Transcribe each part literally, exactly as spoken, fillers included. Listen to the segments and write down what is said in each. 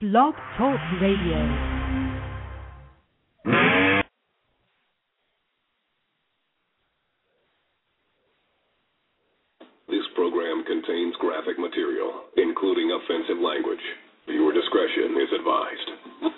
Blog Talk Radio. This program contains graphic material, including offensive language. Viewer discretion is advised.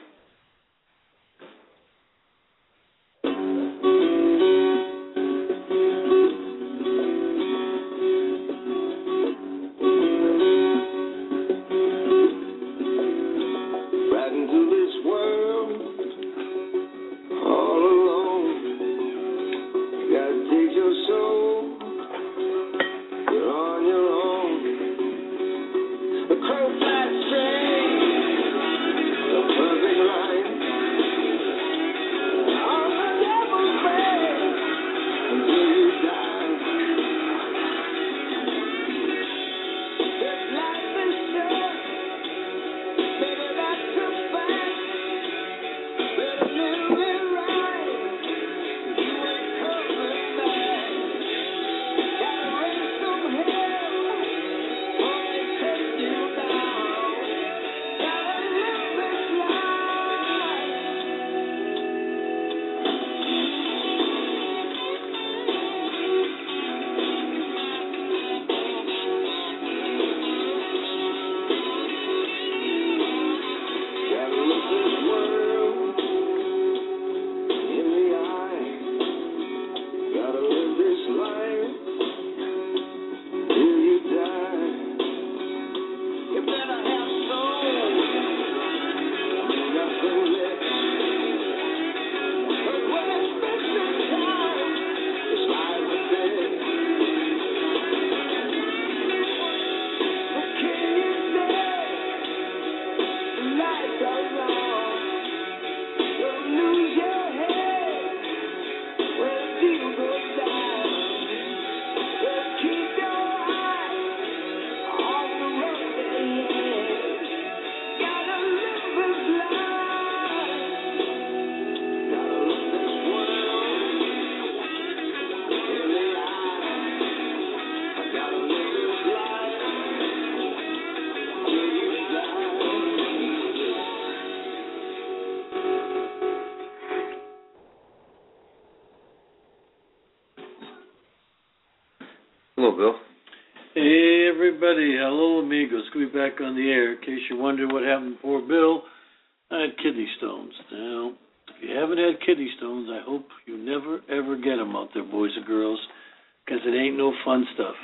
Hey everybody, hello amigos, good to be back on the air. In case you wonder what happened to poor Bill, I had kidney stones. Now, if you haven't had kidney stones, I hope you never ever get them out there, boys and girls, because it ain't no fun stuff.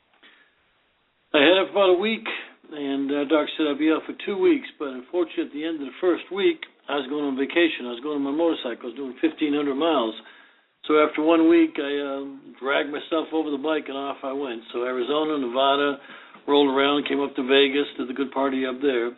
I had it for about a week, and uh, Doc said I'd be out for two weeks, but unfortunately at the end of the first week, I was going on vacation. I was going on my motorcycle. I was doing fifteen hundred miles. So after one week, I uh, dragged myself over the bike and off I went. So Arizona, Nevada, rolled around, came up to Vegas, did the good party up there.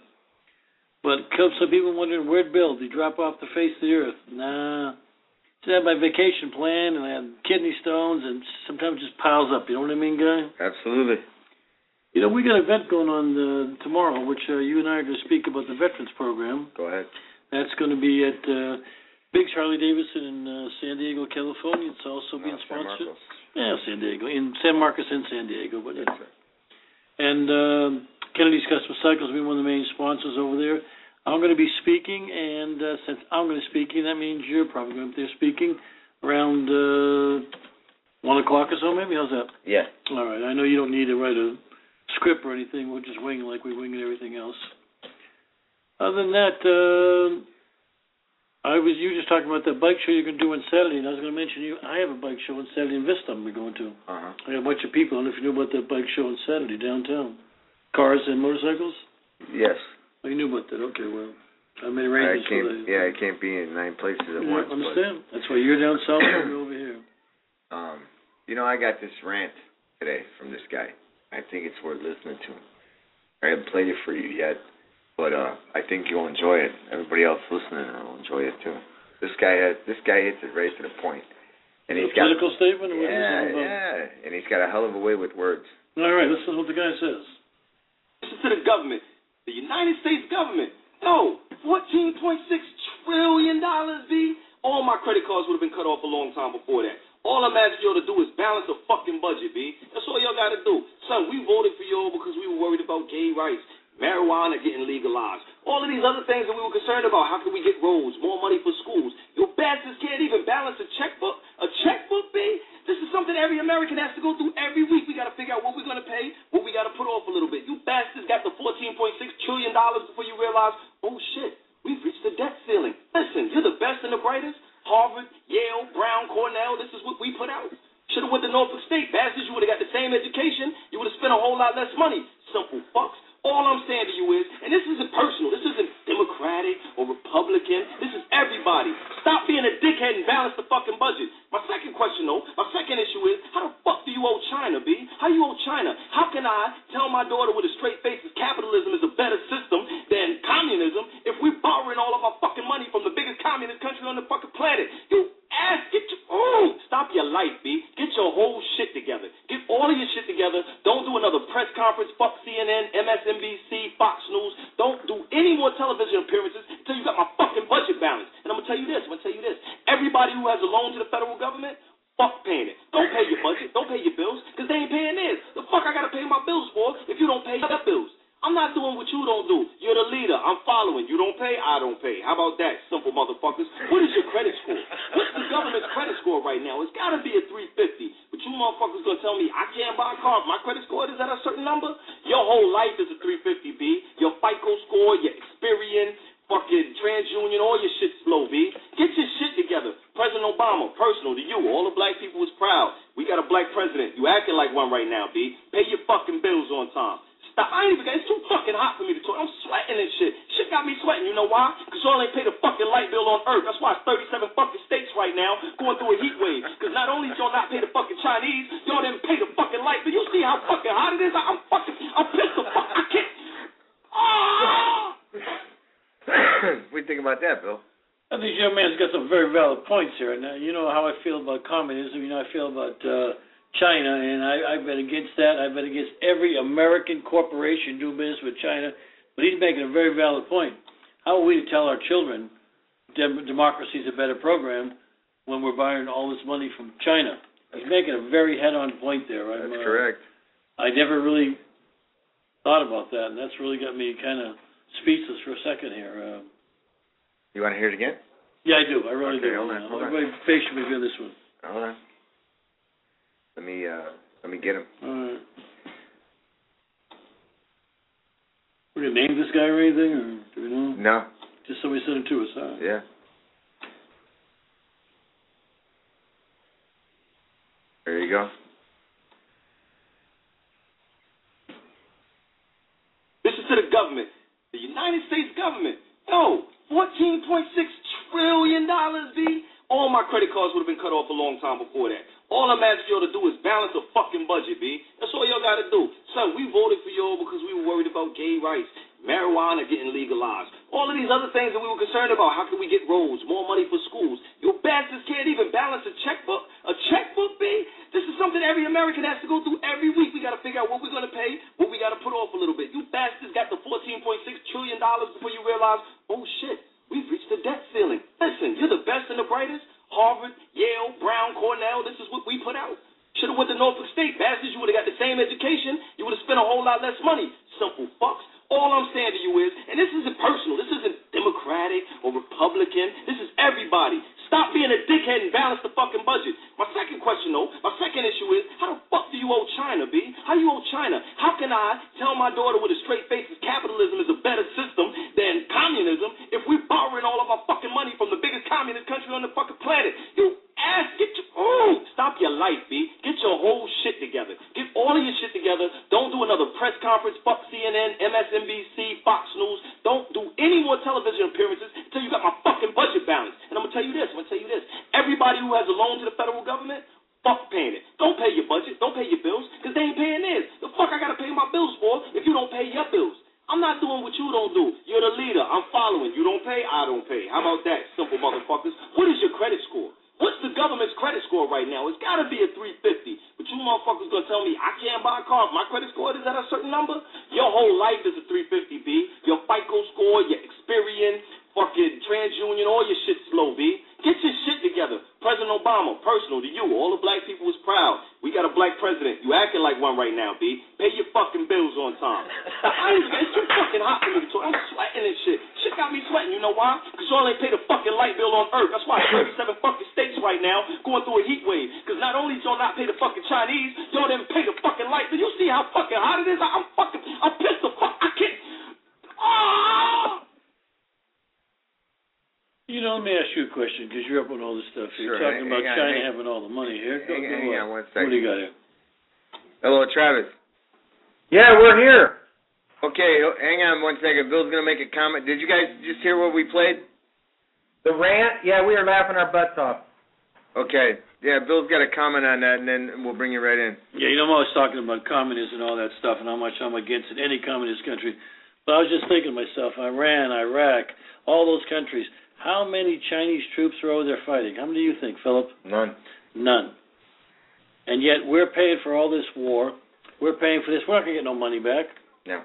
But some people wondering, where'd Bill? Did he drop off the face of the earth? Nah. I had my vacation plan, and I had kidney stones, and sometimes it just piles up. You know what I mean, Guy? Absolutely. You know, we got an event going on uh, tomorrow, which uh, you and I are going to speak about the Veterans Program. Go ahead. That's going to be at... Uh, Biggs Harley Davidson in uh, San Diego, California. It's also being uh, sponsored. Yeah, San Diego. In San Marcos and San Diego. But That's right. And uh, Kennedy's Custom Cycles will be one of the main sponsors over there. I'm going to be speaking, and uh, since I'm going to be speaking, that means you're probably going to be there speaking around uh, one o'clock or so, maybe? How's that? Yeah. All right. I know you don't need to write a script or anything. We're just winging like we wing everything else. Other than that... Uh, I was you just talking about that bike show you're going to do on Saturday, and I was going to mention you. I have a bike show on Saturday in Vista I'm going to. Uh-huh. I got a bunch of people. I don't know if you knew about that bike show on Saturday downtown. Cars and motorcycles? Yes. Oh, you knew about that. Okay, well, I made I arrangements can't, for that. Yeah, I can't be in nine places at yeah, once. I understand. But, That's why you're down south and we're over here. Um, you know, I got this rant today from this guy. I think it's worth listening to. I haven't played it for you yet. But uh, I think you'll enjoy it. Everybody else listening will enjoy it too. This guy has, this guy hits it right to the point. And he's a got political statement? Or what yeah, is it yeah. And he's got a hell of a way with words. All right, listen to what the guy says. Listen to the government, the United States government. No, fourteen point six trillion dollars, B. All my credit cards would have been cut off a long time before that. All I'm asking y'all to do is balance the fucking budget, B. That's all y'all got to do. Son, we voted for y'all because we were worried about gay rights. Marijuana getting legalized. All of these other things that we were concerned about. How can we get roads, more money for schools? You bastards can't even balance a checkbook. A checkbook, B? This is something every American has to go through every week. We got to figure out what we're going to pay, what we got to put off a little bit. You bastards got the fourteen point six trillion dollars before you realize, oh, shit, we've reached the debt ceiling. Listen, you're the best and the brightest. Harvard, Yale, Brown, Cornell, this is what we put out. Should have went to Norfolk State. Bastards, you would have got the same education. You would have spent a whole lot less money. Simple fucks. All I'm saying to you is, and this isn't personal, this isn't Democratic or Republican, this is everybody. Stop being a dickhead and balance the fucking budget. My second question, though, my second issue is, how the fuck do you owe China, B? How you owe China? How can I tell my daughter with a straight face that capitalism is a better system than communism if we're borrowing all of our fucking money from the biggest communist country on the fucking planet? You ass, get your, oh, stop your life, B. Get your whole shit together. Get all of your shit together. Don't do another press conference, fuck C N N, M S N B C, Fox News. Don't do any more television appearances until you got my fucking budget balanced. And I'm going to tell you this, I'm going to tell you this. Everybody who has a loan to the federal government, fuck paying it. Don't pay your budget. Don't pay your bills, because they ain't paying theirs. The fuck I got to pay my bills for if you don't pay your bills? I'm not doing what you don't do. You're the leader. I'm following. You don't pay, I don't pay. How about that, simple motherfuckers? What is your credit score? What's the government's credit score right now? It's got to be a three fifty. But you motherfuckers going to tell me I can't buy a car if my credit score is at a certain number? Your whole life is a three fifty, B. Your FICO score, your Experian, fucking TransUnion, all your shit's low, B. Get your shit together. President Obama, personal to you. All the black people was proud. We got a black president. You acting like one right now, B. Pay your fucking bills on time. Stop. I ain't even got, it's too fucking hot for me to talk. I'm sweating and shit. Shit got me sweating. You know why? Because y'all ain't pay the fucking light bill on Earth. That's why it's thirty-seven fucking states right now going through a heat wave. Because not only did y'all not pay the fucking Chinese, y'all didn't pay the fucking light bill. You see how fucking hot it is? I'm fucking, I'm pissed the fuck. I can't. Ah! What do you think about that, Bill? I think young man's got some very valid points here. Now, you know how I feel about communism. You know how I feel about uh, China, and I, I've been against that. I've been against every American corporation doing business with China. But he's making a very valid point. How are we to tell our children dem- democracy is a better program when we're buying all this money from China? He's making a very head-on point there. I'm, That's uh, correct. I never really thought about that, and that's really got me kind of speechless for a second here. Uh, You want to hear it again? yeah, I do. I really okay, do. Hold on, hold Everybody on. patient with me on this one. Hold on. Let me uh, let me get him. All right. We're going to name this guy or anything, or do we know? No. Just somebody sent it to us, huh? Yeah. There you go. This is to the government, the United States government. No, fourteen point six trillion dollars, B. All my credit cards would have been cut off a long time before that. All I'm asking y'all to do is balance a fucking budget, B. That's all y'all got to do. Son, we voted for y'all because we were worried about gay rights, marijuana getting legalized, all of these other things that we were concerned about. How can we get roads, more money for schools? You bastards can't even balance a checkbook. A checkbook, B? This is something every American has to go through every week. We got to figure out what we're going to pay, what we got to put off a little bit. You bastards got the fourteen point six trillion dollars before you realize, oh, shit, we've reached the debt ceiling. Listen, you're the best and the brightest. Harvard, Yale, Brown, Cornell, this is what we put out. Should have went to Norfolk State. Bastards, you would have got the same education. You would have spent a whole lot less money. Simple fucks. All I'm saying to you is, and this isn't personal, this isn't Democratic or Republican, this is everybody. Stop being a dickhead and balance the fucking budget. My second question, though, my second issue is, how the fuck do you owe China, B? How you owe China? How can I tell my daughter with a straight face that capitalism is a better system than communism if we're borrowing all of our fucking money from the biggest communist country on the fucking planet? You ass, get your, oh, stop your life, B. Get your whole shit together. Get all of your shit together. Don't do another press conference, fuck C N N, M S N B C, Fox News. Don't do any more television appearances until you got my fucking budget balanced. And I'm going to tell you this, I'm going to tell you this. Everybody who has a loan to the federal government, fuck paying it. Don't pay your budget. Don't pay your bills, because they ain't paying theirs. The fuck I got to pay my bills for if you don't pay your bills? I'm not doing what you don't do. You're the leader. I'm following. You don't pay, I don't pay. How about that, simple motherfuckers? What is your credit score? What's the government's credit score right now? It's got to be a three fifty. But you motherfuckers going to tell me I can't buy a car if my credit score is at a certain number? Your whole life is a three fifty, B. Your FICO score, your Experian, fucking TransUnion, all your shit's low, B. Get your shit together. President Obama, personal to you. All the black people was proud. We got a black president. You acting like one right now, B. Pay your fucking bills on time. I ain't, it's too fucking hot for me to talk. I'm sweating and shit. You know why? Because y'all ain't paid a fucking light bill on Earth. That's why thirty-seven fucking states right now going through a heat wave. Because not only did y'all not pay the fucking Chinese, y'all didn't pay the fucking light bill. You see how fucking hot it is? I'm fucking, I'm pissed the fuck. I can't. Oh! You know, let me ask you a question, because you're up on all this stuff here. Sure. You're talking hang, about hang China hang, having all the money here. Go, hang, go hang on. on one second. What do you got here? Hello, Travis. Yeah, we're here. Okay, hang on one second. Bill's going to make a comment. Did you guys just hear what we played? The rant? Yeah, we were laughing our butts off. Okay. Yeah, Bill's got a comment on that, and then we'll bring you right in. Yeah, you know, I'm always talking about communism and all that stuff and how much I'm against in any communist country. But I was just thinking to myself, Iran, Iraq, all those countries, how many Chinese troops are over there fighting? How many do you think, Philip? None. None. And yet we're paying for all this war. We're paying for this. We're not going to get no money back. No.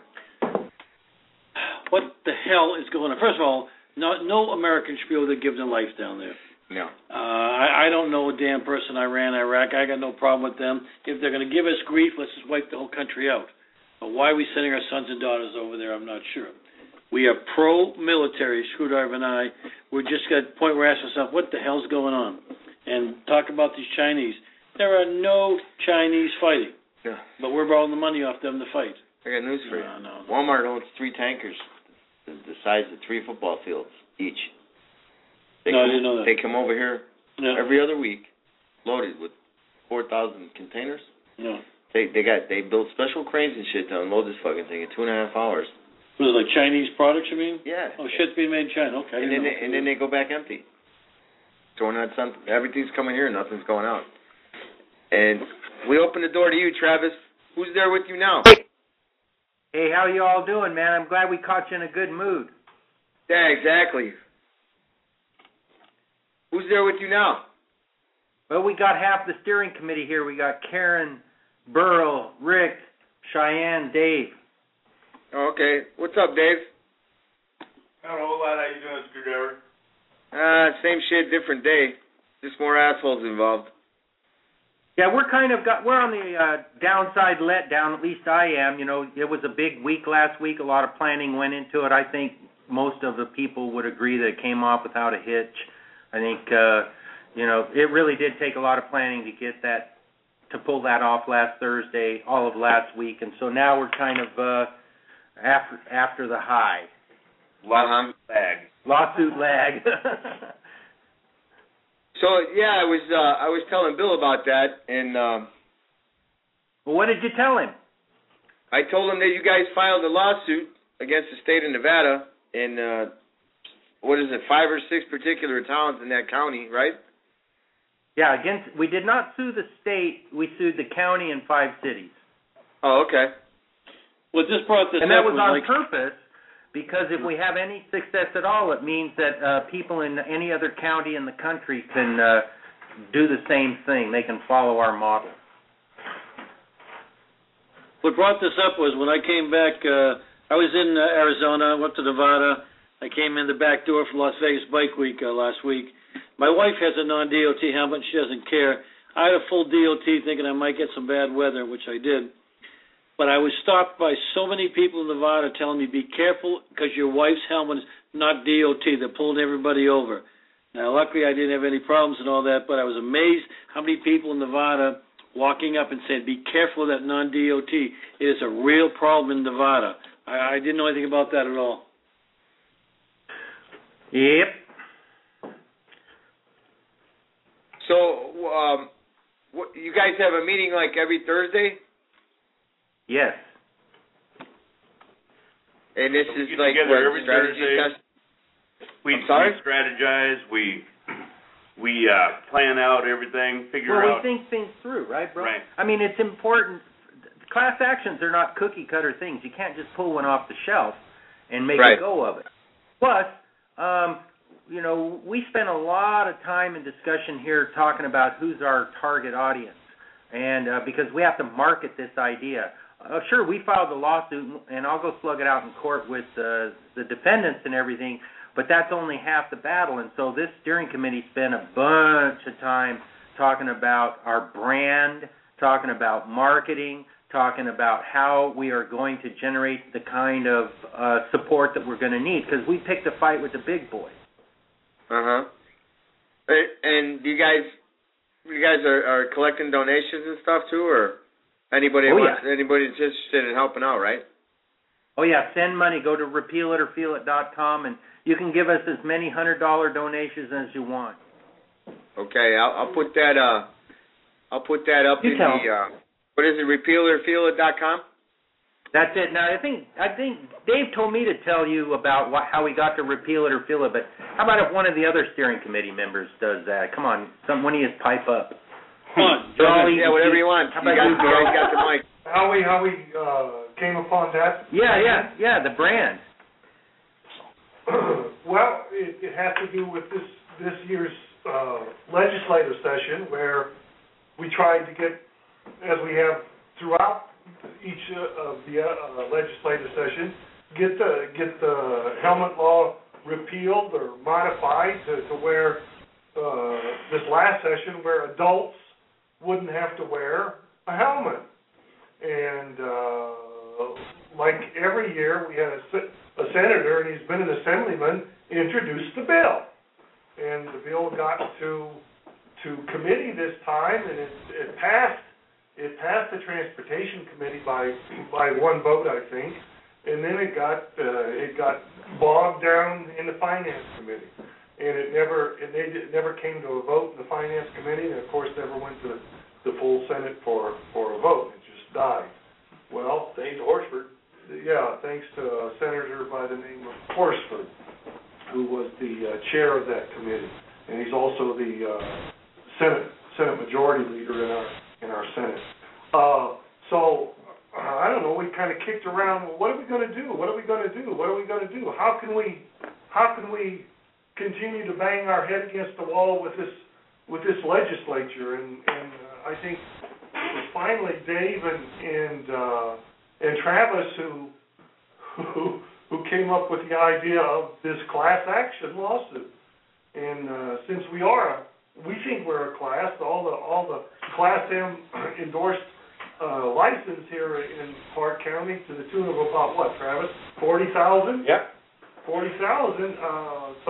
What the hell is going on? First of all, no, no American should be able to give their life down there. No. Uh, I, I don't know a damn person in Iran, Iraq. I got no problem with them. If they're going to give us grief, let's just wipe the whole country out. But why are we sending our sons and daughters over there, I'm not sure. We are pro-military, Screwdriver and I. We're just at the point where we're asking ourselves, what the hell's going on? And talk about these Chinese. There are no Chinese fighting. No. But we're borrowing the money off them to fight. I got news for you. No, no, no. Walmart owns three tankers the, the size of three football fields each. They no, come, I didn't know that. They come over here no. every other week, loaded with four thousand containers. No. They they got they built special cranes and shit to unload this fucking thing in two and a half hours. Was it like Chinese products, you mean? Yeah. Oh, shit's being made in China. Okay. And then they, and then they go back empty. Throwing out something. Everything's coming here, nothing's going out. And we open the door to you, Travis. Who's there with you now? Hey, how you all doing, man? I'm glad we caught you in a good mood. Yeah, exactly. Who's there with you now? Well, we got half the steering committee here. We got Karen, Burl, Rick, Cheyenne, Dave. Oh, okay. What's up, Dave? Not a whole lot. How you doing, Screwdriver? Uh, same shit, different day. Just more assholes involved. Yeah, we're kind of got we're on the uh, downside letdown. At least I am. You know, it was a big week last week. A lot of planning went into it. I think most of the people would agree that it came off without a hitch. I think uh, you know it really did take a lot of planning to get that to pull that off last Thursday, all of last week, and so now we're kind of uh, after after the high. Lawsuit lag. Lawsuit lag. So yeah, I was uh, I was telling Bill about that, and um, well, what did you tell him? I told him that you guys filed a lawsuit against the state of Nevada in uh, what is it, five or six particular towns in that county, right? Yeah, against we did not sue the state. We sued the county and five cities. Oh, okay. Well, just brought this and that up was on like, purpose. Because if we have any success at all, it means that uh, people in any other county in the country can uh, do the same thing. They can follow our model. What brought this up was when I came back, uh, I was in uh, Arizona, went to Nevada. I came in the back door for Las Vegas Bike Week uh, last week. My wife has a non-D O T helmet. She doesn't care. I had a full D O T thinking I might get some bad weather, which I did. But I was stopped by so many people in Nevada telling me, be careful because your wife's helmet is not D O T. They're pulling everybody over. Now, luckily, I didn't have any problems and all that, but I was amazed how many people in Nevada walking up and saying, be careful of that non-D O T. It is a real problem in Nevada. I, I didn't know anything about that at all. Yep. So, um, what, you guys have a meeting like every Thursday? Yes. And this we is get like together what, every strategy Thursday. test? We, I'm sorry? we strategize. We we uh, plan out everything. Figure well, out. we think things through, right, bro? Right. I mean, it's important. Class actions are not cookie-cutter things. You can't just pull one off the shelf and make right. a go of it. Plus, um, you know, we spend a lot of time and discussion here talking about who's our target audience, and uh, because we have to market this idea. Uh, sure, we filed the lawsuit, and I'll go slug it out in court with uh, the defendants and everything, but that's only half the battle. And so this steering committee spent a bunch of time talking about our brand, talking about marketing, talking about how we are going to generate the kind of uh, support that we're going to need, because we picked a fight with the big boys. Uh-huh. And do you guys, you guys are, are collecting donations and stuff too, or anybody oh, wants, yeah. anybody's interested in helping out, right? Oh, yeah, send money. Go to repeal it or feel it dot com, and you can give us as many one hundred dollar donations as you want. Okay, I'll, I'll put that, uh, I'll put that up you in tell. the, uh, what is it, repeal or feel it dot com? That's it. Now, I think I think Dave told me to tell you about what, how we got to repeal it or feel it, but how about if one of the other steering committee members does that? Come on, some one of you pipe up. Come on, Charlie, yeah, whatever you want. How You about guys, you, you guys got the mic. How we how we uh, came upon that? Yeah, yeah, yeah. The brand. Well, it, it has to do with this this year's uh, legislative session, where we tried to get, as we have throughout each uh, of the uh, legislative session, get the get the helmet law repealed or modified to, to where uh, this last session, where adults wouldn't have to wear a helmet. And uh, like every year, we had a, a senator, and he's been an assemblyman, introduce the bill. And the bill got to to committee this time, and it, it passed. It passed the Transportation Committee by by one vote, I think, and then it got uh, it got bogged down in the Finance Committee, and it never and they it never came to a vote in the Finance Committee, and of course never went to the full Senate for for a vote. It just died. Well, thanks to Horsford. Yeah, thanks to a senator by the name of Horsford, who was the uh, chair of that committee, and he's also the uh, Senate Senate Majority Leader in our. in our Senate. Uh, so, uh, I don't know, we kind of kicked around, well, what are we going to do? What are we going to do? What are we going to do? How can we how can we continue to bang our head against the wall with this with this legislature? And, and uh, I think it was finally Dave and and, uh, and Travis who, who who came up with the idea of this class action lawsuit. And uh, since we are a We think we're a class. All the all the Class M endorsed uh, license here in Clark County to the tune of about what, Travis? Forty thousand. Yep. Forty thousand. Uh, so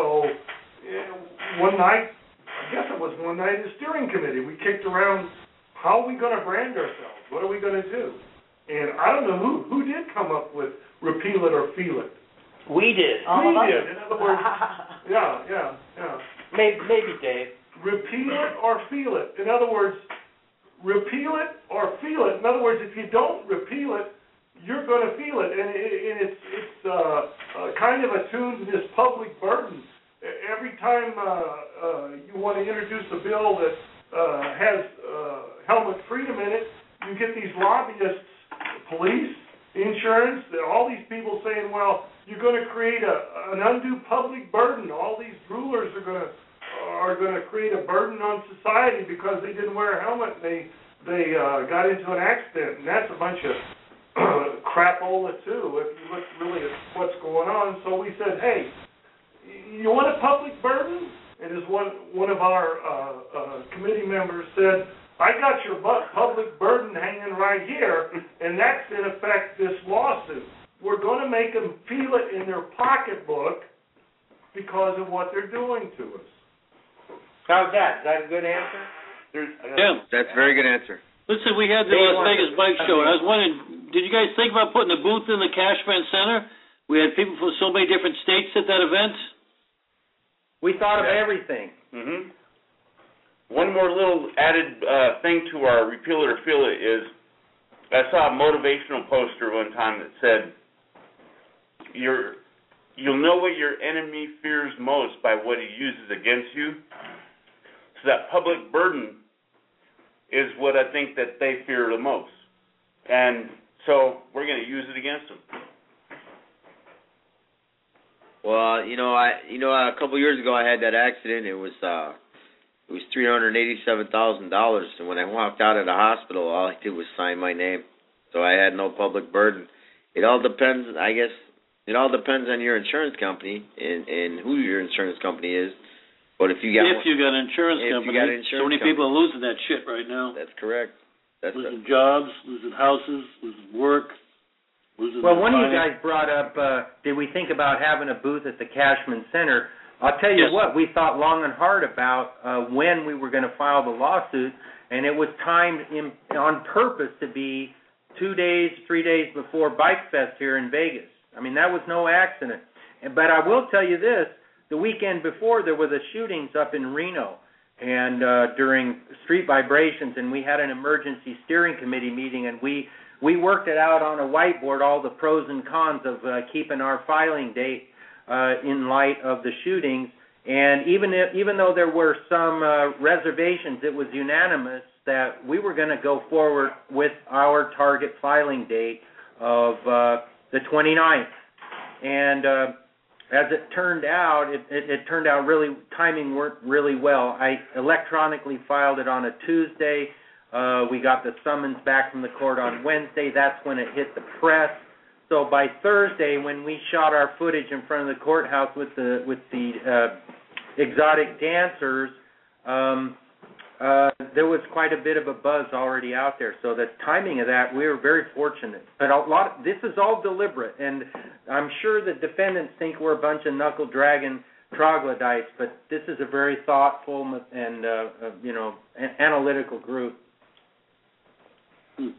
uh, one night, I guess it was one night, in the steering committee, we kicked around. How are we going to brand ourselves? What are we going to do? And I don't know who who did come up with repeal it or feel it. We did. We did. In other words, yeah, yeah, yeah. Maybe, maybe Dave. Repeal it or feel it. In other words, repeal it or feel it. In other words, if you don't repeal it, you're going to feel it. And, it, and it's it's uh, uh, kind of attuned to this public burden. Every time uh, uh, you want to introduce a bill that uh, has uh, helmet freedom in it, you get these lobbyists, police, insurance, all these people saying, well, you're going to create a, an undue public burden. All these rulers are going to are going to create a burden on society because they didn't wear a helmet and they they uh, got into an accident, and that's a bunch of crapola too, if you look really at what's going on. So we said, hey, you want a public burden? And as one one of our uh, uh, committee members said, I got your public burden hanging right here, and that's in effect this lawsuit. We're going to make them feel it in their pocketbook because of what they're doing to us. How's that? Is that a good answer? There's, yeah. That's a very good answer. Listen, we had the Las Vegas Bike Show, and I was wondering, did you guys think about putting a booth in the Cashman Center? We had people from so many different states at that event. We thought of everything. Mm-hmm. One more little added uh, thing to our repeal it or feel it is, I saw a motivational poster one time that said, "You're, you'll know what your enemy fears most by what he uses against you." So that public burden is what I think that they fear the most. And so we're going to use it against them. Well, you know, I you know a couple of years ago I had that accident. It was uh, it was three hundred eighty-seven thousand dollars, and when I walked out of the hospital, all I did was sign my name. So I had no public burden. It all depends, I guess. It all depends on your insurance company and, and who your insurance company is. But if you got if you got an insurance if company, you got an insurance so many company, people are losing that shit right now. That's correct. That's losing a, jobs, losing houses, losing work, losing. Well, one of you finance. guys brought up, uh, did we think about having a booth at the Cashman Center? I'll tell you Yes. what, we thought long and hard about uh, when we were going to file the lawsuit, and it was timed in, on purpose to be two days, three days before Bike Fest here in Vegas. I mean, that was no accident. But I will tell you this, the weekend before there were the shootings up in Reno and uh, during Street Vibrations, and we had an emergency steering committee meeting, and we, we worked it out on a whiteboard, all the pros and cons of uh, keeping our filing date uh, in light of the shootings. And even if, even though there were some uh, reservations, it was unanimous that we were going to go forward with our target filing date of uh, the twenty-ninth. And uh, as it turned out, it, it, it turned out really, timing worked really well. I electronically filed it on a Tuesday. Uh, we got the summons back from the court on Wednesday. That's when it hit the press. So by Thursday, when we shot our footage in front of the courthouse with the with the uh, exotic dancers, um, uh, there was quite a bit of a buzz already out there. So the timing of that, we were very fortunate. But a lot, this is all deliberate, and I'm sure the defendants think we're a bunch of knuckle-dragging troglodytes, but this is a very thoughtful and uh, uh, you know a- analytical group. Hmm.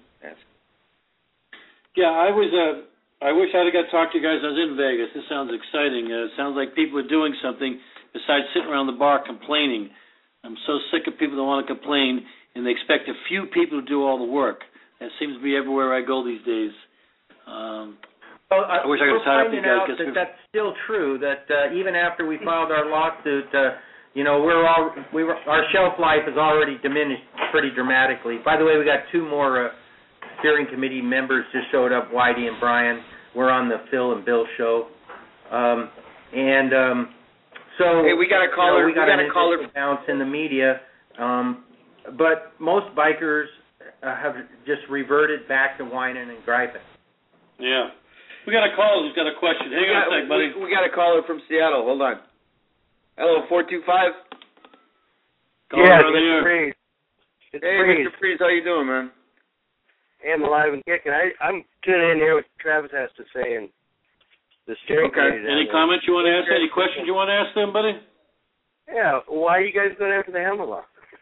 Yeah, I was. Uh, I wish I'd have got to talk to you guys. I was in Vegas. This sounds exciting. Uh, it sounds like people are doing something besides sitting around the bar complaining. I'm so sick of people that want to complain, and they expect a few people to do all the work. That seems to be everywhere I go these days. Um, Well, I wish I could sign up you guys. That that's still true. That uh, even after we filed our lawsuit, uh, you know, we're all we were our shelf life has already diminished pretty dramatically. By the way, we got two more uh, steering committee members just showed up, Whitey and Brian. We're on the Phil and Bill show, um, and um, so hey, we got a caller. You know, we got, we got an a caller. bounce in the media, um, but most bikers uh, have just reverted back to whining and griping. Yeah. We got a caller who's got a question. Hang we on got, a sec, buddy. We, we got a caller from Seattle. Hold on. Hello, four two five. Yeah, it's Freeze. It's hey, Freeze. Mister Freeze, how you doing, man? Hey, I'm alive and kicking. I, I'm tuning in here what Travis has to say and the steering Okay. committee. Any comments you want to ask? Any questions you want to ask them, buddy? Yeah, why are you guys going after the helmet law?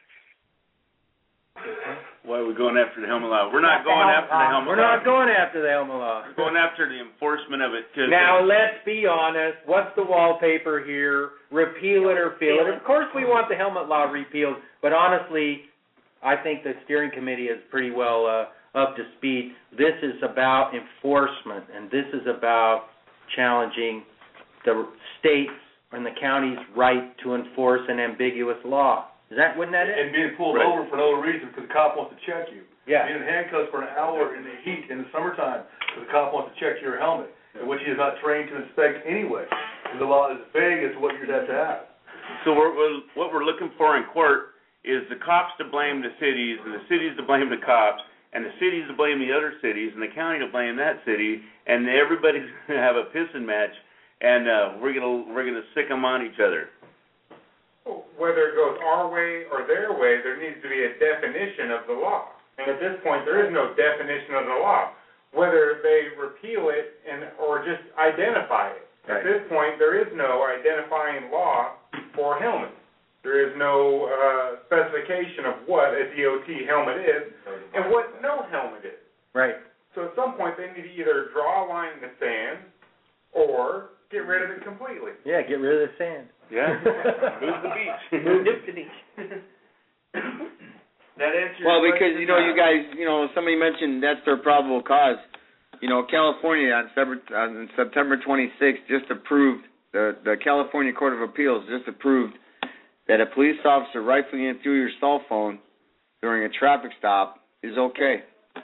Why are we going after the helmet law? We're not going after the helmet law. We're not going after the helmet law. We're going after the enforcement of it. Cause Now, let's be honest. What's the wallpaper here? Repeal it or feel it. Of course we want the helmet law repealed, but honestly, I think the steering committee is pretty well uh, up to speed. This is about enforcement, and this is about challenging the state's and the county's right to enforce an ambiguous law. Is that, wasn't that it? And being pulled Right. over for no reason because the cop wants to check you. Yeah. Being in handcuffs for an hour in the heat in the summertime because the cop wants to check your helmet, which he is not trained to inspect anyway. And the law is vague as to what you'd have to have. So we're, we're, what we're looking for in court is the cops to blame the cities, and the cities to blame the cops, and the cities to blame the other cities, and the county to blame that city, and everybody's going to have a pissing match, and uh, we're gonna we're gonna sick them on each other. Whether it goes our way or their way, there needs to be a definition of the law. And at this point, there is no definition of the law. Whether they repeal it and or just identify it. Right. At this point, there is no identifying law for helmets. There is no uh, specification of what a D O T helmet is and what no helmet is. Right. So at some point, they need to either draw a line in the sand or get rid of it completely. Yeah, get rid of the sand. Yeah. Move the beach. Move the beach. That answers Well, your because, question, you know, John? you guys, you know, somebody mentioned that's their probable cause. You know, California on September, on September twenty-sixth just approved, the, the California Court of Appeals just approved that a police officer rifling in through your cell phone during a traffic stop is okay.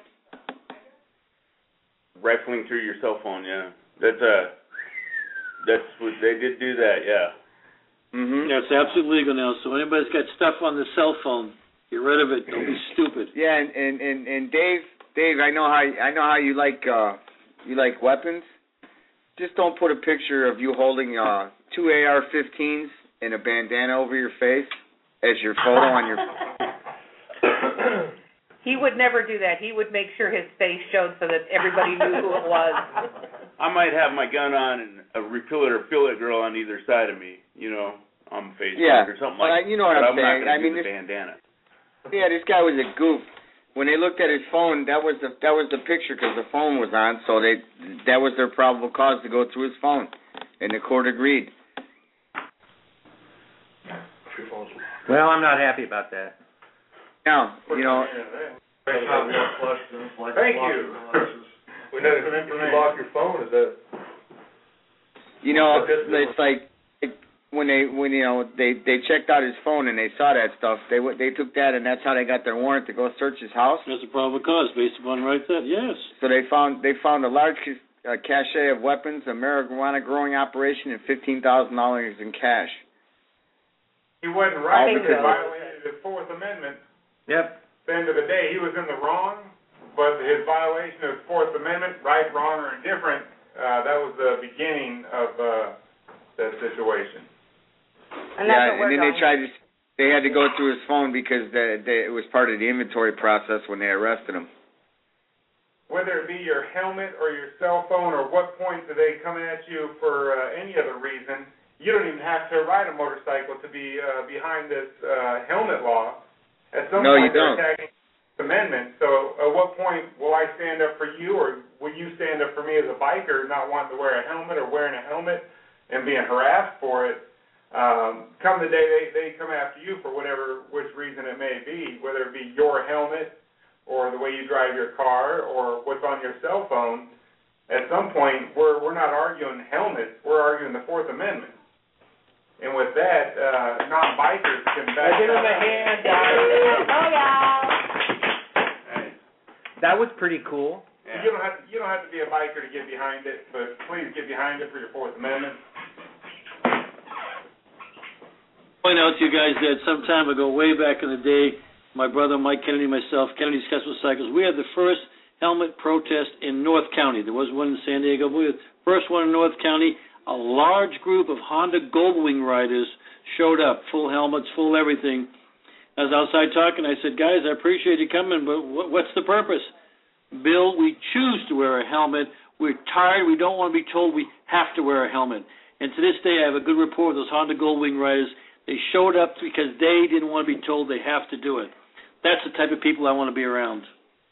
Rifling through your cell phone, yeah. That's uh, that's what they did do that, yeah. Mm-hmm. Yeah, it's absolutely legal now. So anybody's got stuff on the cell phone, get rid of it. Don't be stupid. Yeah, and, and, and, and Dave, Dave, I know how I know how you like uh, you like weapons. Just don't put a picture of you holding uh, two A R fifteens and a bandana over your face as your photo on your. He would never do that. He would make sure his face showed so that everybody knew who it was. I might have my gun on and a repeal it or fill it girl on either side of me, you know, on Facebook yeah, or something but like I, you know what that. I'm I'm saying. not I going to mean, do the this, bandana. Yeah, this guy was a goof. When they looked at his phone, that was the that was the picture because the phone was on. So they that was their probable cause to go through his phone, and the court agreed. Well, I'm not happy about that. Now, you know. Thank you. We know if you lock your phone, is that? You know, it's like when they when you know they they checked out his phone and they saw that stuff. They they took that and that's how they got their warrant to go search his house. That's a probable cause based upon right there. Yes. So they found they found a large uh, cache of weapons, a marijuana growing operation, and fifteen thousand dollars in cash. He wasn't right because he violated the Fourth Amendment. Yep. At the end of the day, he was in the wrong, but his violation of the Fourth Amendment, right, wrong, or indifferent, uh, that was the beginning of uh, that situation. And that's yeah, and then they tried to, they had to go through his phone because the, the, it was part of the inventory process when they arrested him. Whether it be your helmet or your cell phone, or what point do they come at you for uh, any other reason, you don't even have to ride a motorcycle to be uh, behind this uh, helmet law. At some no, point, you don't. they're attacking the amendment. So at what point will I stand up for you, or will you stand up for me as a biker not wanting to wear a helmet or wearing a helmet and being harassed for it? Um, come the day they, they come after you for whatever, which reason it may be, whether it be your helmet or the way you drive your car or what's on your cell phone. At some point, we're we're not arguing helmets, we're arguing the Fourth Amendment. And with that, uh, non-bikers can back give him a hand, guys. Oh, yeah. That was pretty cool. Yeah. You don't have to, you don't have to be a biker to get behind it, but please get behind it for your Fourth Amendment. Point out to you guys that some time ago, way back in the day, my brother Mike Kennedy, myself, Kennedy's Castle Cycles, we had the first helmet protest in North County. There was one in San Diego. We had the first one in North County. A large group of Honda Goldwing riders showed up, full helmets, full everything. I was outside talking. I said, guys, I appreciate you coming, but what's the purpose? Bill, we choose to wear a helmet. We're tired. We don't want to be told we have to wear a helmet. And to this day, I have a good rapport with those Honda Goldwing riders. They showed up because they didn't want to be told they have to do it. That's the type of people I want to be around.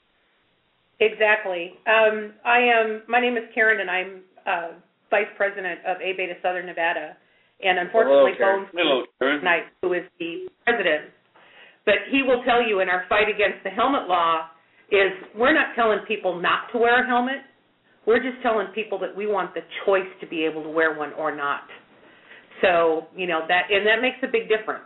Exactly. Um, I am. My name is Karen, and I'm uh, Vice President of A Beta Southern Nevada. And unfortunately, Hello, Bones Hello, Karen. tonight, who is the president. But he will tell you in our fight against the helmet law is we're not telling people not to wear a helmet. We're just telling people that we want the choice to be able to wear one or not. So, you know, that and that makes a big difference.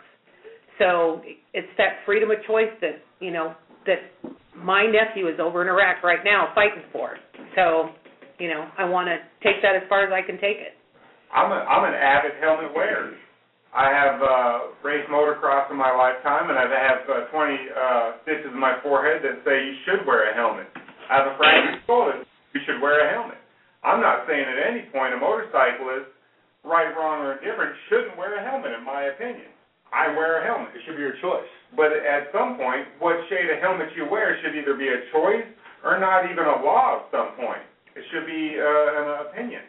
So it's that freedom of choice that, you know, that my nephew is over in Iraq right now fighting for. So, you know, I want to take that as far as I can take it. I'm, a, I'm an avid helmet wearer. I have uh, raced motocross in my lifetime, and I have uh, twenty uh, stitches in my forehead that say you should wear a helmet. I have a fractured skull that you should wear a helmet. I'm not saying at any point a motorcyclist, right, wrong, or indifferent, shouldn't wear a helmet, in my opinion. I wear a helmet. It should be your choice. But at some point, what shade of helmet you wear should either be a choice or not even a law at some point. It should be uh, an opinion.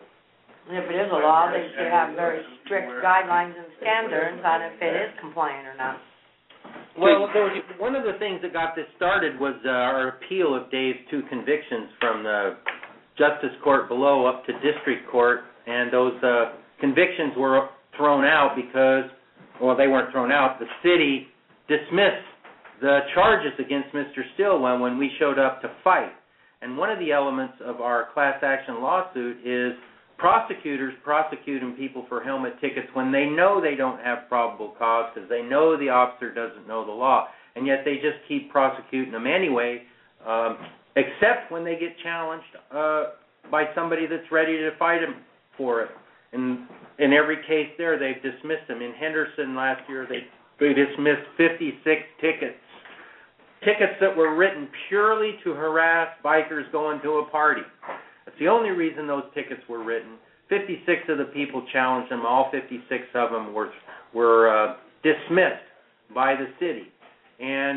If it is a law, they should have very strict guidelines and standards on if it is compliant or not. Well, there was, one of the things that got this started was uh, our appeal of Dave's two convictions from the Justice Court below up to District Court, and those uh, convictions were thrown out because, well, they weren't thrown out. The city dismissed the charges against Mister Stillwell when we showed up to fight. And one of the elements of our class action lawsuit is prosecutors prosecuting people for helmet tickets when they know they don't have probable cause because they know the officer doesn't know the law, and yet they just keep prosecuting them anyway, um, except when they get challenged uh, by somebody that's ready to fight them for it. And in every case there, they've dismissed them. In Henderson last year, they, they dismissed fifty-six tickets, tickets that were written purely to harass bikers going to a party. That's the only reason those tickets were written. fifty-six of the people challenged them. All fifty-six of them were were uh, dismissed by the city. And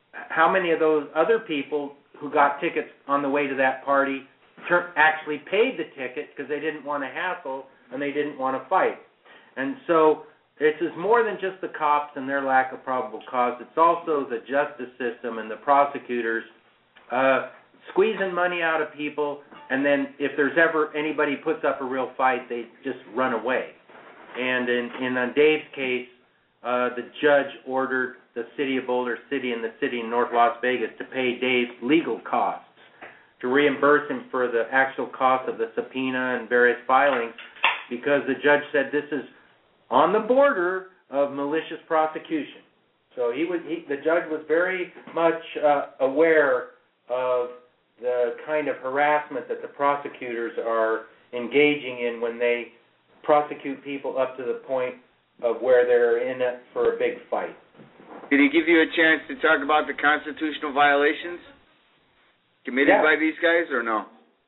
how many of those other people who got tickets on the way to that party ter- actually paid the ticket because they didn't want to hassle and they didn't want to fight. And so this is more than just the cops and their lack of probable cause. It's also the justice system and the prosecutors uh, squeezing money out of people, and then if there's ever anybody puts up a real fight, they just run away. And in, in on Dave's case, uh, the judge ordered the city of Boulder City and the city in North Las Vegas to pay Dave's legal costs, to reimburse him for the actual cost of the subpoena and various filings, because the judge said this is on the border of malicious prosecution. So he was, he, the judge was very much uh, aware of the kind of harassment that the prosecutors are engaging in when they prosecute people up to the point of where they're in it for a big fight. Did he give you a chance to talk about the constitutional violations committed yeah. by these guys, or no?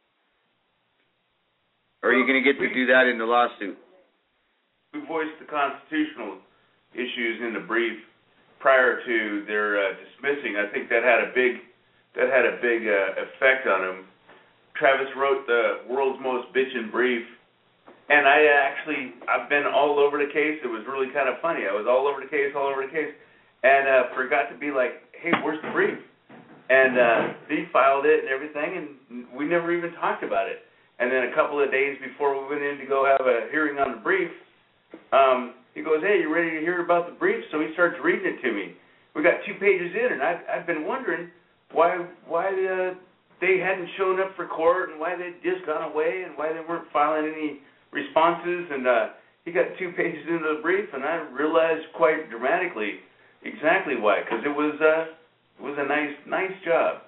Or are you going to get to do that in the lawsuit? We voiced the constitutional issues in the brief prior to their uh, dismissing. I think that had a big that had a big uh, effect on him. Travis wrote the world's most bitchin' brief, and I actually I've been all over the case. It was really kind of funny. I was all over the case, all over the case, and uh, forgot to be like, hey, where's the brief? And uh, he filed it and everything, and we never even talked about it. And then a couple of days before we went in to go have a hearing on the brief, Um, he goes, hey, you ready to hear about the brief? So he starts reading it to me. We got two pages in, and I've, I've been wondering why why uh, they hadn't shown up for court and why they'd just gone away and why they weren't filing any responses. And uh, he got two pages into the brief, and I realized quite dramatically exactly why, because it was uh, it was a nice nice job.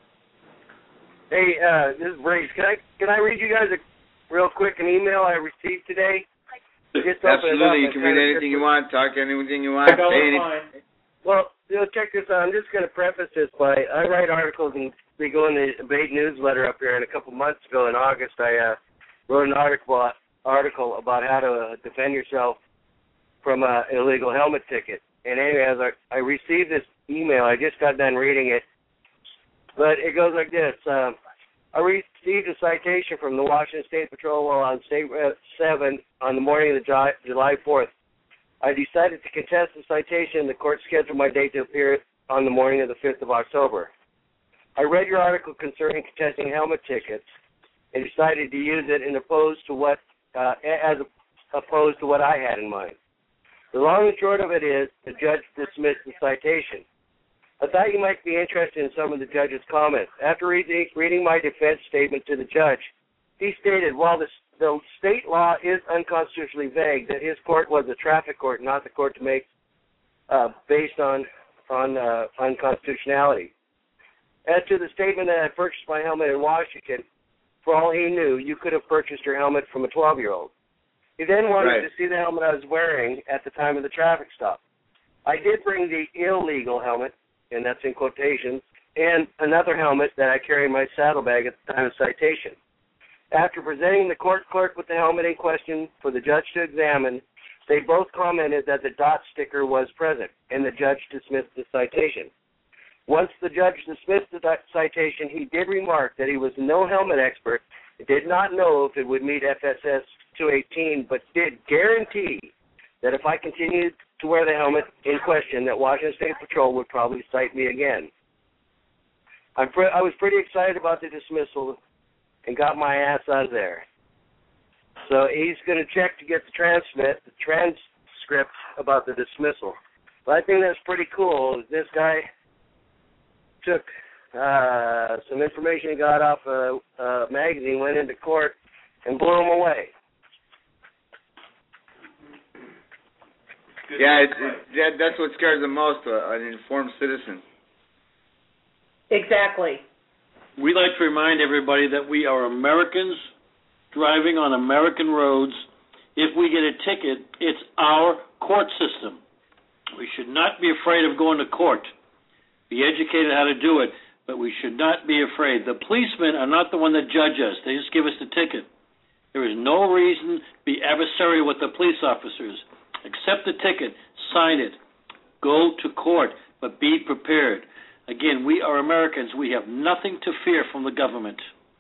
Hey, uh, this is Brace. Can I can I read you guys a real quick an email I received today? Absolutely, you can read anything you want, talk anything you want, say anything. Well, you know, check this out. I'm just going to preface this by, I write articles and we go in the debate newsletter up here, and a couple months ago in August, I uh, wrote an article article about how to uh, defend yourself from an illegal helmet ticket. And anyway, as I, I received this email, I just got done reading it, but it goes like this. Um, I received a citation from the Washington State Patrol while on State Route seven on the morning of the July fourth. I decided to contest the citation. The court scheduled my date to appear on the morning of the fifth of October. I read your article concerning contesting helmet tickets and decided to use it in opposed to what, uh, as opposed to what I had in mind. The long and short of it is the judge dismissed the citation. I thought you might be interested in some of the judge's comments. After reading, reading my defense statement to the judge, he stated, while the, the state law is unconstitutionally vague, that his court was a traffic court, not the court to make uh, based on on uh, unconstitutionality. As to the statement that I purchased my helmet in Washington, for all he knew, you could have purchased your helmet from a twelve-year-old. He then wanted right. to see the helmet I was wearing at the time of the traffic stop. I did bring the illegal helmet, and that's in quotations, and another helmet that I carry in my saddlebag at the time of citation. After presenting the court clerk with the helmet in question for the judge to examine, they both commented that the dot sticker was present, and the judge dismissed the citation. Once the judge dismissed the citation, he did remark that he was no helmet expert, did not know if it would meet F S S two eighteen, but did guarantee that if I continued to wear the helmet in question, that Washington State Patrol would probably cite me again. I'm pre- I was pretty excited about the dismissal and got my ass out of there. So he's going to check to get the transmit, the transcript about the dismissal. But I think that's pretty cool. This guy took uh, some information he got off a, a magazine, went into court, and blew him away. Yeah, it's, it's, that, that's what scares the most, uh, an informed citizen. Exactly. We'd like to remind everybody that we are Americans driving on American roads. If we get a ticket, it's our court system. We should not be afraid of going to court. Be educated how to do it, but we should not be afraid. The policemen are not the one that judge us. They just give us the ticket. There is no reason to be adversarial with the police officers. Accept the ticket, sign it, go to court, but be prepared. Again, we are Americans. We have nothing to fear from the government.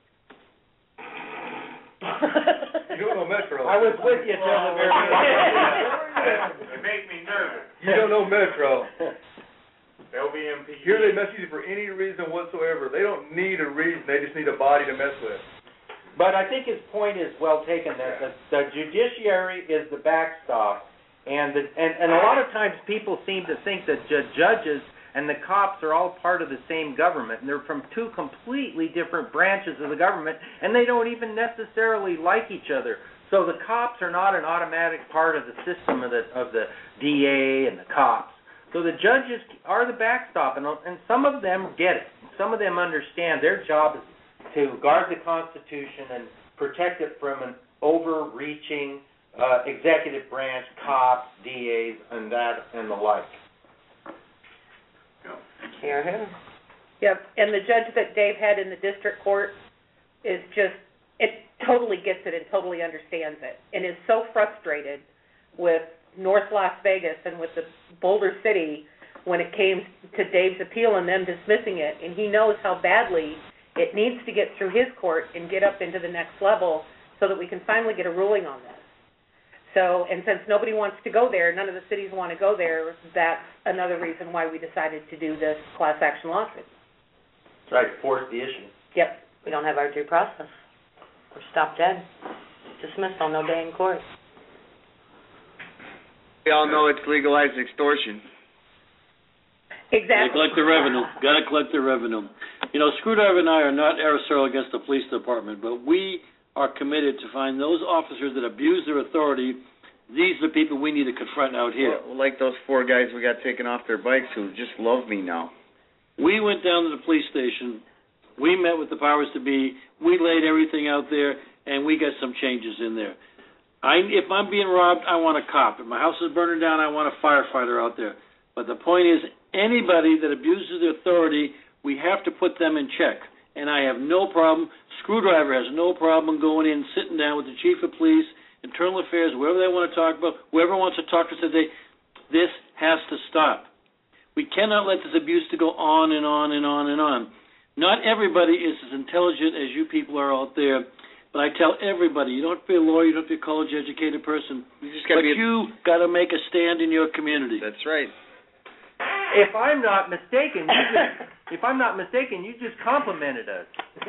You don't know Metro. I was with you till the very end. You make me nervous. You don't know Metro. L B M P. Here they mess with you for any reason whatsoever. They don't need a reason. They just need a body to mess with. But I think his point is well taken, that the, the judiciary is the backstop. And, the, and, and a lot of times people seem to think that the judges and the cops are all part of the same government, and they're from two completely different branches of the government, and they don't even necessarily like each other. So the cops are not an automatic part of the system of the of the D A and the cops. So the judges are the backstop, and, and some of them get it. Some of them understand their job is to guard the Constitution and protect it from an overreaching uh, executive branch, cops, D As, and that and the like. Hear him. Yep, and the judge that Dave had in the district court is just, it totally gets it and totally understands it, and is so frustrated with North Las Vegas and with the Boulder City when it came to Dave's appeal and them dismissing it, and he knows how badly it needs to get through his court and get up into the next level so that we can finally get a ruling on this. So, and since nobody wants to go there, none of the cities want to go there, that's another reason why we decided to do this class action lawsuit. That's right, force the issue. Yep. We don't have our due process. We're stopped dead. Dismissed on no day in court. We all know it's legalized extortion. Exactly. They collect the revenue. Got to collect the revenue. You know, Screwdriver and I are not adversarial against the police department, but we are committed to find those officers that abuse their authority. These are the people we need to confront out here. Well, like those four guys we got taken off their bikes who just love me now. We went down to the police station. We met with the powers to be. We laid everything out there, and we got some changes in there. I, if I'm being robbed, I want a cop. If my house is burning down, I want a firefighter out there. But the point is, anybody that abuses their authority, we have to put them in check. And I have no problem, Screwdriver has no problem going in, sitting down with the chief of police, internal affairs, whoever they want to talk about, whoever wants to talk to us today. This has to stop. We cannot let this abuse to go on and on and on and on. Not everybody is as intelligent as you people are out there, but I tell everybody, you don't have to be a lawyer, you don't have to be a college-educated person, you just gotta but be a... you got to make a stand in your community. That's right. If I'm not mistaken, you just, if I'm not mistaken, you just complimented us.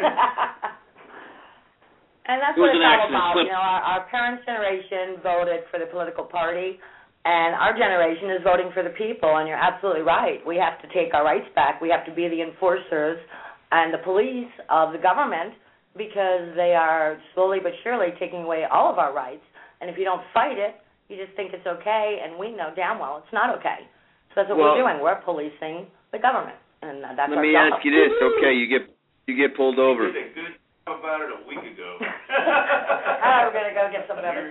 And that's It what was it's an all accident. about. Slip. You know, our, our parents' generation voted for the political party, and our generation is voting for the people, and you're absolutely right. We have to take our rights back. We have to be the enforcers and the police of the government because they are slowly but surely taking away all of our rights. And if you don't fight it, you just think it's okay, and we know damn well it's not okay. So that's what well, we're doing. We're policing the government, and that's let our me job. ask you this. Okay, you get you get pulled over. You did a good job about it a week ago. Oh, we're going to go get some better.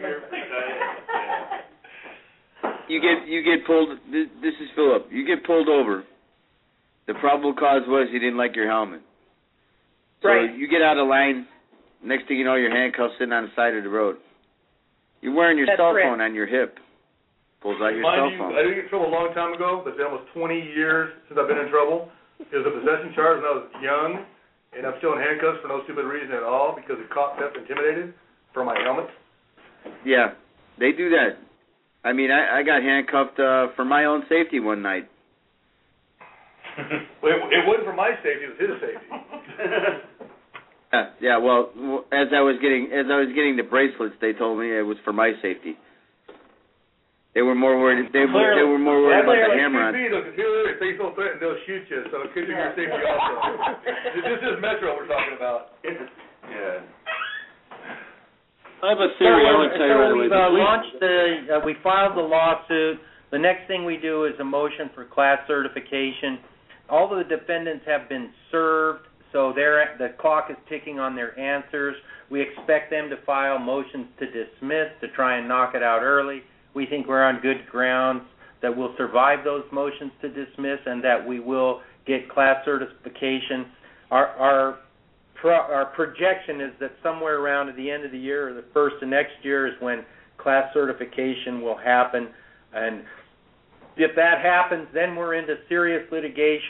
You get you get pulled. This, this is Philip. You get pulled over. The probable cause was you didn't like your helmet. So Right. you get out of line. Next thing you know, you're handcuffed sitting on the side of the road. You're wearing your That's cell correct. phone on your hip. Pulls out your Mind cell you, phone. I didn't get in trouble a long time ago, but it's been almost twenty years since I've been in trouble. It was a possession charge when I was young, and I'm still in handcuffs for no stupid reason at all because the cop kept intimidated for my helmet. Yeah, they do that. I mean, I, I got handcuffed uh, for my own safety one night. Well, it, it wasn't for my safety; it was his safety. Yeah, yeah. Well, w- as I was getting as I was getting the bracelets, they told me it was for my safety. They were more worried. They were they were more worried about the hammer on. It could be, though, if they feel threatened, they'll shoot you. So it could be your safety also. This is Metro we're talking about. Yeah. I have a theory I want to tell you right so away. we've uh, launched the, uh, we filed the lawsuit. The next thing we do is a motion for class certification. All of the defendants have been served, so they're, the clock is ticking on their answers. We expect them to file motions to dismiss to try and knock it out early. We think we're on good grounds that we'll survive those motions to dismiss and that we will get class certification. Our, our Pro, our projection is that somewhere around at the end of the year or the first of next year is when class certification will happen. And if that happens, then we're into serious litigation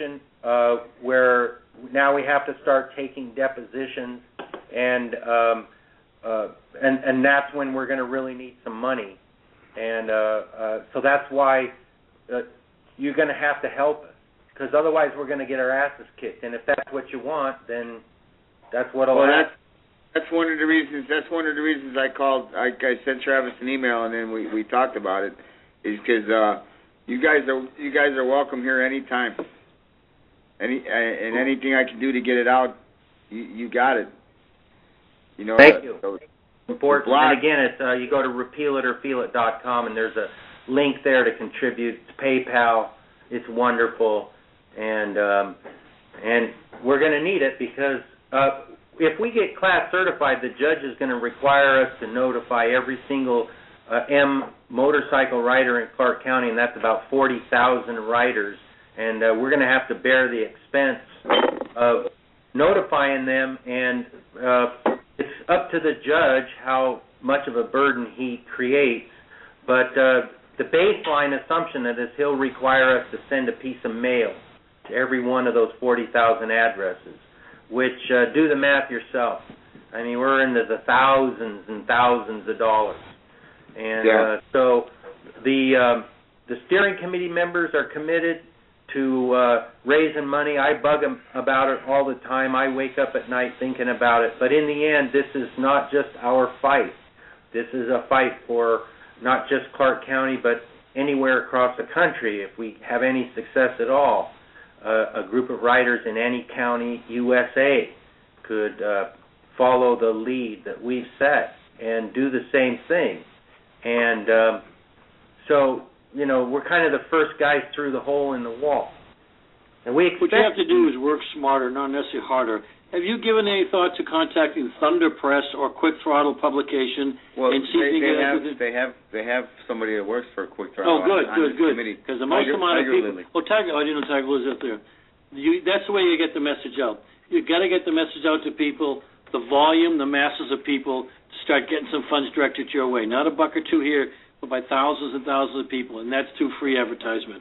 uh, where now we have to start taking depositions, and um, uh, and and that's when we're going to really need some money, and uh, uh, so that's why uh, you're going to have to help us, because otherwise we're going to get our asses kicked. And if that's what you want, then that's what'll well, happen. That's, that's one of the reasons. That's one of the reasons I called. I, I sent Travis an email, and then we, we talked about it. Is because uh, you guys are you guys are welcome here anytime. Any uh, and anything I can do to get it out, you, you got it. You know. Thank uh, you. So Important. And again, it's uh, you go to repeal it or feel it dot com, and there's a link there to contribute. It's PayPal. It's wonderful, and um, and we're going to need it because uh, if we get class certified, the judge is going to require us to notify every single uh, M motorcycle rider in Clark County, and that's about forty thousand riders, and uh, we're going to have to bear the expense of notifying them, and uh, it's up to the judge how much of a burden he creates, but uh, the baseline assumption of this, he'll require us to send a piece of mail to every one of those forty thousand addresses, which uh, do the math yourself. I mean, we're into the thousands and thousands of dollars. And yeah. uh, so the um, the steering committee members are committed to uh, raising money. I bug them about it all the time. I wake up at night thinking about it. But in the end, this is not just our fight. This is a fight for not just Clark County, but anywhere across the country. If we have any success at all, uh, a group of riders in any county, U S A, could uh, follow the lead that we've set and do the same thing. And um, so, you know, we're kind of the first guys through the hole in the wall. And we expect what you have to do is work smarter, not necessarily harder. Have you given any thought to contacting Thunder Press or Quick Throttle Publication well, and see they, if you they get have, with it? they have they have somebody that works for Quick Throttle. Oh, good, on, good, on good. Committee. Because the most Tiger, amount of Tiger people. Lily. Oh, Tiger! I didn't know Tiger Lily's up there. You, that's the way you get the message out. You got to get the message out to people. The volume, the masses of people, to start getting some funds directed your way. Not a buck or two here, but by thousands and thousands of people, and that's through free advertisement.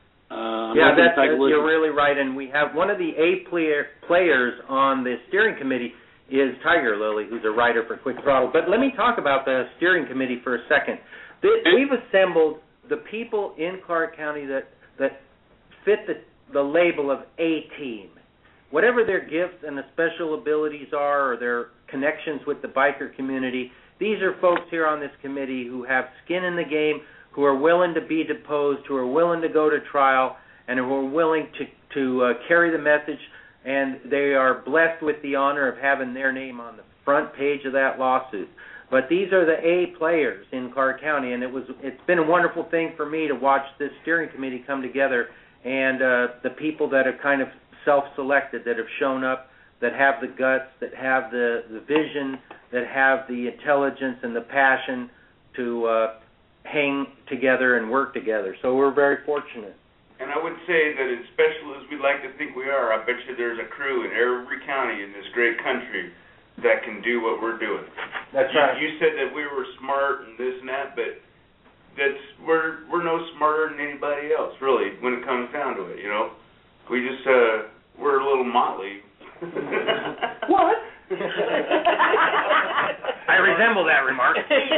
Uh, yeah, that's, uh, you're really right, and we have one of the A player, players on the steering committee is Tiger Lily, who's a writer for Quick Throttle. But let me talk about the steering committee for a second. The, we've assembled the people in Clark County that, that fit the, the label of A-team. Whatever their gifts and the special abilities are or their connections with the biker community, these are folks here on this committee who have skin in the game, who are willing to be deposed, who are willing to go to trial, and who are willing to, to uh, carry the message, and they are blessed with the honor of having their name on the front page of that lawsuit. But these are the A players in Clark County, and it was, it's been a wonderful thing for me to watch this steering committee come together, and uh, the people that have kind of self-selected, that have shown up, that have the guts, that have the, the vision, that have the intelligence and the passion to uh, hang together and work together. So we're very fortunate. And I would say that as special as we'd like to think we are, I bet you there's a crew in every county in this great country that can do what we're doing. That's you, right. You said that we were smart and this and that, but that's we're we're no smarter than anybody else, really, when it comes down to it, you know. We just, uh, we're a little motley. What? I resemble that remark.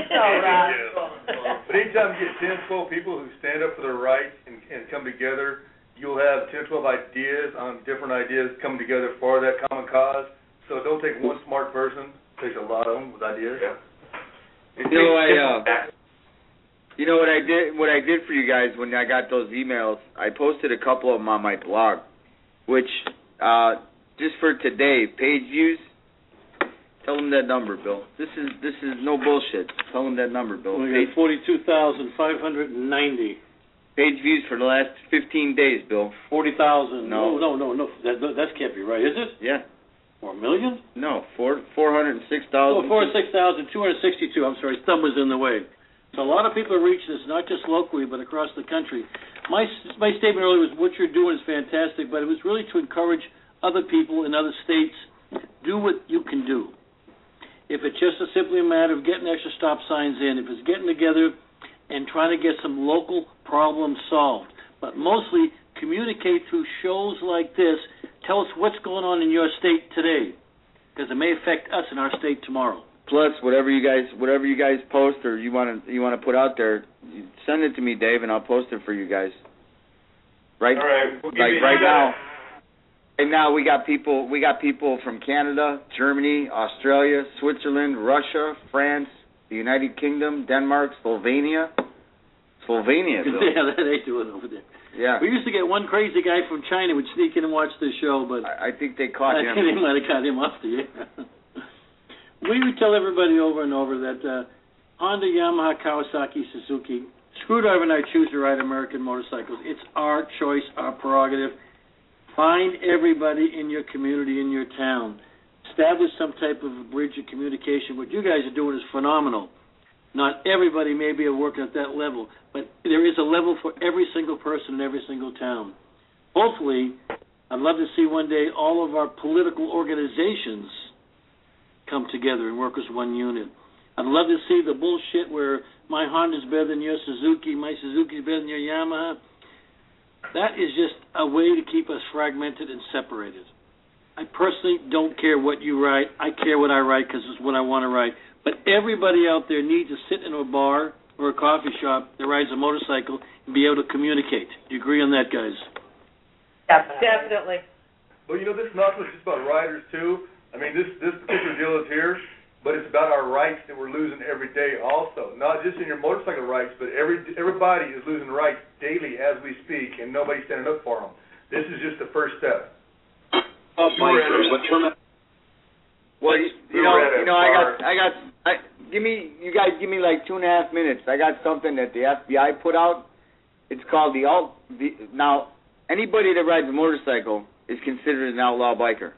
But anytime you get ten, twelve people who stand up for their rights and, and come together, you'll have ten, twelve ideas on different ideas coming together for that common cause. So don't take one smart person. It takes a lot of them with ideas. Yeah. You know, I, uh, you know what I did? What I did for you guys when I got those emails, I posted a couple of them on my blog, which uh, just for today, page views. Tell them that number, Bill. This is this is no bullshit. Tell them that number, Bill. We got forty-two thousand five hundred ninety. Page views for the last fifteen days, Bill. Forty thousand. No, no, no, no. That that can't be right, is it? Yeah. Or a million? No, four four hundred six thousand. Oh, four six thousand two hundred sixty-two. I'm sorry, thumb was in the way. So a lot of people are reaching this, not just locally, but across the country. My my statement earlier was what you're doing is fantastic, but it was really to encourage other people in other states. Do what you can do. If it's just a simply a matter of getting extra stop signs in, if it's getting together and trying to get some local problems solved. But mostly communicate through shows like this. Tell us what's going on in your state today, because it may affect us in our state tomorrow. Plus, whatever you guys, whatever you guys post or you want to you want to put out there, send it to me, Dave, and I'll post it for you guys. Right, All right, we'll give like you right that. now. Right now, we got people. We got people from Canada, Germany, Australia, Switzerland, Russia, France, the United Kingdom, Denmark, Slovenia. Slovenia, Bill. Yeah, they do it over there. Yeah. We used to get one crazy guy from China would sneak in and watch this show, but I, I think they caught I him. think they might have got him off the air. We would tell everybody over and over that uh, Honda, Yamaha, Kawasaki, Suzuki, Screwdriver and I choose to ride American motorcycles. It's our choice, our prerogative. Find everybody in your community, in your town. Establish some type of a bridge of communication. What you guys are doing is phenomenal. Not everybody may be working at that level, but there is a level for every single person in every single town. Hopefully, I'd love to see one day all of our political organizations come together and work as one unit. I'd love to see the bullshit where my Honda's better than your Suzuki, my Suzuki's better than your Yamaha. That is just a way to keep us fragmented and separated. I personally don't care what you write. I care what I write because it's what I want to write. But everybody out there needs to sit in a bar or a coffee shop that rides a motorcycle and be able to communicate. Do you agree on that, guys? Definitely. Definitely. Well, you know, this announcement is just about riders, too. I mean, this, this particular deal is here, but it's about our rights that we're losing every day also. Not just in your motorcycle rights, but every everybody is losing rights daily as we speak, and nobody's standing up for them. This is just the first step. Uh, bikers, but turn up. Well, you, you know, you know, I got, I got, I, give me, you guys, give me like two and a half minutes. I got something that the F B I put out. It's called the alt. The, now, anybody that rides a motorcycle is considered an outlaw biker.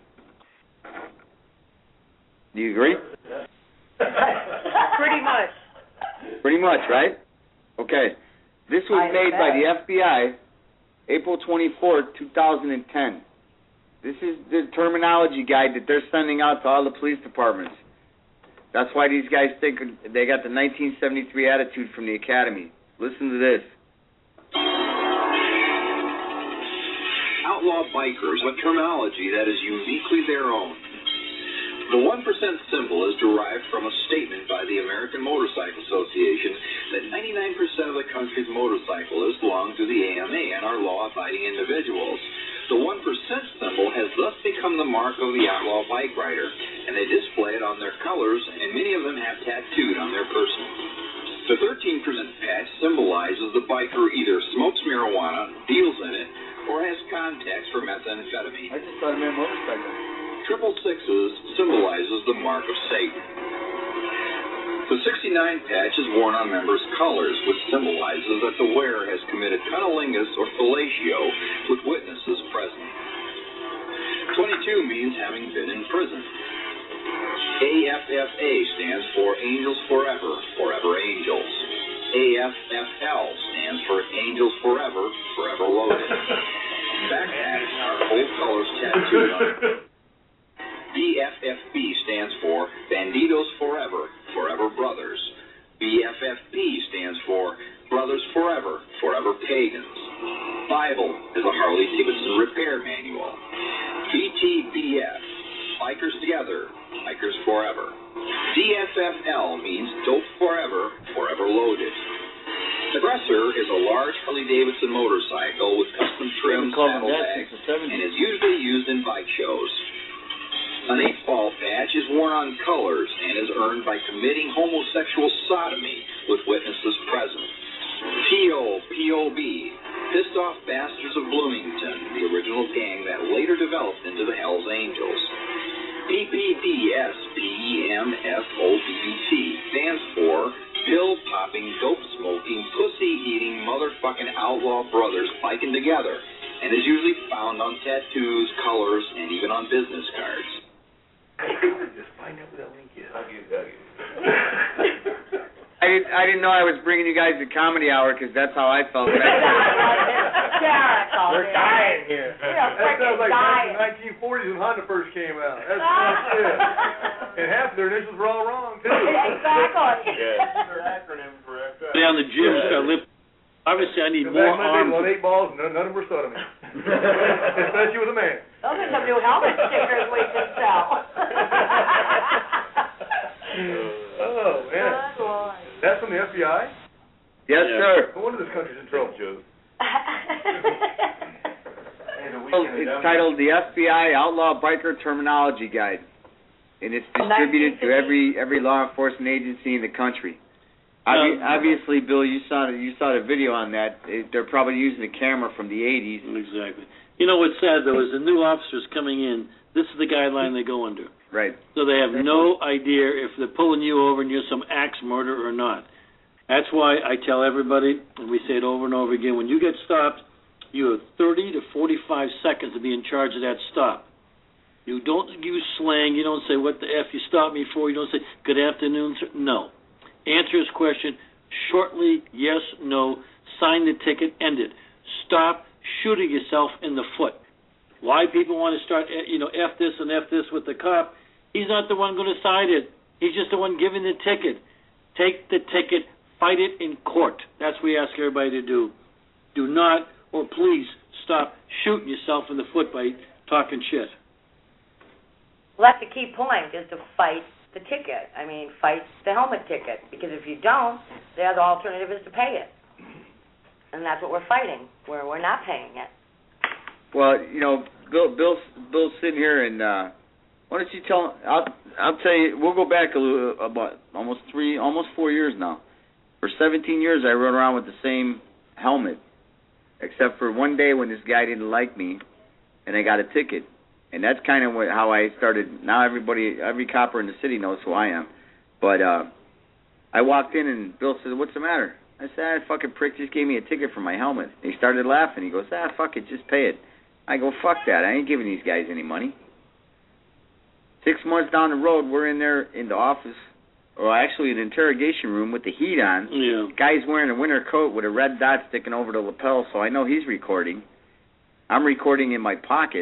Do you agree? Pretty much. Pretty much, right? Okay. This was made by the F B I, April twenty-fourth, two thousand ten. This is the terminology guide that they're sending out to all the police departments. That's why these guys think they got the nineteen seventy-three attitude from the academy. Listen to this. Outlaw bikers, a terminology that is uniquely their own. The one percent symbol is derived from a statement by the American Motorcycle Association that ninety-nine percent of the country's motorcyclists belong to the A M A and are law-abiding individuals. The one percent symbol has thus become the mark of the outlaw bike rider, and they display it on their colors, and many of them have tattooed on their person. The thirteen percent patch symbolizes the biker either smokes marijuana, deals in it, or has contacts for methamphetamine. I just thought I meant motorcycle. Triple sixes symbolizes the mark of Satan. The sixty-nine patch is worn on members' collars, which symbolizes that the wearer has committed cunnilingus or fellatio with witnesses present. twenty-two means having been in prison. A F F A stands for Angels Forever, Forever Angels. A F F L stands for Angels Forever, Forever Loaded. Backpacks are full colors tattooed on it. B F F B stands for Bandidos Forever, Forever Brothers. B F F P stands for Brothers Forever, Forever Pagans. Bible is a Harley-Davidson repair manual. B T B F, Bikers Together, Bikers Forever. D F F L means Dope Forever, Forever Loaded. Aggressor is a large Harley-Davidson motorcycle with custom trim saddlebags and is usually used in bike shows. An eight-ball patch is worn on colors and is earned by committing homosexual sodomy with witnesses present. P O P O B, Pissed Off Bastards of Bloomington, the original gang that later developed into the Hells Angels. P P D S P E M F O B B T stands for Pill-Popping, Dope-Smoking, Pussy-Eating, Motherfucking Outlaw Brothers Biking Together, and is usually found on tattoos, colors, and even on business cards. Just find out what that link is. I'll give that. I didn't, I didn't know I was bringing you guys the comedy hour because that's how I felt. We're dying here. That sounds like back in the nineteen forties when Honda first came out. That's bullshit. And half of their initials were all wrong, too. Exactly. Yeah. Their acronym for F F. Down the gym, start lifting Obviously, I need Go more back Monday, arms. won eight balls, none, none of them were sodomy. Especially with a man. Those are some new helmet stickers we can sell. Oh, man. Good Lord. That's from the F B I? Yes, Yeah. sir. No wonder this country's in trouble, Joe. It's titled the F B I Outlaw Biker Terminology Guide, and it's distributed to every every law enforcement agency in the country. Obvi- obviously, Bill, you saw the, you saw the video on that. It, they're probably using a camera from the eighties. Exactly. You know what's sad though is the new officers coming in. This is the guideline they go under. Right. So they have no idea if they're pulling you over and you're some axe murderer or not. That's why I tell everybody, and we say it over and over again, when you get stopped, you have thirty to forty-five seconds to be in charge of that stop. You don't use slang. You don't say, what the F you stopped me for. You don't say, good afternoon, sir. No. Answer his question shortly, yes, no. Sign the ticket, end it. Stop shooting yourself in the foot. Why people want to start, you know, F this and F this with the cop, he's not the one going to sign it. He's just the one giving the ticket. Take the ticket, fight it in court. That's what we ask everybody to do. Do not, or please, stop shooting yourself in the foot by talking shit. Well, that's the key point, is to fight the ticket. I mean, fight the helmet ticket. Because if you don't, the other alternative is to pay it. And that's what we're fighting, where we're not paying it. Well, you know, Bill, Bill, Bill's sitting here, and uh, why don't you tell? I'll, I'll tell you. We'll go back a little, about almost three, almost four years now. For seventeen years, I rode around with the same helmet, except for one day when this guy didn't like me, and I got a ticket. And that's kind of what, how I started. Now everybody, every copper in the city knows who I am. But uh, I walked in, and Bill said, "What's the matter?" I said, "Ah, fucking prick just gave me a ticket for my helmet." He started laughing. He goes, "Ah, fuck it, just pay it." I go, "Fuck that. I ain't giving these guys any money." Six months down the road, we're in there in the office, or actually an interrogation room with the heat on. Yeah. Guy's wearing a winter coat with a red dot sticking over the lapel, so I know he's recording. I'm recording in my pocket.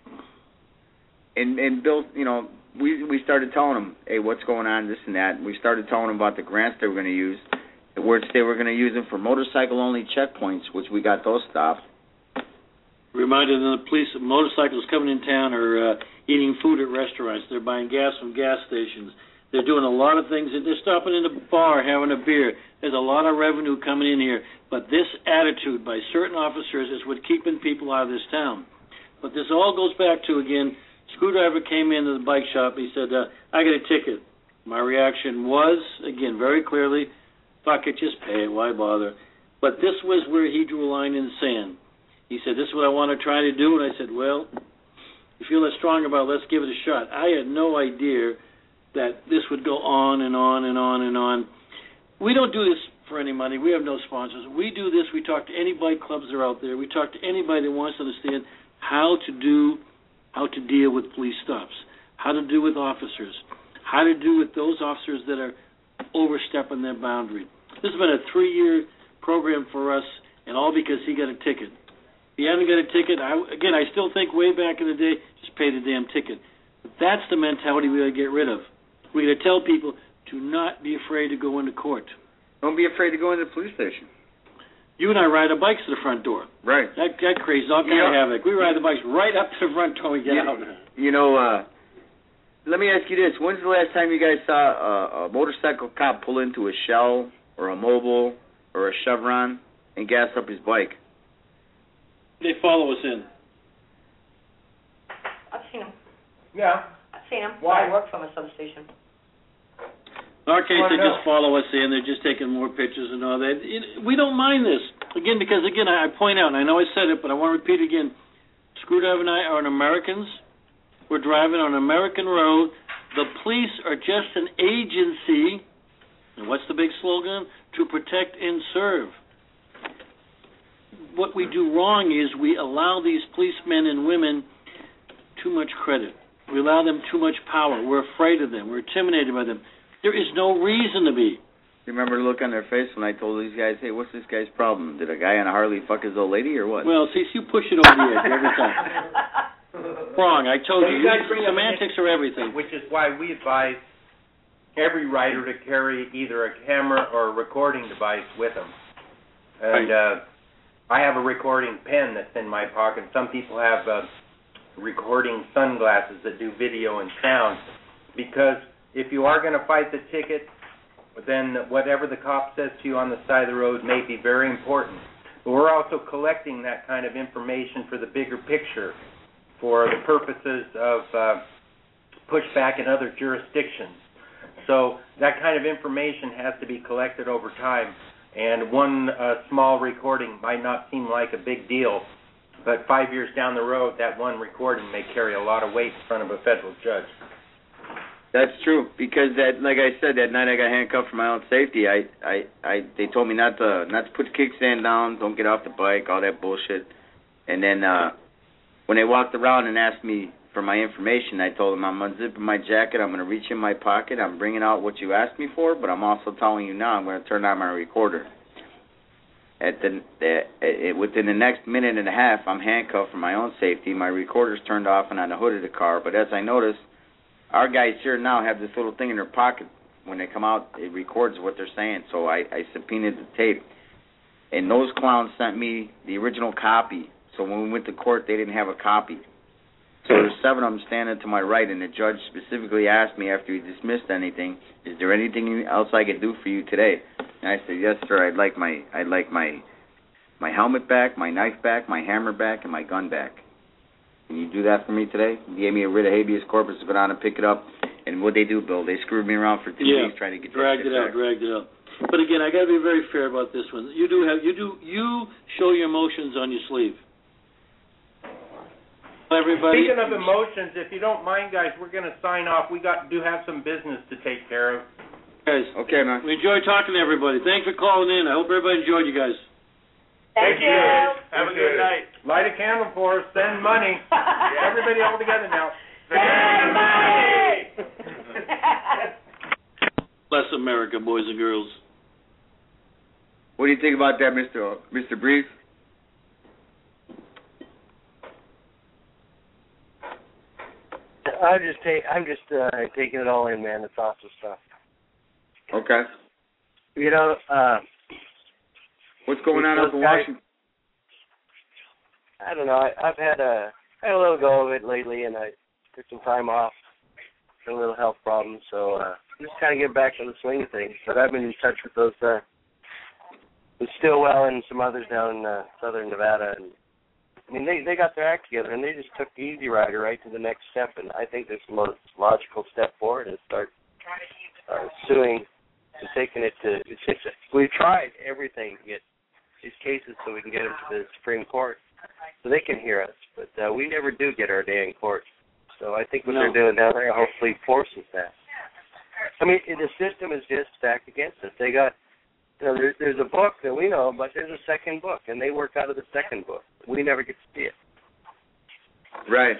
And and Bill, you know, we we started telling him, hey, what's going on, this and that. And we started telling him about the grants they were going to use, the words they were going to use them for motorcycle-only checkpoints, which we got those stopped. Reminded them the police that motorcycles coming in town are uh, eating food at restaurants. They're buying gas from gas stations. They're doing a lot of things. They're stopping in a bar, having a beer. There's a lot of revenue coming in here. But this attitude by certain officers is what's keeping people out of this town. But this all goes back to, again, Screwdriver came into the bike shop. He said, uh, I got a ticket. My reaction was, again, very clearly, fuck it, just pay it. Why bother? But this was where he drew a line in the sand. He said, this is what I want to try to do. And I said, well, you feel that strong about it, let's give it a shot. I had no idea that this would go on and on and on and on. We don't do this for any money. We have no sponsors. We do this. We talk to any bike clubs that are out there. We talk to anybody that wants to understand how to do, how to deal with police stops, how to do with officers, how to do with those officers that are overstepping their boundary. This has been a three-year program for us, and all because he got a ticket. If you haven't got a ticket, I, again, I still think way back in the day, just pay the damn ticket. But that's the mentality we got to get rid of. We got to tell people to not be afraid to go into court. Don't be afraid to go into the police station. You and I ride our bikes to the front door. Right. That, that creates all kind Yeah. of havoc. We ride the bikes right up to the front door and we get You- out. You know, uh, let me ask you this. When's the last time you guys saw a, a motorcycle cop pull into a Shell or a Mobil or a Chevron and gas up his bike? They follow us in. I've seen them. Yeah. I've seen them. Why? I work from a substation. In our case, Why they not? just follow us in. They're just taking more pictures and all that. It, we don't mind this. Again, because, again, I point out, and I know I said it, but I want to repeat again, Screwdriver and I are an Americans. We're driving on an American road. The police are just an agency, and what's the big slogan? To protect and serve. What we do wrong is we allow these policemen and women too much credit. We allow them too much power. We're afraid of them. We're intimidated by them. There is no reason to be. You remember the look on their face when I told these guys, hey, what's this guy's problem? Did a guy on a Harley fuck his old lady or what? Well, see, you push it over the edge every time. Wrong. I told So you. you guys bring up Semantics are everything. Which is why we advise every rider to carry either a camera or a recording device with them. And uh, I have a recording pen that's in my pocket. Some people have uh, recording sunglasses that do video and sound, because if you are going to fight the ticket, then whatever the cop says to you on the side of the road may be very important. But we're also collecting that kind of information for the bigger picture, for the purposes of uh, pushback in other jurisdictions. So that kind of information has to be collected over time, and one uh, small recording might not seem like a big deal, but five years down the road, that one recording may carry a lot of weight in front of a federal judge. That's true, because that, like I said, that night I got handcuffed for my own safety. I, I, I, they told me not to, not to put the kickstand down, don't get off the bike, all that bullshit. And then uh, when they walked around and asked me for my information, I told them I'm unzipping my jacket, I'm going to reach in my pocket, I'm bringing out what you asked me for, but I'm also telling you now I'm going to turn on my recorder. At the, the it, within the next minute and a half, I'm handcuffed for my own safety. My recorder's turned off and on the hood of the car, but as I noticed, our guys here now have this little thing in their pocket. When they come out, it records what they're saying. So I, I subpoenaed the tape. And those clowns sent me the original copy. So when we went to court, they didn't have a copy. So there's seven of them standing to my right, and the judge specifically asked me after he dismissed anything, is there anything else I could do for you today? And I said, yes, sir, I'd like my I'd like my my helmet back, my knife back, my hammer back, and my gun back. Can you do that for me today? He gave me a writ of habeas corpus to go down and pick it up. And what'd they do, Bill? They screwed me around for two yeah, weeks trying to get dragged that shit it out, back. dragged it out. But again, I got to be very fair about this one. You do have, you do, you show your emotions on your sleeve. Everybody. Speaking of emotions, if you don't mind, guys, we're going to sign off. We got do have some business to take care of. Guys, okay, man. We enjoyed talking to everybody. Thanks for calling in. I hope everybody enjoyed you guys. Thank, Thank you. you. Have a good night. Light a candle for us. Send money. Everybody all together now. Send money. Bless America, boys and girls. What do you think about that, Mister Mister Breeze? I'm just take, I'm just uh, taking it all in, man. It's awesome stuff. Okay. You know, uh, what's going on up in Washington? I don't know. I, I've had a had a little go of it lately, and I took some time off. Had a little health problem, so uh, I'm just kind of getting back to the swing of things. But I've been in touch with those, uh, with Stillwell and some others down in uh, southern Nevada, and I mean, they they got their act together, and they just took the Easy Rider right to the next step. And I think this the most logical step forward is start uh, suing and taking it to. It's just, we've tried everything to get these cases so we can get them to the Supreme Court so they can hear us, but uh, we never do get our day in court. So I think what no. they're doing down there hopefully forces that. I mean, the system is just stacked against us. They got. You know, there, there's a book that we know, but there's a second book, and they work out of the second book. We never get to see it. Right.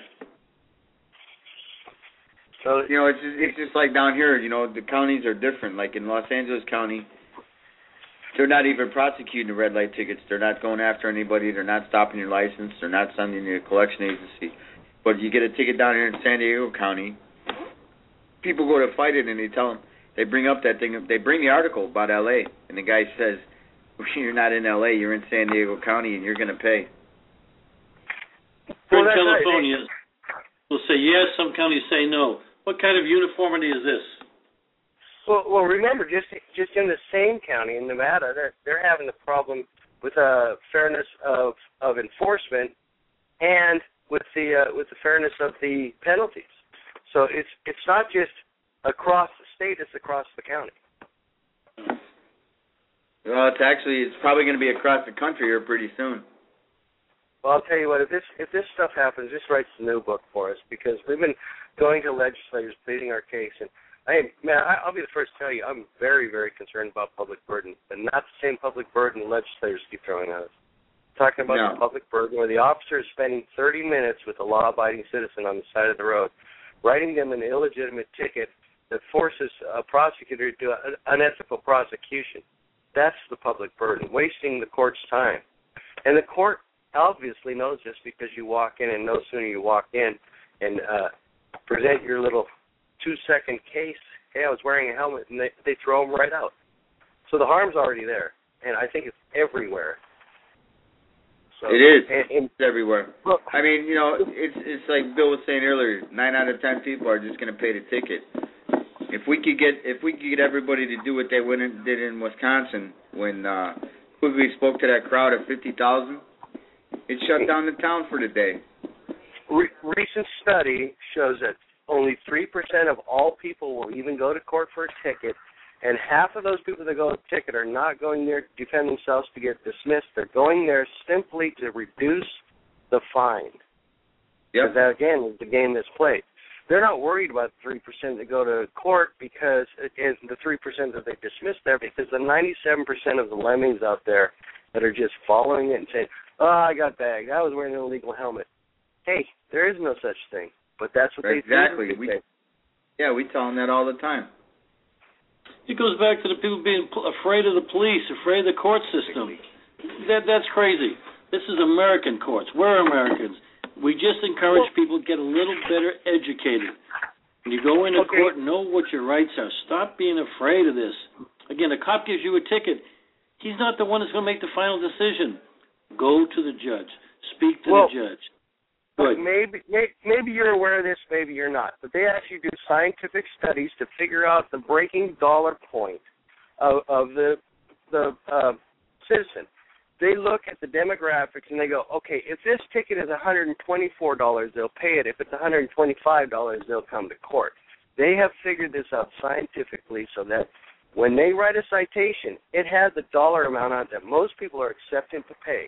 So you know, it's just, it's just like down here. You know, the counties are different. Like in Los Angeles County, they're not even prosecuting the red light tickets. They're not going after anybody. They're not stopping your license. They're not sending you to a collection agency. But you get a ticket down here in San Diego County, people go to fight it, and they tell them. They bring up that thing. They bring the article about L A, and the guy says, "You're not in L A. You're in San Diego County, and you're going to pay." Well, in California, will say yes. Some counties say no. What kind of uniformity is this? Well, well, remember, just just in the same county in Nevada, they're they're having the problem with uh, fairness of of enforcement, and with the uh, with the fairness of the penalties. So it's it's not just across the state, it's across the county. Well, it's actually, it's probably going to be across the country here pretty soon. Well, I'll tell you what, if this if this stuff happens, this writes a new book for us, because we've been going to legislators, pleading our case, and I, man, I'll be the first to tell you, I'm very, very concerned about public burden, but not the same public burden the legislators keep throwing at us. Talking about no. the public burden where the officer is spending thirty minutes with a law-abiding citizen on the side of the road, writing them an illegitimate ticket that forces a prosecutor to do an unethical prosecution. That's the public burden, wasting the court's time. And the court obviously knows this, because you walk in, and no sooner you walk in and uh, present your little two-second case, hey, I was wearing a helmet, and they, they throw them right out. So the harm's already there. and I think it's everywhere. So, it is. And, and, it's everywhere. Look, I mean, you know, it's it's like Bill was saying earlier. Nine out of ten people are just going to pay the ticket. If we could get if we could get everybody to do what they went and did in Wisconsin when uh, Quigley spoke to that crowd of fifty thousand, it shut down the town for the day. Re- recent study shows that only three percent of all people will even go to court for a ticket. And half of those people that go to ticket are not going there to defend themselves to get dismissed. They're going there simply to reduce the fine. Yep. Because that, again, is the game that's played. They're not worried about the three percent that go to court because and the three percent that they dismiss there, because the ninety-seven percent of the lemmings out there that are just following it and saying, oh, I got bagged. I was wearing an illegal helmet. Hey, there is no such thing. But that's what they exactly. think. We, yeah, we tell them that all the time. It goes back to the people being afraid of the police, afraid of the court system. That That's crazy. This is American courts. We're Americans. We just encourage well, people to get a little better educated. When you go into okay. court, know what your rights are. Stop being afraid of this. Again, a cop gives you a ticket. He's not the one that's going to make the final decision. Go to the judge. Speak to well, the judge. But maybe, maybe you're aware of this, maybe you're not. But they actually do scientific studies to figure out the breaking dollar point of, of the the uh, citizen. They look at the demographics and they go, okay, if this ticket is one hundred twenty-four dollars, they'll pay it. If it's one hundred twenty-five dollars, they'll come to court. They have figured this out scientifically so that when they write a citation, it has a dollar amount on it that most people are accepting to pay.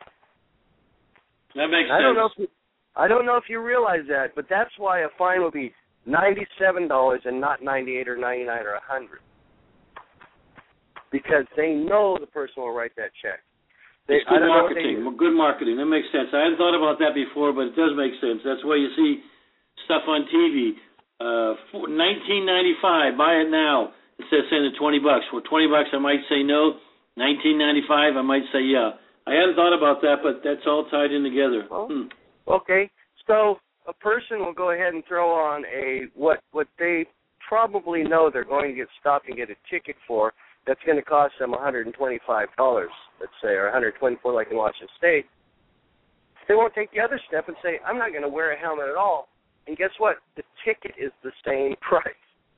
That makes I sense. Don't know if you, I don't know if you realize that, but that's why a fine will be ninety-seven dollars and not ninety-eight or ninety-nine or one hundred dollars. Because they know the person will write that check. They, it's good marketing. Well, good marketing. That makes sense. I hadn't thought about that before, but it does make sense. That's why you see stuff on T V. Uh, nineteen ninety-five. Buy it now. Instead of saying the twenty bucks. For twenty bucks, I might say no. nineteen ninety-five, I might say yeah. I hadn't thought about that, but that's all tied in together. Well, hmm. Okay, so a person will go ahead and throw on a what what they probably know they're going to get stopped and get a ticket for. That's going to cost them one hundred twenty-five dollars, let's say, or one hundred twenty-four dollars like in Washington State. They won't take the other step and say, I'm not going to wear a helmet at all. And guess what? The ticket is the same price.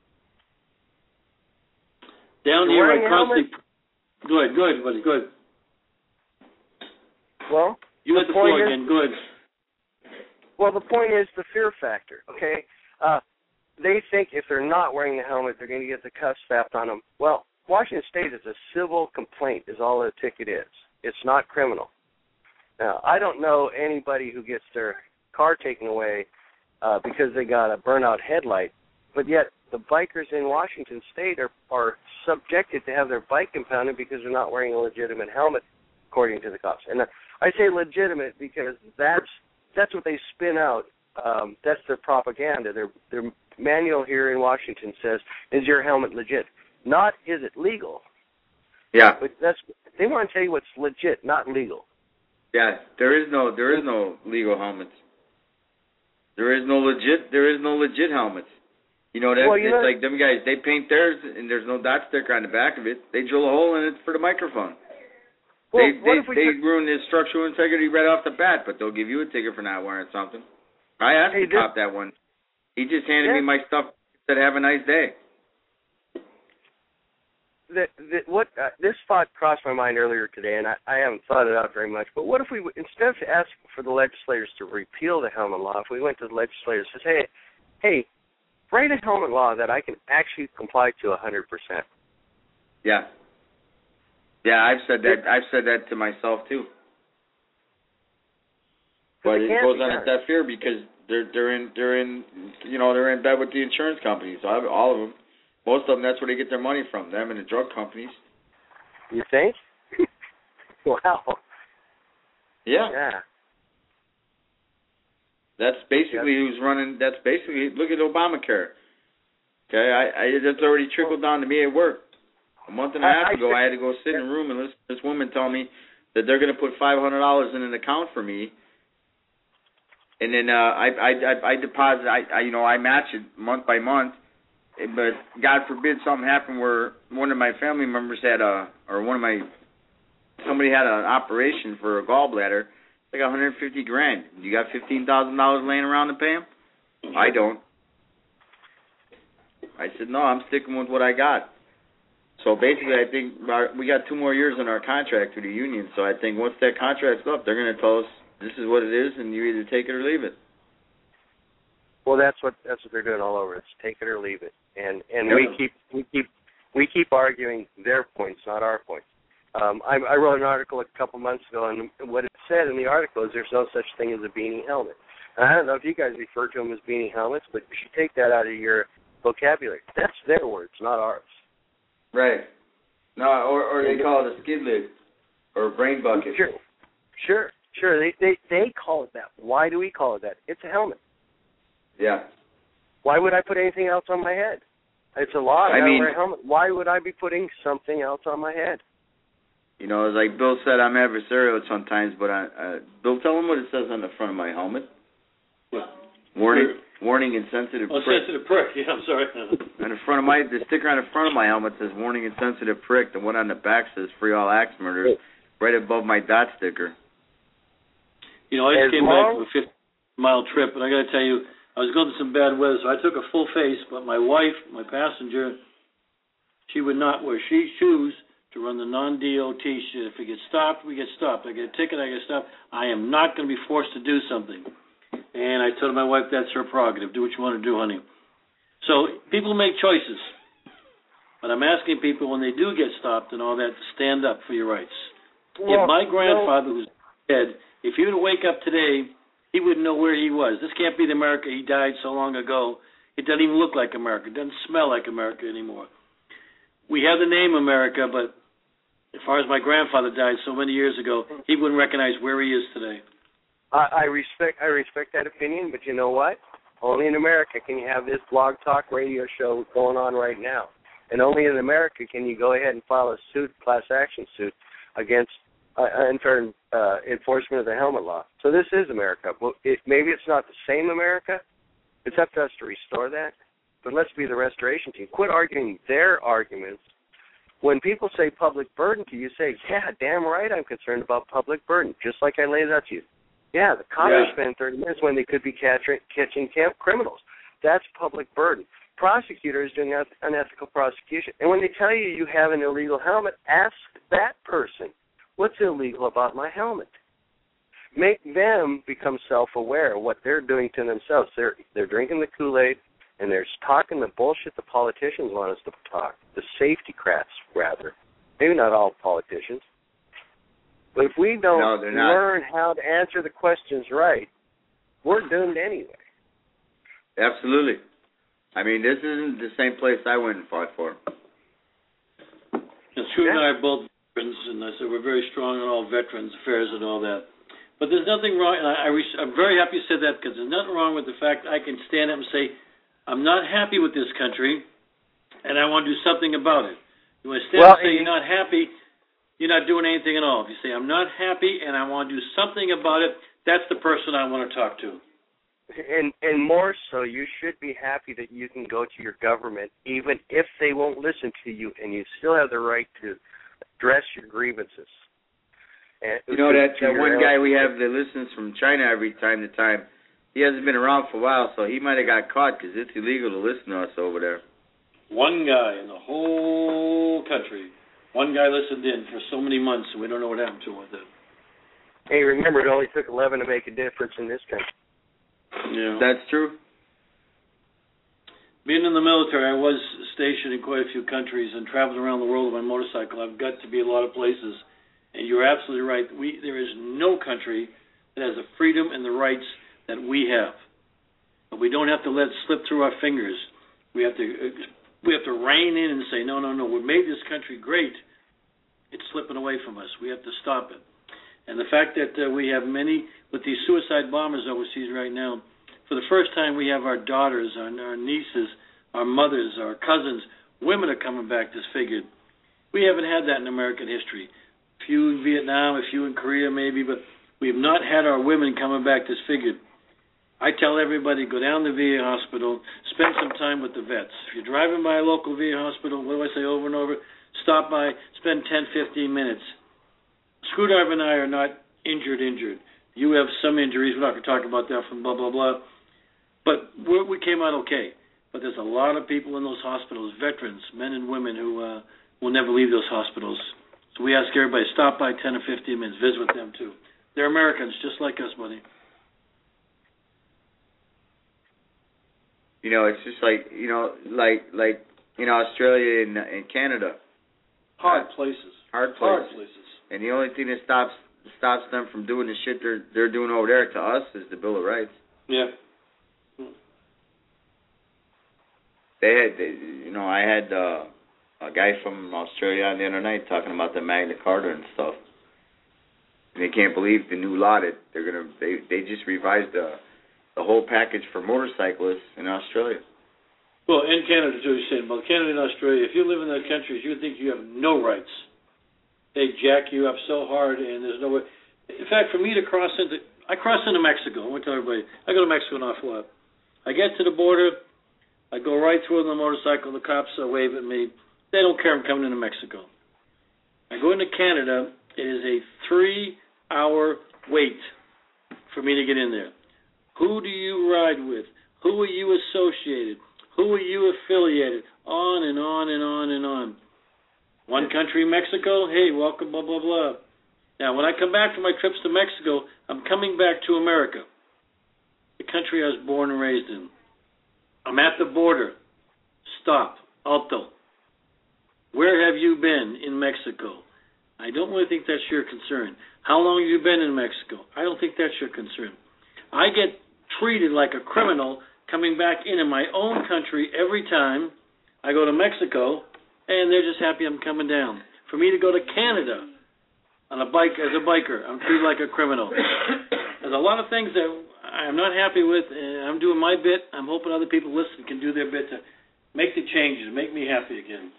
Down here, I constantly... Good, good, buddy, good. Well, you had the floor again, good. Well, the point is the fear factor, okay? Uh, they think if they're not wearing the helmet, they're going to get the cuff slapped on them. Well, Washington State is a civil complaint is all a ticket is. It's not criminal. Now, I don't know anybody who gets their car taken away uh, because they got a burnout headlight, but yet the bikers in Washington State are, are subjected to have their bike impounded because they're not wearing a legitimate helmet, according to the cops. And I say legitimate because that's that's what they spin out. Um, that's their propaganda. Their their manual here in Washington says, "Is your helmet legit?" Not is it legal. Yeah. But that's they want to tell you what's legit, not legal. Yeah, there is no there is no legal helmets. There is no legit there is no legit helmets. You know that well, you it's know, like them guys. They paint theirs and there's no dot sticker on the back of it. They drill a hole in it for the microphone. Well, they they, we they took, ruin the structural integrity right off the bat, but they'll give you a ticket for not wearing something. I asked hey, the cop that one. He just handed yeah. me my stuff. Said, "Have a nice day." The, the, what uh, this thought crossed my mind earlier today, and I, I haven't thought it out very much. But what if we, instead of asking for the legislators to repeal the helmet law, if we went to the legislators and said, "Hey, hey, write a helmet law that I can actually comply to one hundred percent." Yeah. Yeah, I've said that. I've said that to myself too. But it goes on at that fear because they're they're in they're in you know they're in bed with the insurance companies. So I, all of them, most of them, that's where they get their money from. Them and the drug companies. You think? Wow. Yeah. Yeah. That's basically who's running. That's basically look at Obamacare. Okay, I, I that's already trickled down to me at work. A month and a half I, I ago, I had to go sit in a room and listen to this woman tell me that they're going to put five hundred dollars in an account for me, and then uh, I, I, I, I deposit. I, I, you know, I match it month by month. But God forbid something happened where one of my family members had a, or one of my somebody had an operation for a gallbladder, it's like one hundred fifty grand. You got fifteen thousand dollars laying around to pay him? I don't. I said, no, I'm sticking with what I got. So basically, I think our, we got two more years on our contract with the union. So I think once that contract's up, they're going to tell us this is what it is, and you either take it or leave it. Well, that's what that's what they're doing all over. It's take it or leave it, and and Yeah. we keep we keep we keep arguing their points, not our points. Um, I, I wrote an article a couple months ago, and what it said in the article is there's no such thing as a beanie helmet. And I don't know if you guys refer to them as beanie helmets, but you should take that out of your vocabulary. That's their words, not ours. Right. No, or or they call it a skid lid or a brain bucket. Sure, sure, sure. They they they call it that. Why do we call it that? It's a helmet. Yeah. Why would I put anything else on my head? It's a law. I, I gotta mean, wear a helmet. Why would I be putting something else on my head? You know, it's like Bill said, I'm adversarial sometimes, but I, uh, Bill, tell him what it says on the front of my helmet. What? Warning, warning and sensitive Oh, prick. sensitive prick. Yeah, I'm sorry. On the front of my, the sticker on the front of my helmet says warning and sensitive prick. The one on the back says free all axe murders. Right above my dot sticker. You know, I just As came long- back from a fifty-mile trip, and I got to tell you, I was going through some bad weather, so I took a full face, but my wife, my passenger, she would not wear she shoes to run the non-D O T shit. If we get stopped, we get stopped. I get a ticket, I get stopped. I am not going to be forced to do something. And I told my wife that's her prerogative. Do what you want to do, honey. So people make choices. But I'm asking people when they do get stopped and all that to stand up for your rights. Well, if my no. grandfather was dead, if he were to wake up today, he wouldn't know where he was. This can't be the America he died so long ago. It doesn't even look like America. It doesn't smell like America anymore. We have the name America, but as far as my grandfather died so many years ago, he wouldn't recognize where he is today. I, I respect I respect that opinion, but you know what? Only in America can you have this blog talk radio show going on right now, and only in America can you go ahead and file a suit, class action suit, against uh, unfair uh, enforcement of the helmet law. So this is America. Well, it, maybe it's not the same America. It's up to us to restore that. But let's be the restoration team. Quit arguing their arguments. When people say public burden to you, say, yeah, damn right I'm concerned about public burden, just like I laid out to you. Yeah, the cops Yeah. spend thirty minutes when they could be catching, catching camp criminals. That's public burden. Prosecutors doing unethical prosecution. And when they tell you you have an illegal helmet, ask that person, what's illegal about my helmet? Make them become self-aware of what they're doing to themselves. They're they're drinking the Kool-Aid, and they're talking the bullshit the politicians want us to talk, the safety crats, rather. Maybe not all politicians. But if we don't No, they're not. learn how to answer the questions right, we're doomed anyway. Absolutely. I mean, this isn't the same place I went and fought for. And Sue and I are both veterans, and I said we're very strong on all veterans affairs and all that. But there's nothing wrong, and I, I re- I'm very happy you said that, because there's nothing wrong with the fact I can stand up and say, I'm not happy with this country, and I want to do something about it. You want to stand Well, up and say and- you're not happy, you're not doing anything at all. If you say, I'm not happy and I want to do something about it, that's the person I want to talk to. And and more so, you should be happy that you can go to your government, even if they won't listen to you, and you still have the right to address your grievances. And You know, that, to that your one own- guy we have that listens from China every time to time, he hasn't been around for a while, so he might have got caught because it's illegal to listen to us over there. One guy in the whole country, one guy listened in for so many months, and we don't know what happened to him with it. Hey, remember, it only took eleven to make a difference in this country. Yeah. That's true. Being in the military, I was stationed in quite a few countries and traveled around the world on my motorcycle. I've got to be a lot of places, and you're absolutely right. We there is no country that has the freedom and the rights that we have. But we don't have to let it slip through our fingers. We have to we have to rein in and say, no, no, no. We made this country great. It's slipping away from us. We have to stop it. And the fact that uh, we have many, with these suicide bombers overseas right now, for the first time we have our daughters, our, our nieces, our mothers, our cousins, women are coming back disfigured. We haven't had that in American history. A few in Vietnam, a few in Korea maybe, but we have not had our women coming back disfigured. I tell everybody, go down to the V A hospital, spend some time with the vets. If you're driving by a local V A hospital, what do I say over and over? Stop by, spend ten, fifteen minutes. Screwdriver and I are not injured, injured. You have some injuries. We're not going to talk about that from blah, blah, blah. But we're, we came out okay. But there's a lot of people in those hospitals, veterans, men and women, who uh, will never leave those hospitals. So we ask everybody to stop by ten or fifteen minutes, visit with them too. They're Americans, just like us, buddy. You know, it's just like, you know, like, like you know, Australia and, and Canada. Hard places. Hard places. Hard places. And the only thing that stops stops them from doing the shit they're they're doing over there to us is the Bill of Rights. Yeah. They had, they, you know, I had uh, a guy from Australia on the other night talking about the Magna Carta and stuff. And they can't believe the new law that they're gonna. They they just revised the the whole package for motorcyclists in Australia. Well, in Canada too, you're saying, well, Canada and Australia. If you live in those countries, you think you have no rights. They jack you up so hard, and there's no way. In fact, for me to cross into, I cross into Mexico. I want to tell everybody, I go to Mexico an awful lot. I get to the border. I go right through on the motorcycle. The cops uh, wave at me. They don't care I'm coming into Mexico. I go into Canada. It is a three-hour wait for me to get in there. Who do you ride with? Who are you associated? Who are you affiliated? On and on and on and on. One country, Mexico. Hey, welcome, blah, blah, blah. Now, when I come back from my trips to Mexico, I'm coming back to America, the country I was born and raised in. I'm at the border. Stop. Alto. Where have you been in Mexico? I don't really think that's your concern. How long have you been in Mexico? I don't think that's your concern. I get treated like a criminal coming back into my own country every time I go to Mexico, and they're just happy I'm coming down. For me to go to Canada on a bike as a biker, I'm treated like a criminal. There's a lot of things that I'm not happy with, and I'm doing my bit. I'm hoping other people listening can do their bit to make the changes, make me happy again.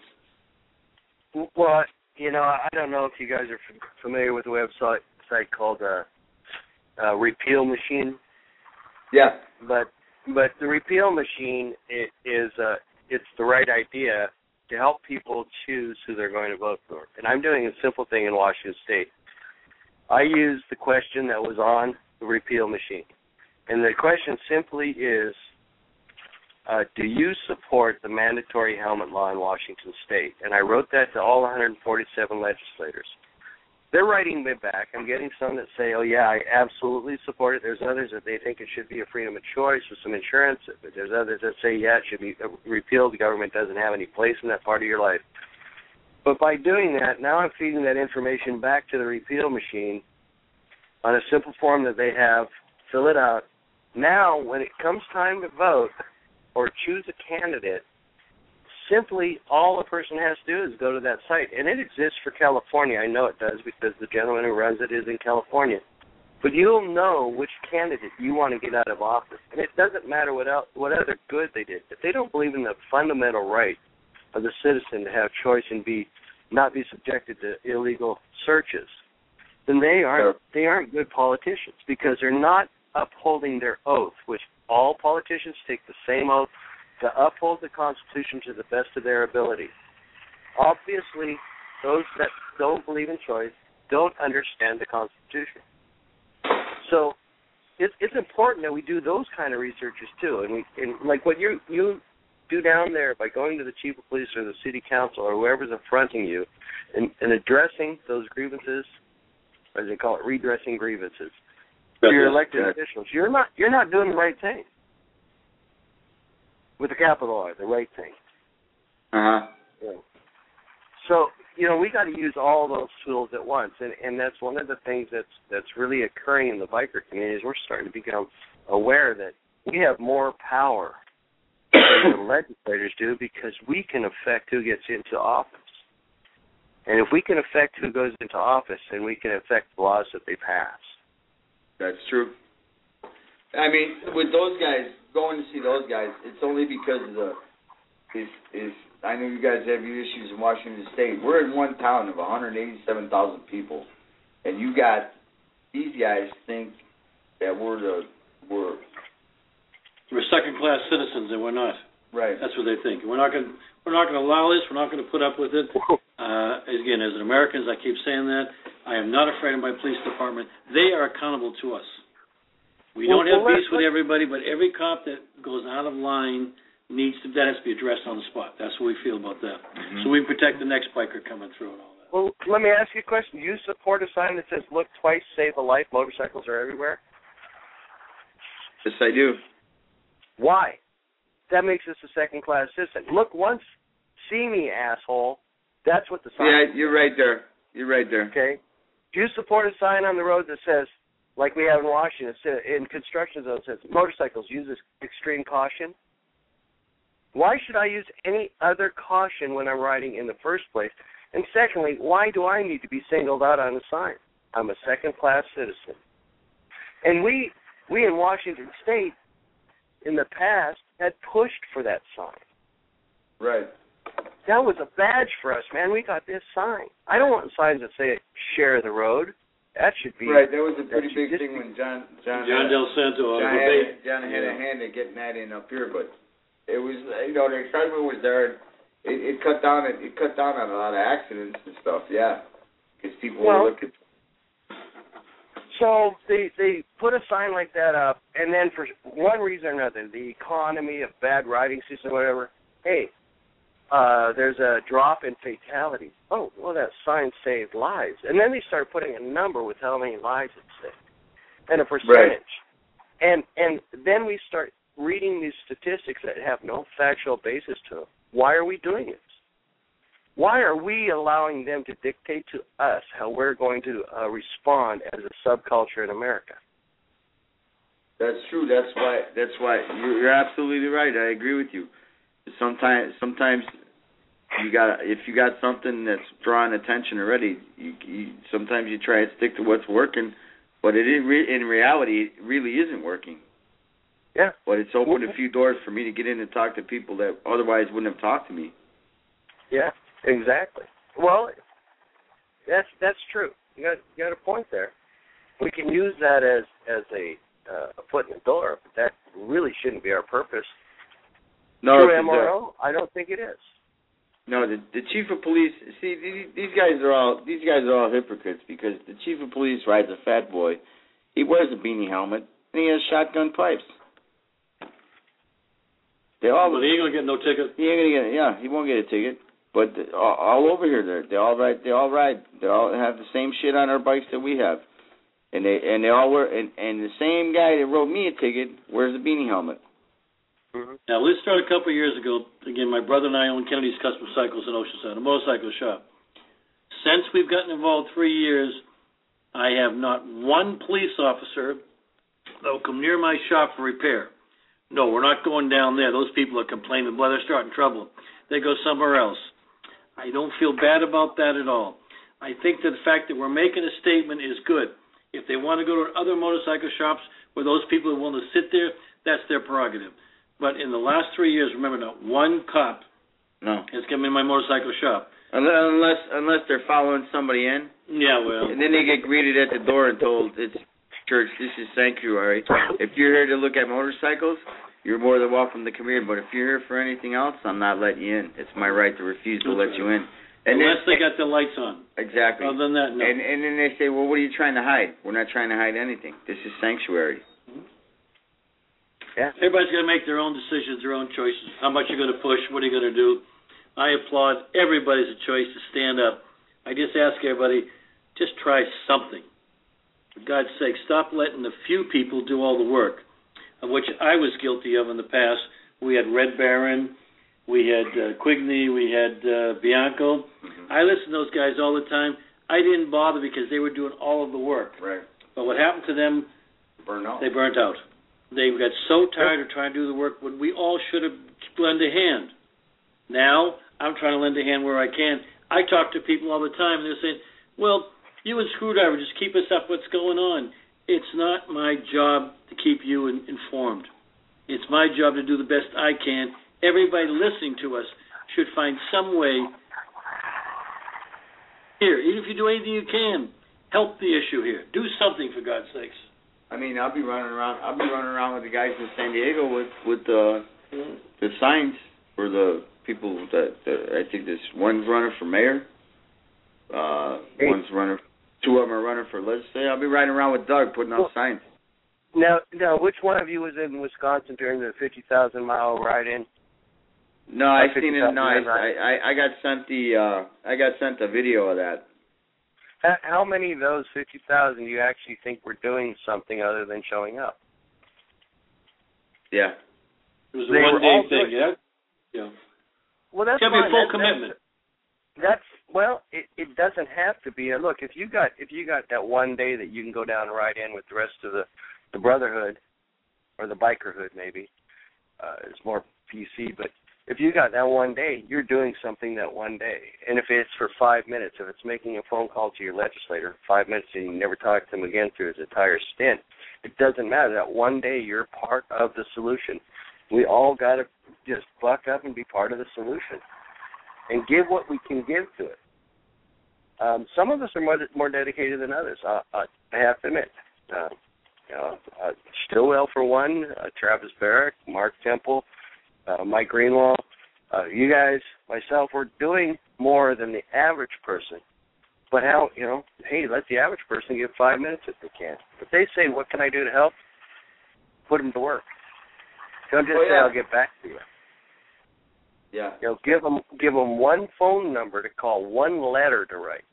Well, you know, I don't know if you guys are familiar with a website site called uh, uh, Repeal Machine. Yeah. But but the Repeal Machine it is uh, it's the right idea to help people choose who they're going to vote for. And I'm doing a simple thing in Washington State. I use the question that was on the Repeal Machine. And the question simply is, uh, do you support the mandatory helmet law in Washington State? And I wrote that to all one hundred forty-seven legislators. They're writing me back. I'm getting some that say, oh, yeah, I absolutely support it. There's others that they think it should be a freedom of choice with some insurance. But there's others that say, yeah, it should be repealed. The government doesn't have any place in that part of your life. But by doing that, now I'm feeding that information back to the Repeal Machine on a simple form that they have, fill it out. Now, when it comes time to vote or choose a candidate, simply all a person has to do is go to that site. And it exists for California. I know it does because the gentleman who runs it is in California. But you'll know which candidate you want to get out of office. And it doesn't matter what, else, what other good they did. If they don't believe in the fundamental right of the citizen to have choice and be not be subjected to illegal searches, then they aren't they aren't good politicians because they're not upholding their oath, which all politicians take the same oath to uphold the Constitution to the best of their ability. Obviously, those that don't believe in choice don't understand the Constitution. So it's it's important that we do those kind of researches too, and we and like what you you do down there by going to the chief of police or the city council or whoever's affronting you, and, and addressing those grievances, as they call it, redressing grievances to your elected officials. You're not you're not doing the right thing. With a capital R, the right thing. Uh-huh. Yeah. So, you know, we got to use all those tools at once, and, and that's one of the things that's that's really occurring in the biker community is we're starting to become aware that we have more power than the legislators do because we can affect who gets into office. And if we can affect who goes into office, then we can affect the laws that they pass. That's true. I mean, with those guys, going to see those guys, it's only because of the is is I know you guys have your issues in Washington State. We're in one town of one hundred eighty-seven thousand people, and you got these guys think that we're the we're we're second class citizens and we're not. Right. That's what they think. We're not going. We're not going to allow this. We're not going to put up with it. Uh, again, as Americans, I keep saying that. I am not afraid of my police department. They are accountable to us. We well, don't have well, peace with everybody, but every cop that goes out of line needs to, that has to be addressed on the spot. That's what we feel about that. Mm-hmm. So we protect the next biker coming through and all that. Well, let me ask you a question. Do you support a sign that says, look twice, save a life, motorcycles are everywhere? Yes, I do. Why? That makes us a second-class citizen. Look once, see me, asshole. That's what the sign Yeah, is. you're right there. You're right there. Okay. Do you support a sign on the road that says, like we have in Washington, in construction zones, it says, motorcycles, use extreme caution? Why should I use any other caution when I'm riding in the first place? And secondly, why do I need to be singled out on a sign? I'm a second-class citizen. And we, we in Washington State, in the past, had pushed for that sign. Right. That was a badge for us, man. We got this sign. I don't want signs that say share the road. That should be right. That was a pretty big thing when John John John had, Del Santo John had, had, John had yeah. a hand in getting that in up here, but it was you know the excitement was there. It, it cut down it, it cut down on a lot of accidents and stuff. Yeah, because people well, were looking. So they they put a sign like that up, and then for one reason or another, the economy of bad riding system, whatever. Hey, uh, there's a drop in fatalities. Oh, well, that sign saved lives, and then they start putting a number with how many lives it saved, and a percentage, right. and and then we start reading these statistics that have no factual basis to them. Why are we doing this? Why are we allowing them to dictate to us how we're going to uh, respond as a subculture in America? That's true. That's why. That's why you're, you're absolutely right. I agree with you. Sometimes, sometimes you got if you got something that's drawing attention already. You, you sometimes you try to stick to what's working, but it in, re, in reality it really isn't working. Yeah. But it's opened a few doors for me to get in and talk to people that otherwise wouldn't have talked to me. Yeah. Exactly. Well, that's that's true. You got you got a point there. We can use that as as a uh, a foot in the door, but that really shouldn't be our purpose. No, Through M R O, I don't think it is. No, the the chief of police. See, these, these guys are all these guys are all hypocrites because the chief of police rides a fat boy. He wears a beanie helmet and he has shotgun pipes. They all. But he ain't gonna get no ticket. He ain't gonna get. Yeah, he won't get a ticket. But the, all, all over here, they they all ride. They all ride. They all have the same shit on their bikes that we have, and they and they all wear. And, and the same guy that wrote me a ticket wears a beanie helmet. Mm-hmm. Now let's start a couple of years ago. Again, my brother and I own Kennedy's Custom Cycles in Oceanside, a motorcycle shop. Since we've gotten involved three years, I have not one police officer that will come near my shop for repair. No, we're not going down there. Those people are complaining. Boy, they're starting trouble. They go somewhere else. I don't feel bad about that at all. I think that the fact that we're making a statement is good. If they want to go to other motorcycle shops where those people are willing to sit there, that's their prerogative. But in the last three years, remember, not one cop no. has come in my motorcycle shop. Unless unless they're following somebody in. Yeah, well. And then they get greeted at the door and told, it's church, this is sanctuary. If you're here to look at motorcycles, you're more than welcome to come here, but if you're here for anything else, I'm not letting you in. It's my right to refuse to let you in. And Unless then, they got the lights on. Exactly. Other than that, no. And, and then they say, well, what are you trying to hide? We're not trying to hide anything. This is sanctuary. Mm-hmm. Yeah. Everybody's got to make their own decisions, their own choices. How much you're going to push, what are you going to do. I applaud everybody's choice to stand up. I just ask everybody, just try something. For God's sake, stop letting the few people do all the work, of which I was guilty of in the past. We had Red Baron, we had uh, Quigley, we had uh, Bianco. Mm-hmm. I listened to those guys all the time. I didn't bother because they were doing all of the work. Right. But what happened to them, Burn out. they burnt out. They got so tired of trying to do the work when we all should have lent a hand. Now, I'm trying to lend a hand where I can. I talk to people all the time, and they're saying, well, you and Screwdriver, just keep us up what's going on. It's not my job to keep you in, informed. It's my job to do the best I can. Everybody listening to us should find some way here. Even if you do anything you can, help the issue here. Do something, for God's sakes. I mean, I'll be running around. I'll be running around with the guys in San Diego with with uh, the signs for the people that, that I think this one's running for mayor. Uh, one's running, two of them are running for legislature. I'll be riding around with Doug putting up well, signs. Now, now, which one of you was in Wisconsin during the fifty thousand mile ride-in? No, I seen it. No, I, I I got sent the uh, I got sent a video of that. How many of those fifty thousand do you actually think were doing something other than showing up? Yeah. It was a They one were all day thing, doing- yeah? Yeah. Well, that's It's got to be a fine. full That- commitment. That's, that's well, it, it doesn't have to be. Look, if you got if you got that one day that you can go down and ride in with the rest of the, the brotherhood, or the bikerhood maybe, uh, it's more P C, but if you got that one day, you're doing something that one day. And if it's for five minutes, if it's making a phone call to your legislator, five minutes and you never talk to him again through his entire stint, it doesn't matter. That one day you're part of the solution. We all got to just buck up and be part of the solution and give what we can give to it. Um, some of us are more, more dedicated than others, I, I have to admit. Uh, you know, uh, Stillwell, for one, uh, Travis Barrick, Mark Temple, Uh, Mike Greenwald, uh, you guys, myself, we're doing more than the average person. But how, you know, hey, let the average person give five minutes if they can. If they say, what can I do to help? Put them to work. Don't just oh, say, yeah. I'll get back to you. Yeah. You know, give them, give them one phone number to call, one letter to write.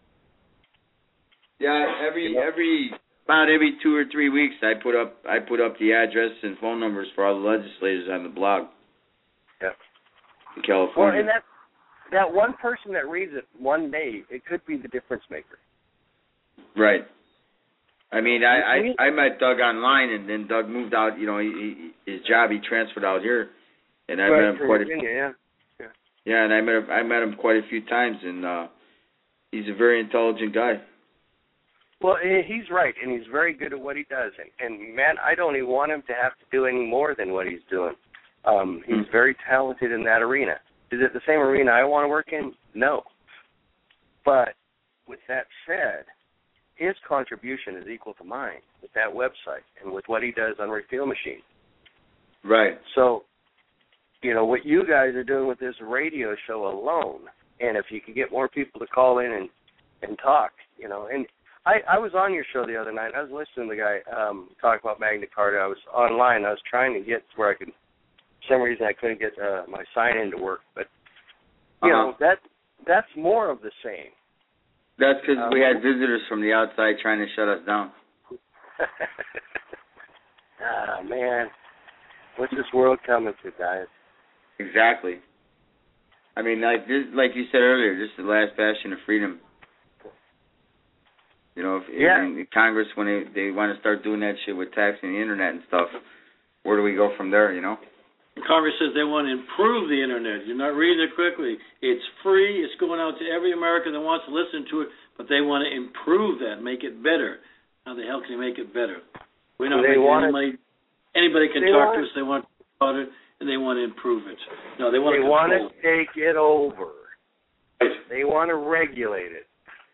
Yeah, every every about every two or three weeks, I put up I put up the address and phone numbers for all the legislators on the blog. Yeah. In California. Well, and that that one person that reads it one day, it could be the difference maker. Right. I mean, I, I I met Doug online, and then Doug moved out. You know, he, he, his job he transferred out here, and I right, met him quite a Virginia, yeah. yeah. Yeah, and I met him, I met him quite a few times, and uh, he's a very intelligent guy. Well, he's right, and he's very good at what he does. And, and man, I don't even want him to have to do any more than what he's doing. Um, he's mm-hmm. very talented in that arena. Is it the same arena I want to work in? No. But with that said, his contribution is equal to mine with that website and with what he does on Refuel Machine. Right. So, you know, what you guys are doing with this radio show alone, and if you could get more people to call in and, and talk, you know, and I, I was on your show the other night. I was listening to the guy um, talk about Magna Carta. I was online. I was trying to get where I could, for some reason I couldn't get uh, my sign-in to work. But, you uh-huh. know, that that's more of the same. That's because um, we had visitors from the outside trying to shut us down. Ah, man. What's this world coming to, guys? Exactly. I mean, like this, like you said earlier, this is the last bastion of freedom. You know, if, yeah. in Congress, when they, they want to start doing that shit with taxing the internet and stuff, where do we go from there, you know? Congress says they want to improve the internet. You're not reading it quickly. It's free. It's going out to every American that wants to listen to it, but they want to improve that, make it better. How the hell can you make it better? We're not they making want anybody. Anybody can they talk want, to us. They want to talk about it, and they want to improve it. No, they want they to want control to take it over. Right. They want to regulate it.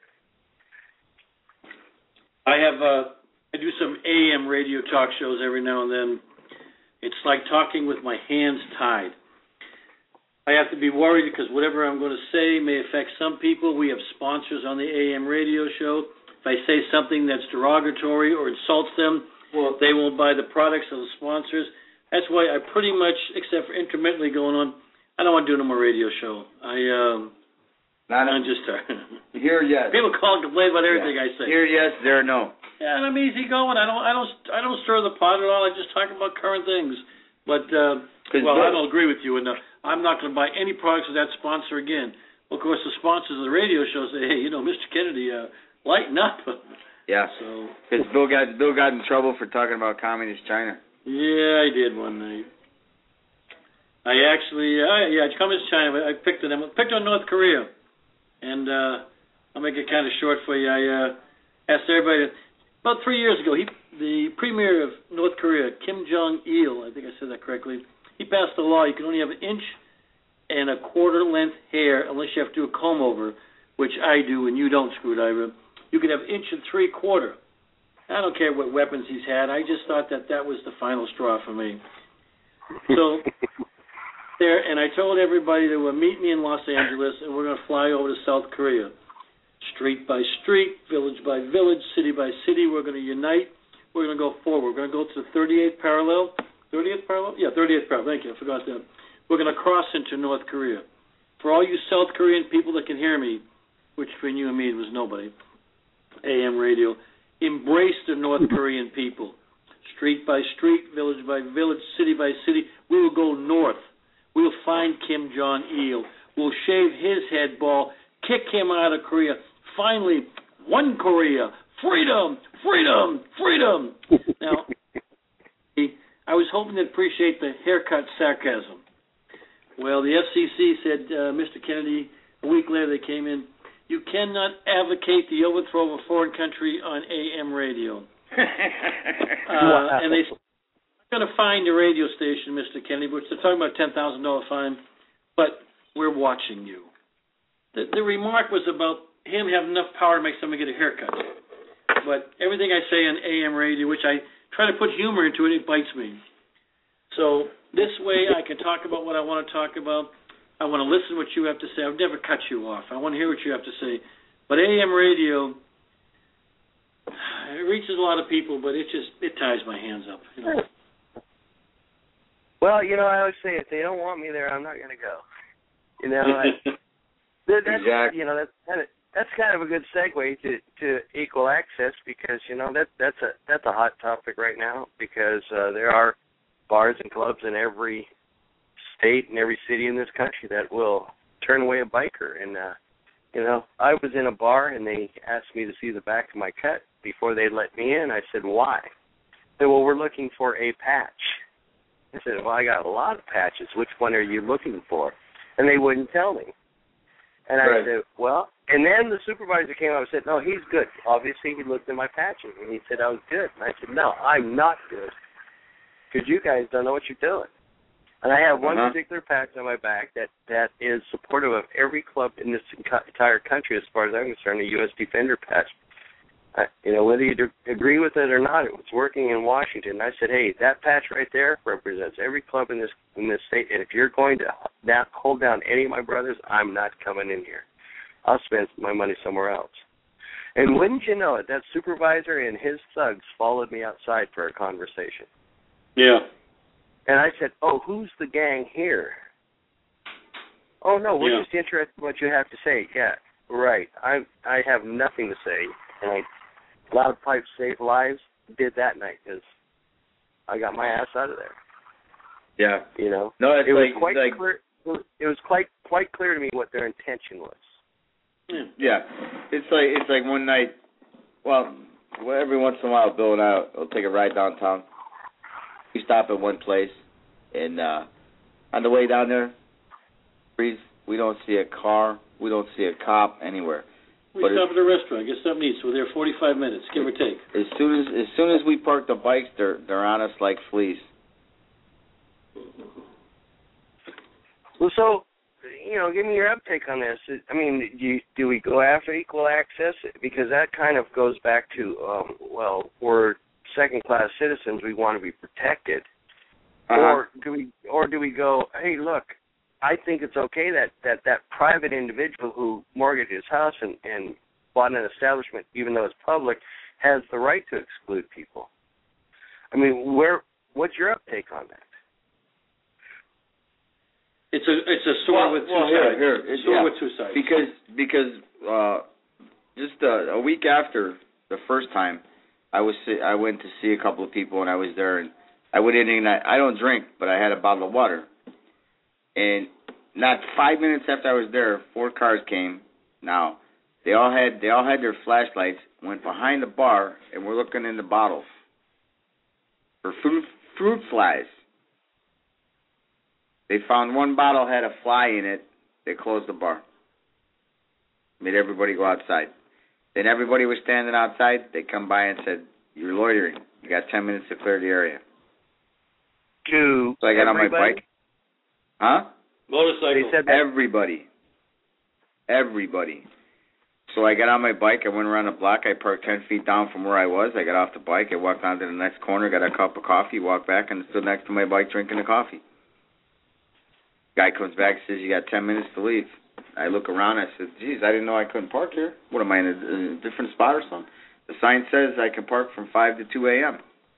I have uh, I do some A M radio talk shows every now and then. It's like talking with my hands tied. I have to be worried because whatever I'm going to say may affect some people. We have sponsors on the A M radio show. If I say something that's derogatory or insults them, well, they won't buy the products of the sponsors. That's why I pretty much, except for intermittently going on, I don't want to do no more radio show. I um, Not I'm just uh, here. Yes. People call and complain about everything yeah. I say. Here, yes. There, no. Yeah, and I'm easy going. I don't, I don't, I don't stir the pot at all. I just talk about current things. But uh, well, I don't agree with you, and uh, I'm not going to buy any products of that sponsor again. Well, of course, the sponsors of the radio show say, "Hey, you know, Mister Kennedy, uh, lighten up." Yeah. So because Bill got Bill got in trouble for talking about communist China. Yeah, I did one night. I actually, uh, yeah, communist China. But I picked on them. Picked on North Korea, and uh, I'll make it kind of short for you. I uh, asked everybody. About three years ago, he, the premier of North Korea, Kim Jong-il, I think I said that correctly, he passed a law you can only have an inch and a quarter length hair unless you have to do a comb over, which I do and you don't, Screwdriver. You can have inch and three quarter. I don't care what weapons he's had. I just thought that that was the final straw for me. So there, and I told everybody to uh, meet me in Los Angeles, and we're going to fly over to South Korea. Street by street, village by village, city by city, we're going to unite. We're going to go forward. We're going to go to the thirty-eighth parallel. thirtieth parallel? Yeah, thirtieth parallel. Thank you. I forgot that. We're going to cross into North Korea. For all you South Korean people that can hear me, which between you and me was nobody, A M radio, embrace the North Korean people. Street by street, village by village, city by city, we will go north. We'll find Kim Jong-il. We'll shave his head bald, kick him out of Korea. Finally, one Korea. Freedom, freedom, freedom. Now, I was hoping to appreciate the haircut sarcasm. Well, the F C C said, uh, Mister Kennedy, a week later they came in, you cannot advocate the overthrow of a foreign country on A M radio. uh, and they said, I'm going to find a radio station, Mister Kennedy, which they're talking about a ten thousand dollars fine, but we're watching you. The, the remark was about him having enough power to make somebody get a haircut. But everything I say on A M radio, which I try to put humor into it, it bites me. So this way I can talk about what I want to talk about. I want to listen to what you have to say. I would never cut you off. I want to hear what you have to say. But A M radio, it reaches a lot of people, but it just, it ties my hands up. You know? Well, you know, I always say if they don't want me there, I'm not going to go. You know, I, that, that's, exactly. you know, that's kind of, that's kind of a good segue to, to equal access because, you know, that that's a that's a hot topic right now because uh, there are bars and clubs in every state and every city in this country that will turn away a biker. And, uh, you know, I was in a bar and they asked me to see the back of my cut before they let me in. I said, why? They said, well, we're looking for a patch. I said, well, I got a lot of patches. Which one are you looking for? And they wouldn't tell me. And I right. said, well, and then the supervisor came up and said, no, he's good. Obviously, he looked at my patches, and he said I was good. And I said, no, I'm not good because you guys don't know what you're doing. And I have one uh-huh. particular patch on my back that, that is supportive of every club in this entire country as far as I'm concerned, a U S Defender patch. I, you know, whether you d- agree with it or not, it was working in Washington. I said, hey, that patch right there represents every club in this in this state, and if you're going to not hold down any of my brothers, I'm not coming in here. I'll spend my money somewhere else. And wouldn't you know it, that supervisor and his thugs followed me outside for a conversation. Yeah. And I said, oh, who's the gang here? Oh, no, we're yeah. just interested in what you have to say. Yeah, right. I I have nothing to say. And I Loud Pipes Save Lives did that night because I got my ass out of there. Yeah. You know? No, it's it was like, quite like, clear. It was quite quite clear to me what their intention was. Yeah, it's like it's like one night. Well, every once in a while, Bill and I will take a ride downtown. We stop at one place, and uh, on the way down there, we don't see a car, we don't see a cop anywhere. We but stop at a restaurant, get something to eat. So we're there forty-five minutes, give or take. As soon as as soon as we park the bikes, they're they're on us like fleas. Well, so, you know, give me your uptake on this. I mean, do, you, do we go after equal access? Because that kind of goes back to, um, well, we're second-class citizens. We want to be protected. Uh-huh. Or do we, or do we go, hey, look, I think it's okay that, that, that private individual who mortgaged his house and, and bought an establishment, even though it's public, has the right to exclude people. I mean, where? What's your uptake on that? It's a it's a sword well, with two well, sides. Here, here. Sword yeah. with two sides. Because because uh, just a, a week after the first time, I was I went to see a couple of people and I was there and I went in and I, I don't drink, but I had a bottle of water. And not five minutes after I was there, four cars came. Now they all had they all had their flashlights, went behind the bar, and were looking in the bottles for fruit fruit flies. They found one bottle had a fly in it. They closed the bar. Made everybody go outside. Then everybody was standing outside. They come by and said, "You're loitering. You got ten minutes to clear the area." To so I got everybody? on my bike. Huh? Motorcycle. They said that. Everybody. Everybody. So I got on my bike. I went around the block. I parked ten feet down from where I was. I got off the bike. I walked on to the next corner, got a cup of coffee, walked back, and stood next to my bike drinking the coffee. Guy comes back and says, you got ten minutes to leave. I look around, I said, geez, I didn't know I couldn't park here. What, am I in a, a different spot or something? The sign says I can park from five to two a.m.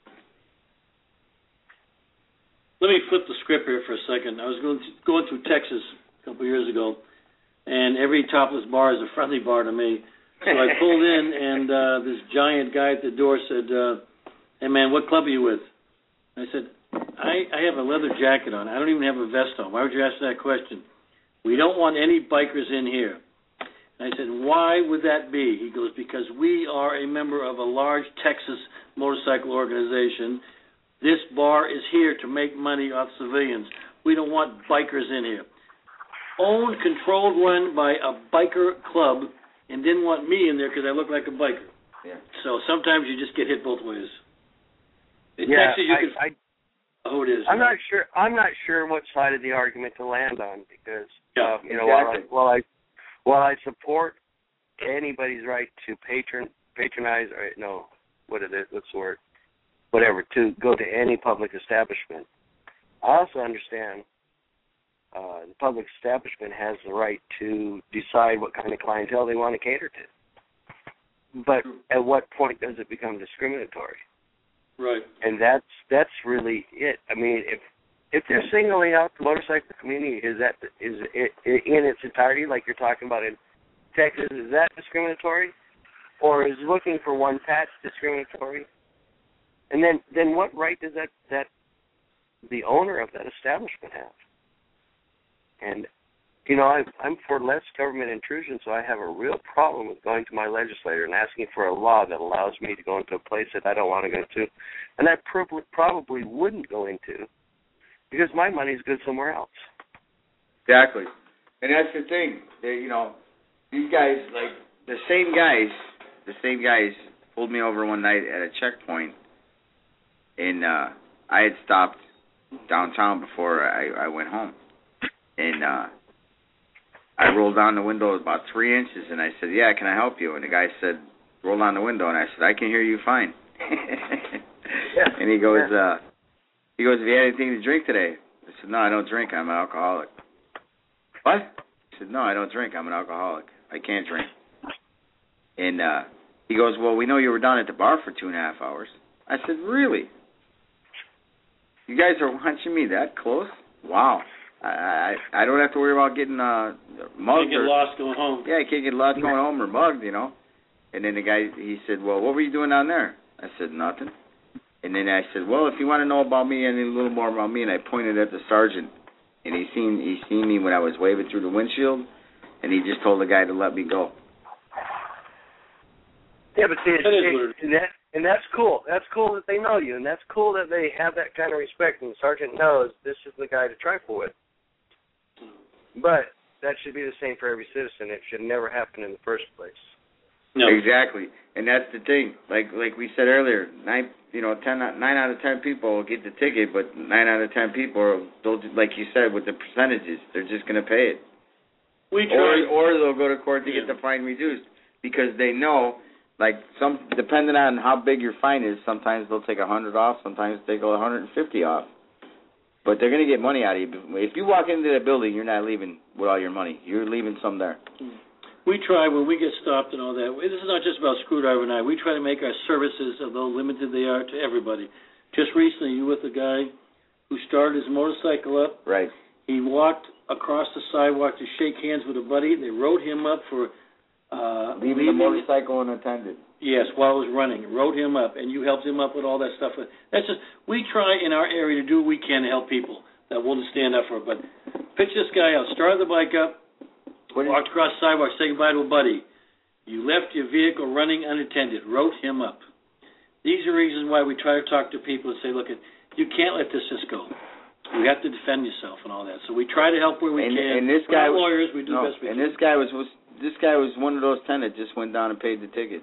Let me flip the script here for a second. I was going, to, going through Texas a couple of years ago, and every topless bar is a friendly bar to me. So I pulled in, and uh, this giant guy at the door said, uh, hey, man, what club are you with? I said, I, I have a leather jacket on. I don't even have a vest on. Why would you ask that question? We don't want any bikers in here. And I said, why would that be? He goes, because we are a member of a large Texas motorcycle organization. This bar is here to make money off civilians. We don't want bikers in here. Owned, controlled, run by a biker club, and didn't want me in there because I look like a biker. Yeah. So sometimes you just get hit both ways. In yeah, Texas, you I, can. I, oh, it is. I'm not sure. I'm not sure what side of the argument to land on because yeah, uh, you know exactly. while I, while I while I support anybody's right to patron patronize or no what is it what's the word whatever to go to any public establishment, I also understand uh, the public establishment has the right to decide what kind of clientele they want to cater to. But at what point does it become discriminatory? Right. And that's that's really it. I mean, if if they're singling out the motorcycle community, is that is it in its entirety, like you're talking about in Texas? Is that discriminatory, or is looking for one patch discriminatory? And then then what right does that that the owner of that establishment have? And you know, I, I'm for less government intrusion, so I have a real problem with going to my legislator and asking for a law that allows me to go into a place that I don't want to go to, and I prob- probably wouldn't go into because my money's good somewhere else. Exactly. And that's the thing. They, you know, these guys, like, the same guys, the same guys pulled me over one night at a checkpoint, and uh, I had stopped downtown before I, I went home. And uh, I rolled down the window about three inches, and I said, yeah, can I help you? And the guy said, roll down the window. And I said, I can hear you fine. yeah. And he goes, yeah. uh, he goes, have you had anything to drink today? I said, no, I don't drink. I'm an alcoholic. What? I said, no, I don't drink. I'm an alcoholic. I can't drink. And uh, he goes, well, we know you were down at the bar for two and a half hours. I said, really? You guys are watching me that close? Wow. I, I I don't have to worry about getting uh, mugged. Can't get or, lost going home. Yeah, I can't get lost going home or mugged, you know. And then the guy, he said, well, what were you doing down there? I said, nothing. And then I said, well, if you want to know about me and a little more about me, and I pointed at the sergeant, and he seen he seen me when I was waving through the windshield, and he just told the guy to let me go. Yeah, but see, that it, is it, and, that, and that's cool. That's cool that they know you, and that's cool that they have that kind of respect, and the sergeant knows this is the guy to trifle with. But that should be the same for every citizen. It should never happen in the first place. No. Exactly, and that's the thing. Like like we said earlier, nine you know ten nine out of ten people will get the ticket, but nine out of ten people, they'll, like you said, with the percentages, they're just going to pay it. We or try. or they'll go to court to Yeah. get the fine reduced because they know, like some depending on how big your fine is, sometimes they'll take a hundred off, sometimes they go a hundred and fifty off. But they're going to get money out of you. If you walk into the building, you're not leaving with all your money. You're leaving some there. We try when we get stopped and all that. This is not just about Screwdriver and I. We try to make our services, although limited they are, to everybody. Just recently, you were with a guy who started his motorcycle up. Right. He walked across the sidewalk to shake hands with a buddy. They wrote him up for uh, leaving the motorcycle unattended. Yes, while it was running. Wrote him up, and you helped him up with all that stuff. That's just we try in our area to do what we can to help people that will stand up for it. But pitch this guy out. Started the bike up. Walked across the sidewalk, say goodbye to a buddy. You left your vehicle running unattended. Wrote him up. These are reasons why we try to talk to people and say, look, you can't let this just go. You have to defend yourself and all that. So we try to help where we and, can. And this We're guy not was, lawyers. We do no, the best we and can. this guy was, was this guy was one of those ten that just went down and paid the ticket.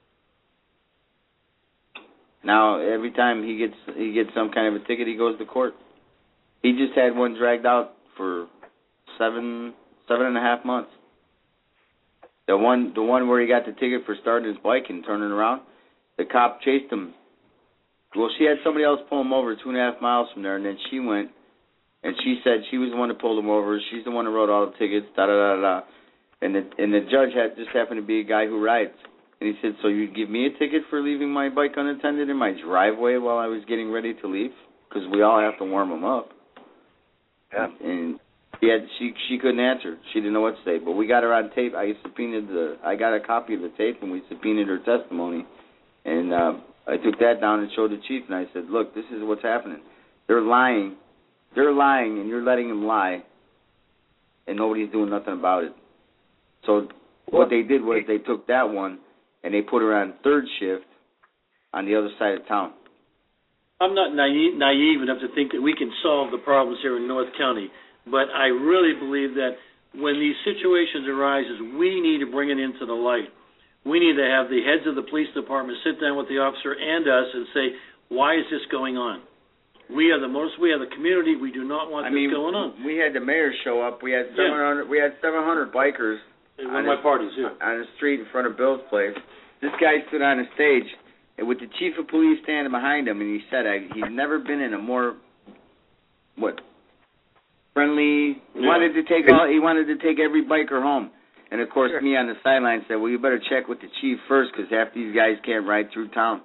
Now every time he gets he gets some kind of a ticket, he goes to court. He just had one dragged out for seven. Seven and a half months. The one, the one where he got the ticket for starting his bike and turning around, the cop chased him. Well, she had somebody else pull him over two and a half miles from there, and then she went and she said she was the one that pulled him over. She's the one that wrote all the tickets. Da da da da. And the and the judge had just happened to be a guy who rides. And he said, so you'd give me a ticket for leaving my bike unattended in my driveway while I was getting ready to leave? Because we all have to warm them up. Yeah. And he had, she she couldn't answer. She didn't know what to say. But we got her on tape. I subpoenaed the. I got a copy of the tape, and we subpoenaed her testimony. And uh, I took that down and showed the chief, and I said, look, this is what's happening. They're lying. They're lying, and you're letting them lie, and nobody's doing nothing about it. So what they did was they took that one, and they put her on third shift on the other side of town. I'm not naive, naive enough to think that we can solve the problems here in North County, but I really believe that when these situations arise, we need to bring it into the light. We need to have the heads of the police department sit down with the officer and us and say, why is this going on? We are the most. We are the community. We do not want I this mean, going on. We had the mayor show up. We had seven hundred. Yeah. We had seven hundred bikers. In one of my parties, yeah. On the street in front of Bill's place. This guy stood on the stage and with the chief of police standing behind him, and he said I, he'd never been in a more what friendly. He Yeah. wanted to take all. He wanted to take every biker home. And of course, Sure. me on the sideline said, "Well, you better check with the chief first, because half these guys can't ride through town."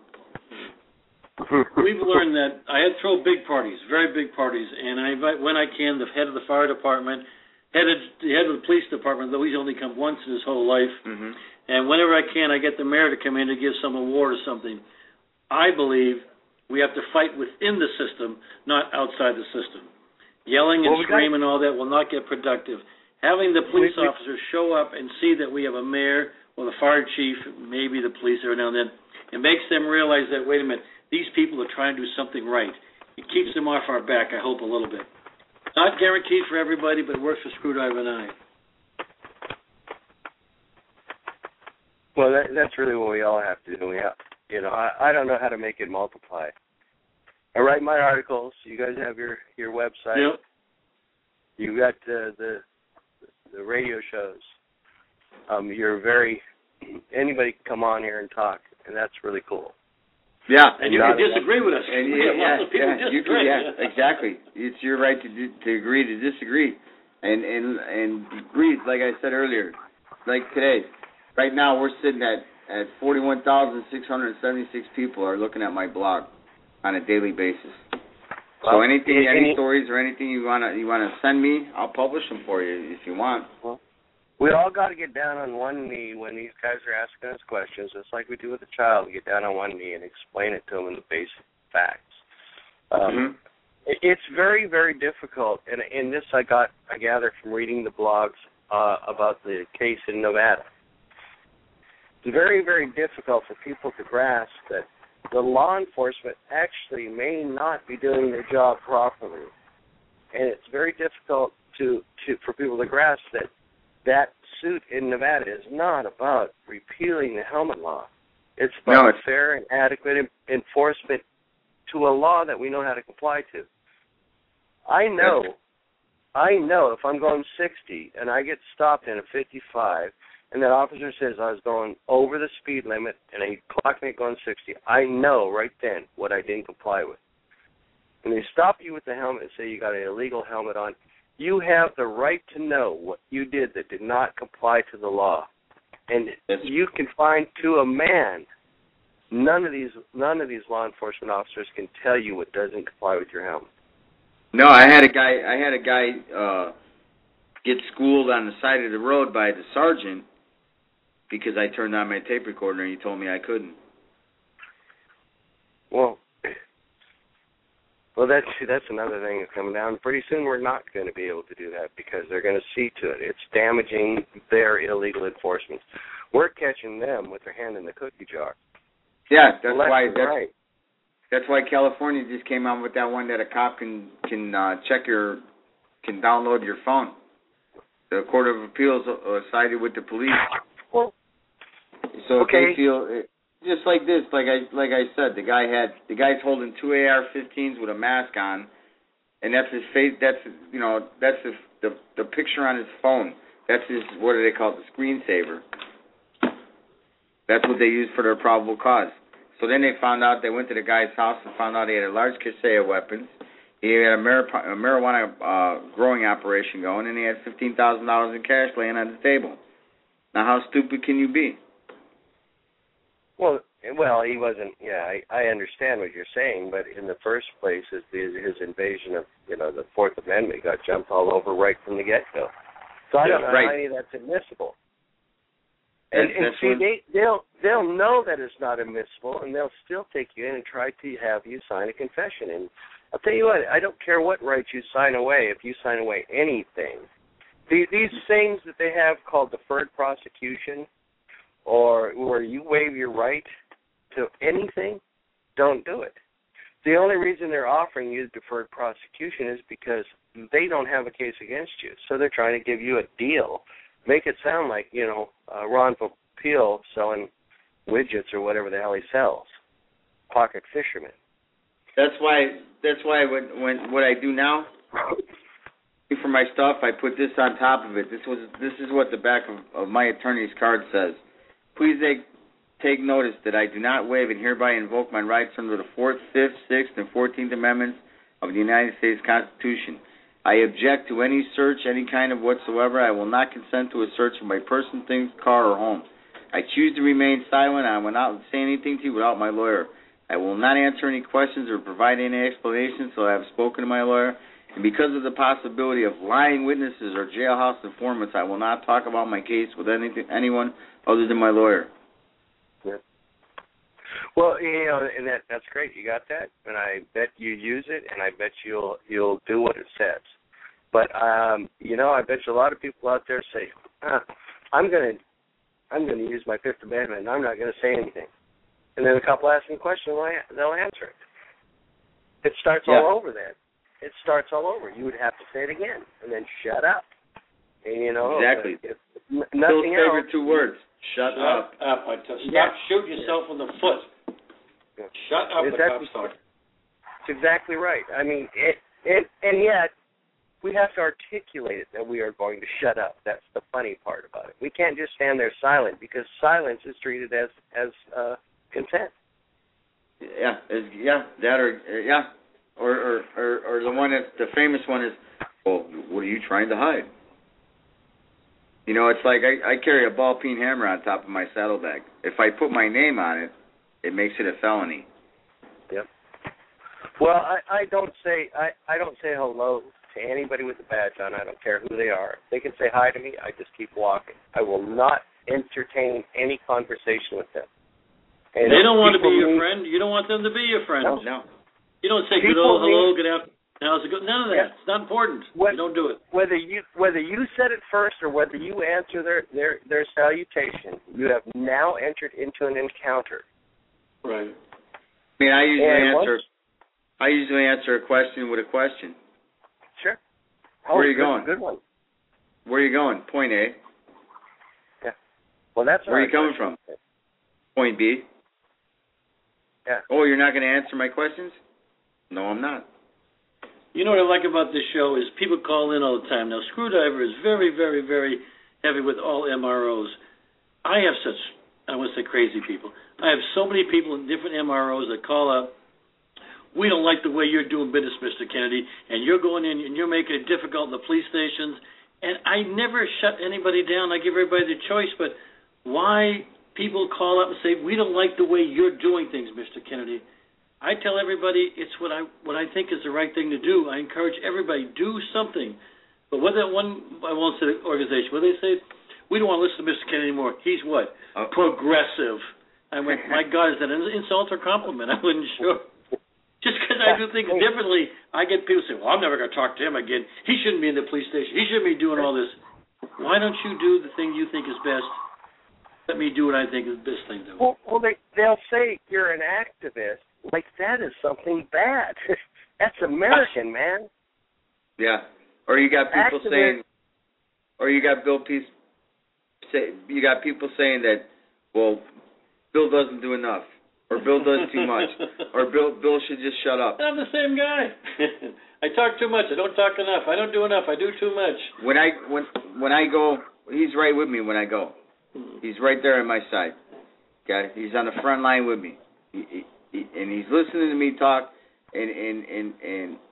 We've learned that I had throw big parties, very big parties, and I invite when I can the head of the fire department, head of the head of the police department, though he's only come once in his whole life. Mm-hmm. And whenever I can, I get the mayor to come in to give some award or something. I believe we have to fight within the system, not outside the system. Yelling and well, we screaming and all that will not get productive. Having the police we, we, officers show up and see that we have a mayor or the fire chief, maybe the police every now and then, it makes them realize that, wait a minute, these people are trying to do something right. It keeps them off our back, I hope, a little bit. Not guaranteed for everybody, but it works for Screwdriver and I. Well, that, that's really what we all have to do. We have, you know, I, I don't know how to make it multiply. I write my articles. You guys have your, your website. Yep. You got uh, the the radio shows. Um, you're very anybody can come on here and talk, and that's really cool. Yeah, and you can disagree with us. And we yeah, have lots of people yeah, you disagree. can, yeah, exactly. It's your right to to agree to disagree, and and and agree. Like I said earlier, like today, right now we're sitting at at forty-one thousand six hundred seventy-six people are looking at my blog on a daily basis. So well, anything, any, any stories or anything you wanna you wanna send me, I'll publish them for you if you want. Well, we all got to get down on one knee when these guys are asking us questions, just like we do with a child. We get down on one knee and explain it to them in the basic facts. Um, mm-hmm. it, it's very, very difficult, and, and this I got, I gather from reading the blogs uh, about the case in Nevada. It's very, very difficult for people to grasp that the law enforcement actually may not be doing their job properly, and it's very difficult to, to for people to grasp that that suit in Nevada is not about repealing the helmet law. It's about no, it's... fair and adequate enforcement to a law that we know how to comply to. I know, I know if I'm going sixty and I get stopped in a fifty-five and that officer says I was going over the speed limit and he clocked me going sixty, I know right then what I didn't comply with. When they stop you with the helmet and say you got an illegal helmet on, you have the right to know what you did that did not comply to the law. And you can find to a man, none of these none of these law enforcement officers can tell you what doesn't comply with your helmet. No, I had a guy I had a guy uh, get schooled on the side of the road by the sergeant because I turned on my tape recorder and he told me I couldn't. Well, Well, that's that's another thing that's coming down. Pretty soon we're not going to be able to do that because they're going to see to it. It's damaging their illegal enforcement. We're catching them with their hand in the cookie jar. Yeah, that's Left why and that's, right. that's why California just came out with that one that a cop can can uh, check your can download your phone. The Court of Appeals uh, sided with the police. Well, so okay. if they feel. Just like this, like I like I said, the guy had the guy's holding two A R fifteens with a mask on, and that's his face. That's you know that's his, the the picture on his phone. That's his what do they call it? The screensaver. That's what they use for their probable cause. So then they found out. They went to the guy's house and found out he had a large cache of weapons. He had a, mar- a marijuana uh, growing operation going, and he had fifteen thousand dollars in cash laying on the table. Now, how stupid can you be? Well, well, he wasn't. Yeah, I, I understand what you're saying, but in the first place, his his invasion of you know the Fourth Amendment got jumped all over right from the get go. So I don't yeah, know right. how any of that's admissible. And, That's, and that's see, what, they they'll they'll know that it's not admissible, and they'll still take you in and try to have you sign a confession. And I'll tell you what, I don't care what rights you sign away. If you sign away anything, the, these things that they have called deferred prosecution, or where you waive your right to anything, don't do it. The only reason they're offering you deferred prosecution is because they don't have a case against you, so they're trying to give you a deal. Make it sound like, you know, uh, Ron Popeil selling widgets or whatever the hell he sells. Pocket fisherman. that's why. That's why when when what I do now for my stuff, I put this on top of it. This was this is what the back of, of my attorney's card says. Please take take notice that I do not waive and hereby invoke my rights under the Fourth, Fifth, Sixth, and Fourteenth Amendments of the United States Constitution. I object to any search, any kind of whatsoever. I will not consent to a search of my person, things, car, or home. I choose to remain silent. I will not say anything to you without my lawyer. I will not answer any questions or provide any explanations until I have spoken to my lawyer. And because of the possibility of lying witnesses or jailhouse informants, I will not talk about my case with anything, anyone other than my lawyer. Yeah. Well, you know, and that that's great. You got that, and I bet you use it, and I bet you'll you'll do what it says. But um, you know, I bet you a lot of people out there say, ah, "I'm gonna, I'm gonna use my Fifth Amendment, and I'm not gonna say anything." And then a couple ask them questions, they'll answer it. It starts yeah. all over then. It starts all over. You would have to say it again, and then shut up. And you know, exactly. If, if nothing Bill's favorite else, two words: shut, Shut up. up. I tell, stop Yeah. shooting yourself in the foot. Yeah. Shut up, the Exactly. cops talk. It's exactly right. I mean, it, it, and yet we have to articulate it that we are going to shut up. That's the funny part about it. We can't just stand there silent, because silence is treated as as uh, consent. Yeah, is, yeah, that or yeah, or, or or or the one that the famous one is, well, what are you trying to hide? You know, it's like I, I carry a ball peen hammer on top of my saddlebag. If I put my name on it, it makes it a felony. Yep. Well, I, I don't say I, I don't say hello to anybody with a badge on. I don't care who they are. If they can say hi to me, I just keep walking. I will not entertain any conversation with them. And they don't want to be need, your friend. You don't want them to be your friend. No. No. You don't say People good old hello, need, good afternoon. How's it going? None of that. Yeah. It's not important. What, you don't do it. Whether you whether you said it first or whether you answer their, their, their salutation, you have now entered into an encounter. Right. I mean, I usually And answer. once, I usually answer a question with a question. Sure. Oh, Where are you good, going? Good one. Where are you going? Point A. Yeah. Well, that's Where are you coming question. from? Point B. Yeah. Oh, you're not going to answer my questions? No, I'm not. You know what I like about this show is people call in all the time. Now, Screwdriver is very, very, very heavy with all M R Os. I have such, I want to say crazy people. I have so many people in different M R Os that call up. We don't like the way you're doing business, Mister Kennedy, and you're going in and you're making it difficult in the police stations. And I never shut anybody down. I give everybody the choice, but why people call up and say, we don't like the way you're doing things, Mister Kennedy. I tell everybody it's what I what I think is the right thing to do. I encourage everybody, do something. But whether one, I won't say the organization, where they say, we don't want to listen to Mister Kennedy anymore. He's what? Uh, Progressive. I went, my God, is that an insult or compliment? I wasn't sure. Just because I do things differently, I get people say, well, I'm never going to talk to him again. He shouldn't be in the police station. He shouldn't be doing all this. Why don't you do the thing you think is best? Let me do what I think is the best thing to do. Well, well they, they'll say you're an activist. Like that is something bad. That's American, man. Yeah. Or you got people Activist. saying, or you got Bill Peace, say, you got people saying that, well, Bill doesn't do enough, or Bill does too much, or Bill Bill should just shut up. I'm the same guy. I talk too much. I don't talk enough. I don't do enough. I do too much. When I when when I go, he's right with me when I go. He's right there on my side. Okay, he's on the front line with me. He, he, he, and he's listening to me talk, and and and and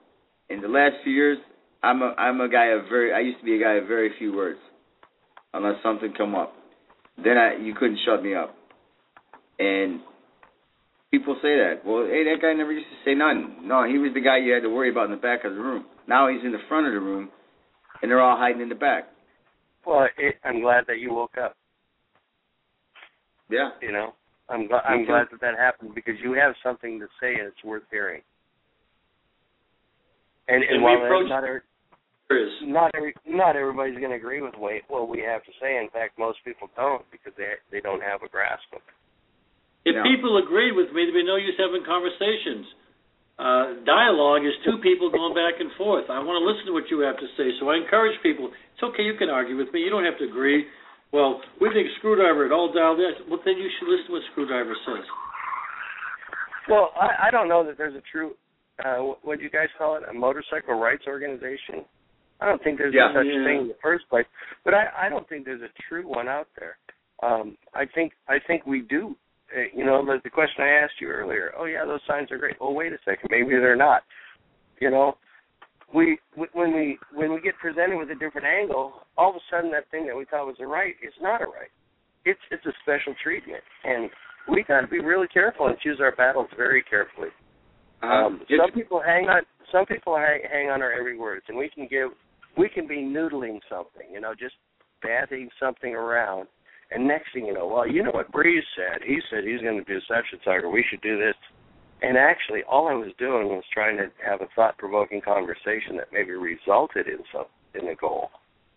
in the last few years, I'm a I'm a guy of very. I used to be a guy of very few words, unless something come up. Then I you couldn't shut me up. And people say that. Well, hey, that guy never used to say nothing. No, he was the guy you had to worry about in the back of the room. Now he's in the front of the room, and they're all hiding in the back. Well, it, I'm glad that you woke up. Yeah. You know, I'm gl- I'm glad that that happened because you have something to say and it's worth hearing. And, and, and while that's not every, not every not everybody's going to agree with what what we have to say. In fact, most people don't because they they don't have a grasp of it. If no. people agreed with me, there'd be no use having conversations. Uh, dialogue is two people going back and forth. I want to listen to what you have to say, so I encourage people. It's okay, you can argue with me. You don't have to agree. Well, we think Screwdriver it all dialed in. Well, then you should listen to what Screwdriver says. Well, I, I don't know that there's a true, uh, what do you guys call it, a motorcycle rights organization? I don't think there's yeah. such yeah. thing in the first place. But I, I don't think there's a true one out there. Um, I think I think we do. You know, the, the question I asked you earlier, oh, yeah, those signs are great. Oh, wait a second, maybe they're not. You know, we when we when we get presented with a different angle, all of a sudden that thing that we thought was a right is not a right. It's it's a special treatment, and we got to be really careful and choose our battles very carefully. Um, some people hang on. Some people hang, hang on our every word, and we can give we can be noodling something, you know, just bathing something around. And next thing you know, well, you know what Breeze said. He said he's going to do such and such, or we should do this. And actually, all I was doing was trying to have a thought-provoking conversation that maybe resulted in some in a goal.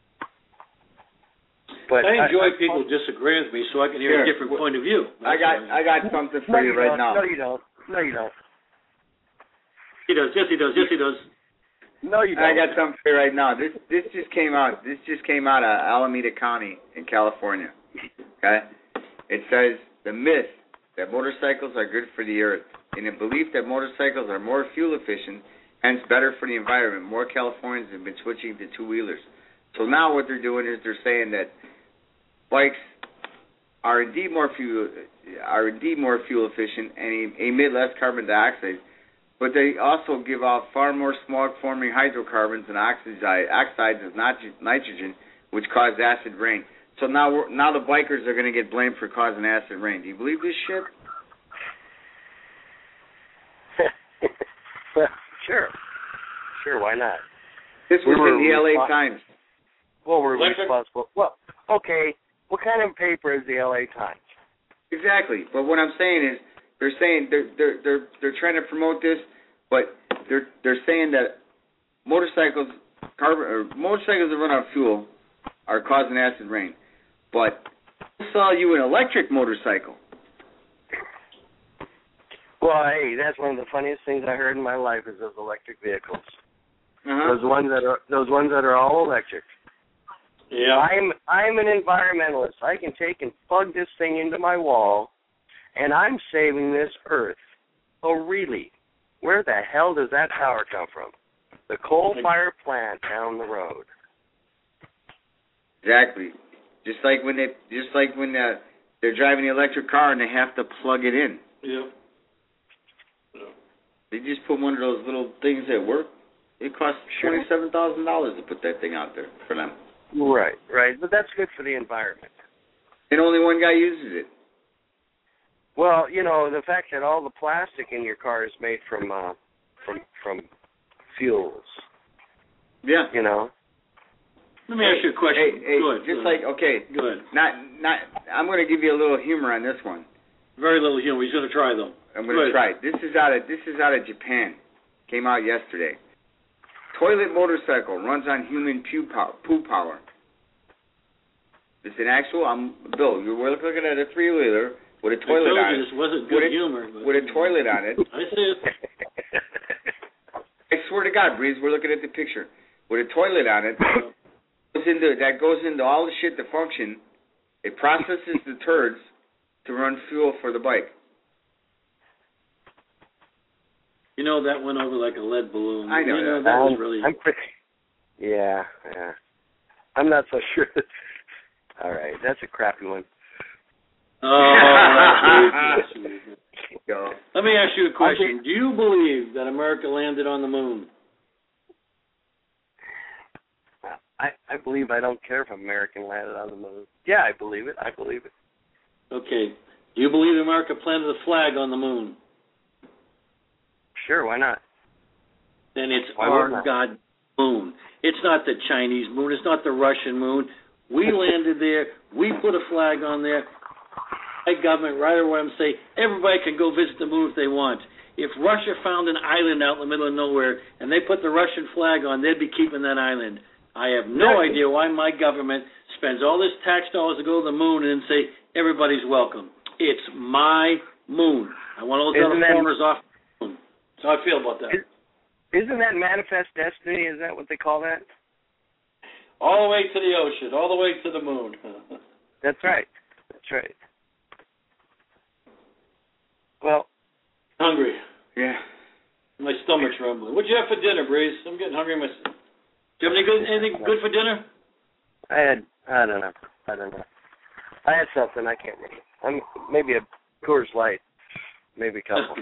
But I enjoy I, I, people disagreeing with me so I can hear sure. a different point of view. I got I got something for no, you, you right now. No, you don't. No, you don't. He does. Yes, he does. Yes, he does. No, you don't. I got something for you right now. This this just came out. This just came out of Alameda County in California. Okay, it says the myth that motorcycles are good for the earth. In a belief that motorcycles are more fuel efficient, hence better for the environment, more Californians have been switching to two wheelers. So now what they're doing is they're saying that bikes are indeed more fuel are indeed more fuel efficient and emit less carbon dioxide. But they also give off far more smog-forming hydrocarbons and oxide, oxides of nitrogen, which cause acid rain. So now, we're, now the bikers are going to get blamed for causing acid rain. Do you believe this shit? Well, sure, sure. Why not? This was we in the L A respons- Times. Well, we're Electric? responsible. Well, okay. What kind of paper is the L A Times? Exactly. But what I'm saying is, they're saying they're they're they're they're trying to promote this, but they're they're saying that motorcycles carbon or motorcycles that run on fuel are causing acid rain. But I saw you an electric motorcycle. Well, hey, that's one of the funniest things I heard in my life is those electric vehicles. Uh-huh. Those ones that are those ones that are all electric. Yeah. I'm I'm an environmentalist. I can take and plug this thing into my wall, and I'm saving this earth. Oh, really? Where the hell does that power come from? The coal-fired plant down the road. Exactly. Just like when they just like when uh, they're driving the electric car and they have to plug it in. Yeah. They just put one of those little things that work. It costs twenty-seven thousand dollars to put that thing out there for them. Right, right. But that's good for the environment. And only one guy uses it. Well, you know, the fact that all the plastic in your car is made from uh, from from fuels. Yeah. You know. Let me ask you a question. Hey, hey, Good. just good. like okay, Good. Not not. I'm going to give you a little humor on this one. Very little humor. He's going to try though. I'm going to try it. This is out of this is out of Japan. Came out yesterday. Toilet motorcycle runs on human poo power. Poo power. It's an actual. I'm Bill. You're looking at a three wheeler with a toilet I told on you it. this wasn't good with a, humor. But with a toilet on it. I see it. I swear to God, Breeze, we're looking at the picture. With a toilet on it, goes into, that goes into all the shit to function. It processes the turds to run fuel for the bike. You know, that went over like a lead balloon. I know you know that. that was Um, really... I'm pretty, yeah, yeah. I'm not so sure. All right, that's a crappy one. Oh, that's sweet. Go. Let me ask you a question. Do you believe that America landed on the moon? I, I believe I don't care if American landed on the moon. Yeah, I believe it. I believe it. Okay. Do you believe America planted a flag on the moon? Sure, why not? Then it's Why our not? God moon. It's not the Chinese moon. It's not the Russian moon. We landed there. We put a flag on there. My government, right away, I'm saying everybody can go visit the moon if they want. If Russia found an island out in the middle of nowhere and they put the Russian flag on, they'd be keeping that island. I have no Right. idea why my government spends all this tax dollars to go to the moon and then say everybody's welcome. It's my moon. I want all those Isn't other that- foreigners off the moon. That's how I feel about that. Is- Isn't that manifest destiny? Is that what they call that? All the way to the ocean, all the way to the moon. That's right. That's right. Well, Hungry. Yeah. My stomach's rumbling. What'd you have for dinner, Breeze? I'm getting hungry myself. Do you have any good, anything good for dinner? I had, I don't know. I don't know. I had something. I can't remember. I'm, maybe a Coors Light. Maybe a couple.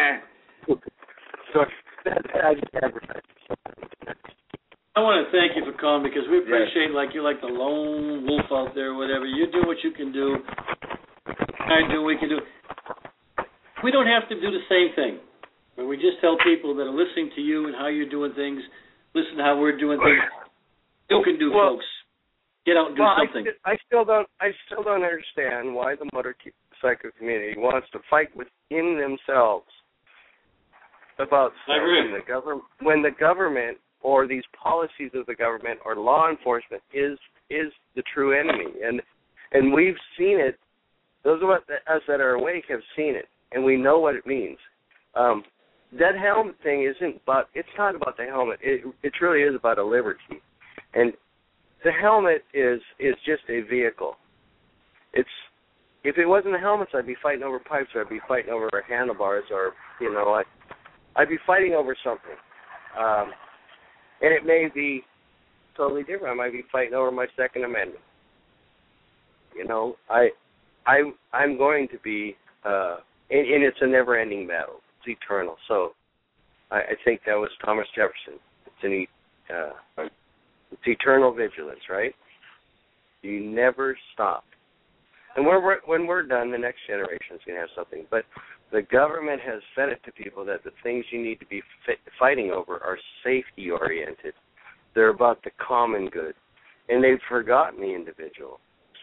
So, I just advertised. I want to thank you for calling because we appreciate like you're like the lone wolf out there or whatever. You do what you can do. I do what we can do. We don't have to do the same thing. But we just tell people that are listening to you and how you're doing things, listen to how we're doing things. You can do, well, folks. Get out and do well, something. I, I still don't. I still don't understand why the motorcycle community wants to fight within themselves about stuff when the government, when the government or these policies of the government or law enforcement is is the true enemy, and and we've seen it. Those of us that, us that are awake have seen it, and we know what it means. Um, that helmet thing isn't, but it's not about the helmet. It it really is about a liberty, and the helmet is is just a vehicle. It's if it wasn't the helmets, I'd be fighting over pipes, or I'd be fighting over handlebars, or you know, I I'd be fighting over something. Um, and it may be totally different. I might be fighting over my Second Amendment. You know, I I I'm going to be, uh, and, and it's a never-ending battle. It's eternal. So I, I think that was Thomas Jefferson. It's an uh, it's eternal vigilance, right? You never stop. And when we're, when we're done, the next generation is going to have something. But the government has fed it to people that the things you need to be fit, fighting over are safety-oriented. They're about the common good. And they've forgotten the individual.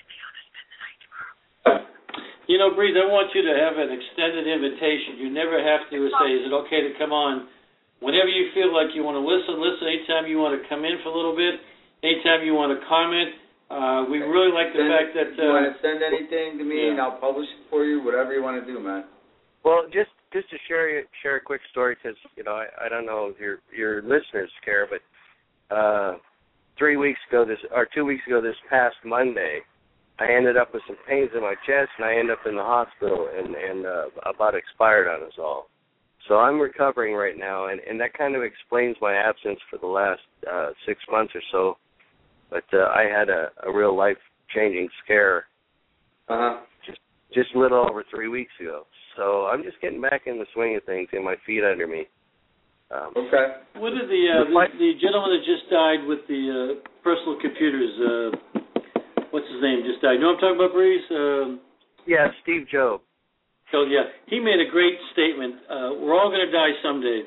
You know, Breeze, I want you to have an extended invitation. You never have to say, is it okay to come on? Whenever you feel like you want to listen, listen. Anytime you want to come in for a little bit, anytime you want to comment. Uh, we really like the send, fact that... Uh, you want to send anything to me, yeah. and I'll publish it for you, whatever you want to do, man. Well, just just to share share a quick story, because, you know, I, I don't know if your your listeners care, but uh, three weeks ago, this or two weeks ago, this past Monday, I ended up with some pains in my chest, and I ended up in the hospital and, and uh, about expired on us all. So I'm recovering right now, and, and that kind of explains my absence for the last uh, six months or so. But uh, I had a, a real life-changing scare uh-huh. just just a little over three weeks ago. So I'm just getting back in the swing of things, and my feet under me. Um, okay. What did the, uh, the the gentleman that just died with the uh, personal computers? Uh, what's his name? Just died. You know what I'm talking about, Breeze? Um, yeah, Steve Jobs. So yeah, he made a great statement. Uh, we're all going to die someday.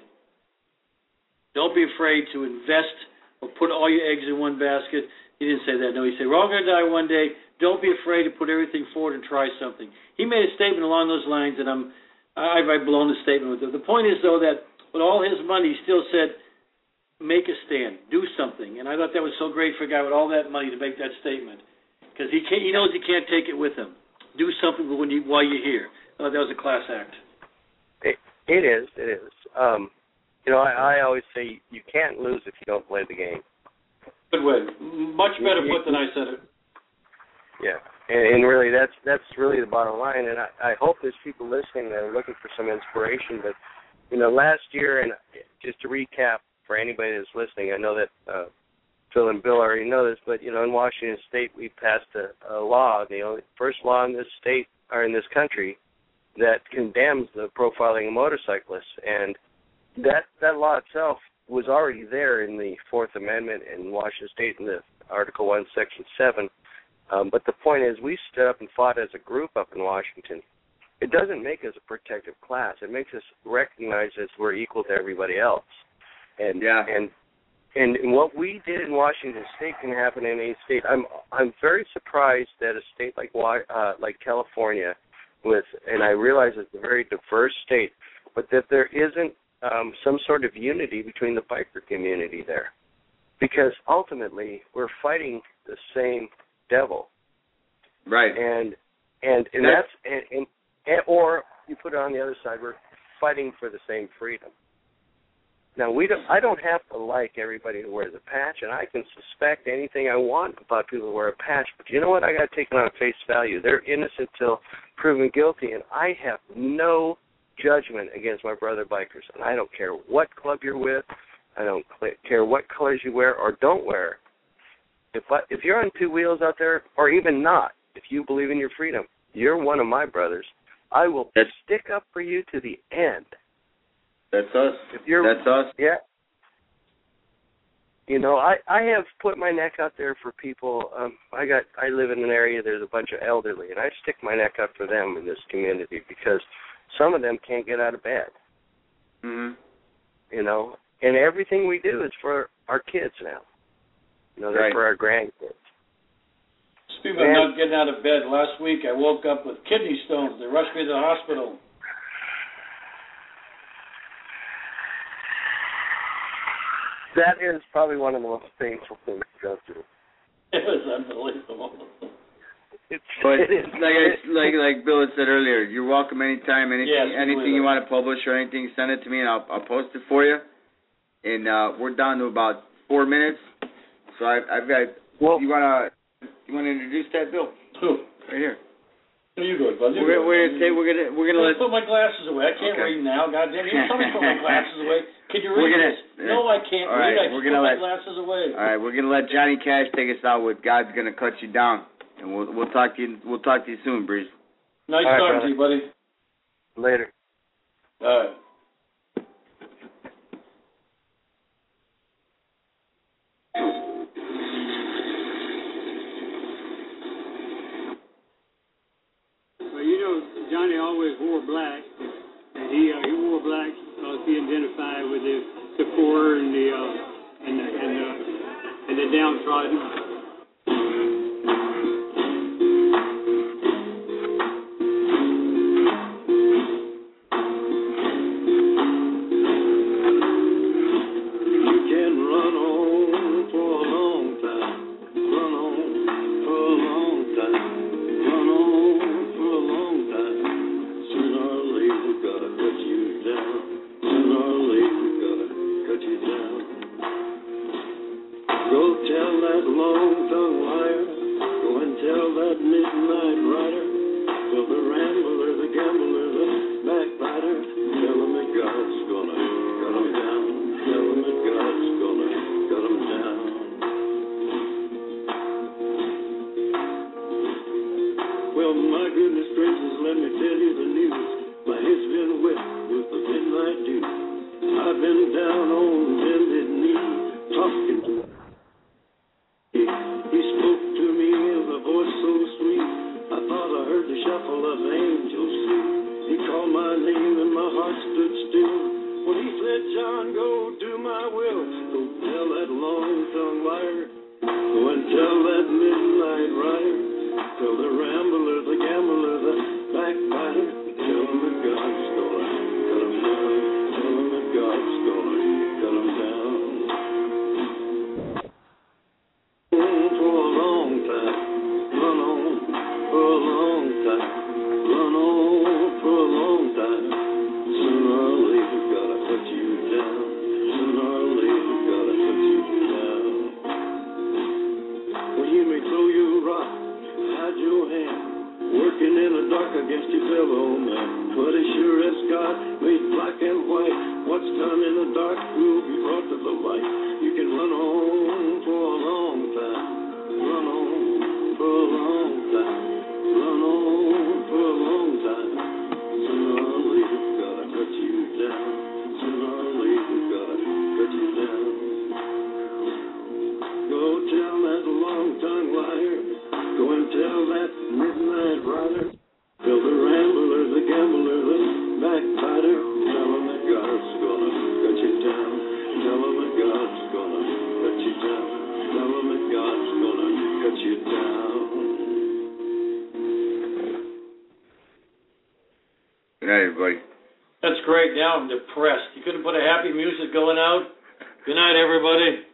Don't be afraid to invest or put all your eggs in one basket. He didn't say that. No, he said we're all going to die one day. Don't be afraid to put everything forward and try something. He made a statement along those lines, and I'm I've, I've blown the statement with him. The point is though that with all his money, he still said, make a stand, do something. And I thought that was so great for a guy with all that money to make that statement, because he can't, he knows he can't take it with him. Do something when you while you're here. I thought that was a class act. It, it is. It is. Um, you know, I, I always say you can't lose if you don't play the game. Good way. Much better put than I said it. Yeah, and, and really, that's that's really the bottom line. And I, I hope there's people listening that are looking for some inspiration. But you know, last year, and just to recap for anybody that's listening, I know that uh, Phil and Bill already know this, but you know, in Washington State, we passed a, a law, the only first law in this state or in this country that condemns the profiling of motorcyclists, and that that law itself was already there in the Fourth Amendment in Washington State in the Article one, Section seven. Um, but the point is, we stood up and fought as a group up in Washington. It doesn't make us a protected class. It makes us recognize as we're equal to everybody else. And yeah. and and what we did in Washington State can happen in any state. I'm I'm very surprised that a state like uh, like California, with and I realize it's a very diverse state, but that there isn't um, some sort of unity between the biker community there, because ultimately we're fighting the same devil. Right. And and and that's, that's and, and, and or you put it on the other side, we're fighting for the same freedom. Now we don't I don't have to like everybody who wears a patch, and I can suspect anything I want about people who wear a patch, but you know what? I gotta take it on face value. They're innocent till proven guilty, and I have no judgment against my brother bikers, and I don't care what club you're with, I don't care what colors you wear or don't wear. If I, if you're on two wheels out there, or even not, if you believe in your freedom, you're one of my brothers. I will that's, stick up for you to the end. That's us. If you're, that's us. Yeah. You know, I, I have put my neck out there for people. Um, I got I live in an area there's a bunch of elderly, and I stick my neck out for them in this community because some of them can't get out of bed. Mm-hmm. You know, and everything we do is for our kids now. You know, they're right. for our grandkids. Speaking of not getting out of bed, last week I woke up with kidney stones. They rushed me to the hospital. That is probably one of the most painful things to go through. It was unbelievable. It's, but it is, like I, like like Bill had said earlier, you're welcome anytime. Anything yes, anything you want to publish or anything, send it to me and I'll I'll post it for you. And uh, we're down to about four minutes, so I, I've got. Well, you wanna you wanna introduce that, Bill? Who? Right here. Here you go, bud. We're, we're gonna say we're gonna we're gonna let. Put my glasses away. I can't okay. read now. God damn, you tell me to put my glasses away. Can you read we're gonna, this? No, I can't all read. Right, I we're just gonna put let, my glasses away. All right, we're gonna let Johnny Cash take us out with "God's Gonna Cut You Down," and we'll we'll talk to you we'll talk to you soon, Breeze. Nice right, talking to you, buddy. Later. All right. Well, you know, Johnny always wore black, and he uh, he wore black because he identified with the the poor and the uh, and the and the and the downtrodden. Go tell that break. Now I'm depressed. You couldn't put a happy music going out? Good night, everybody.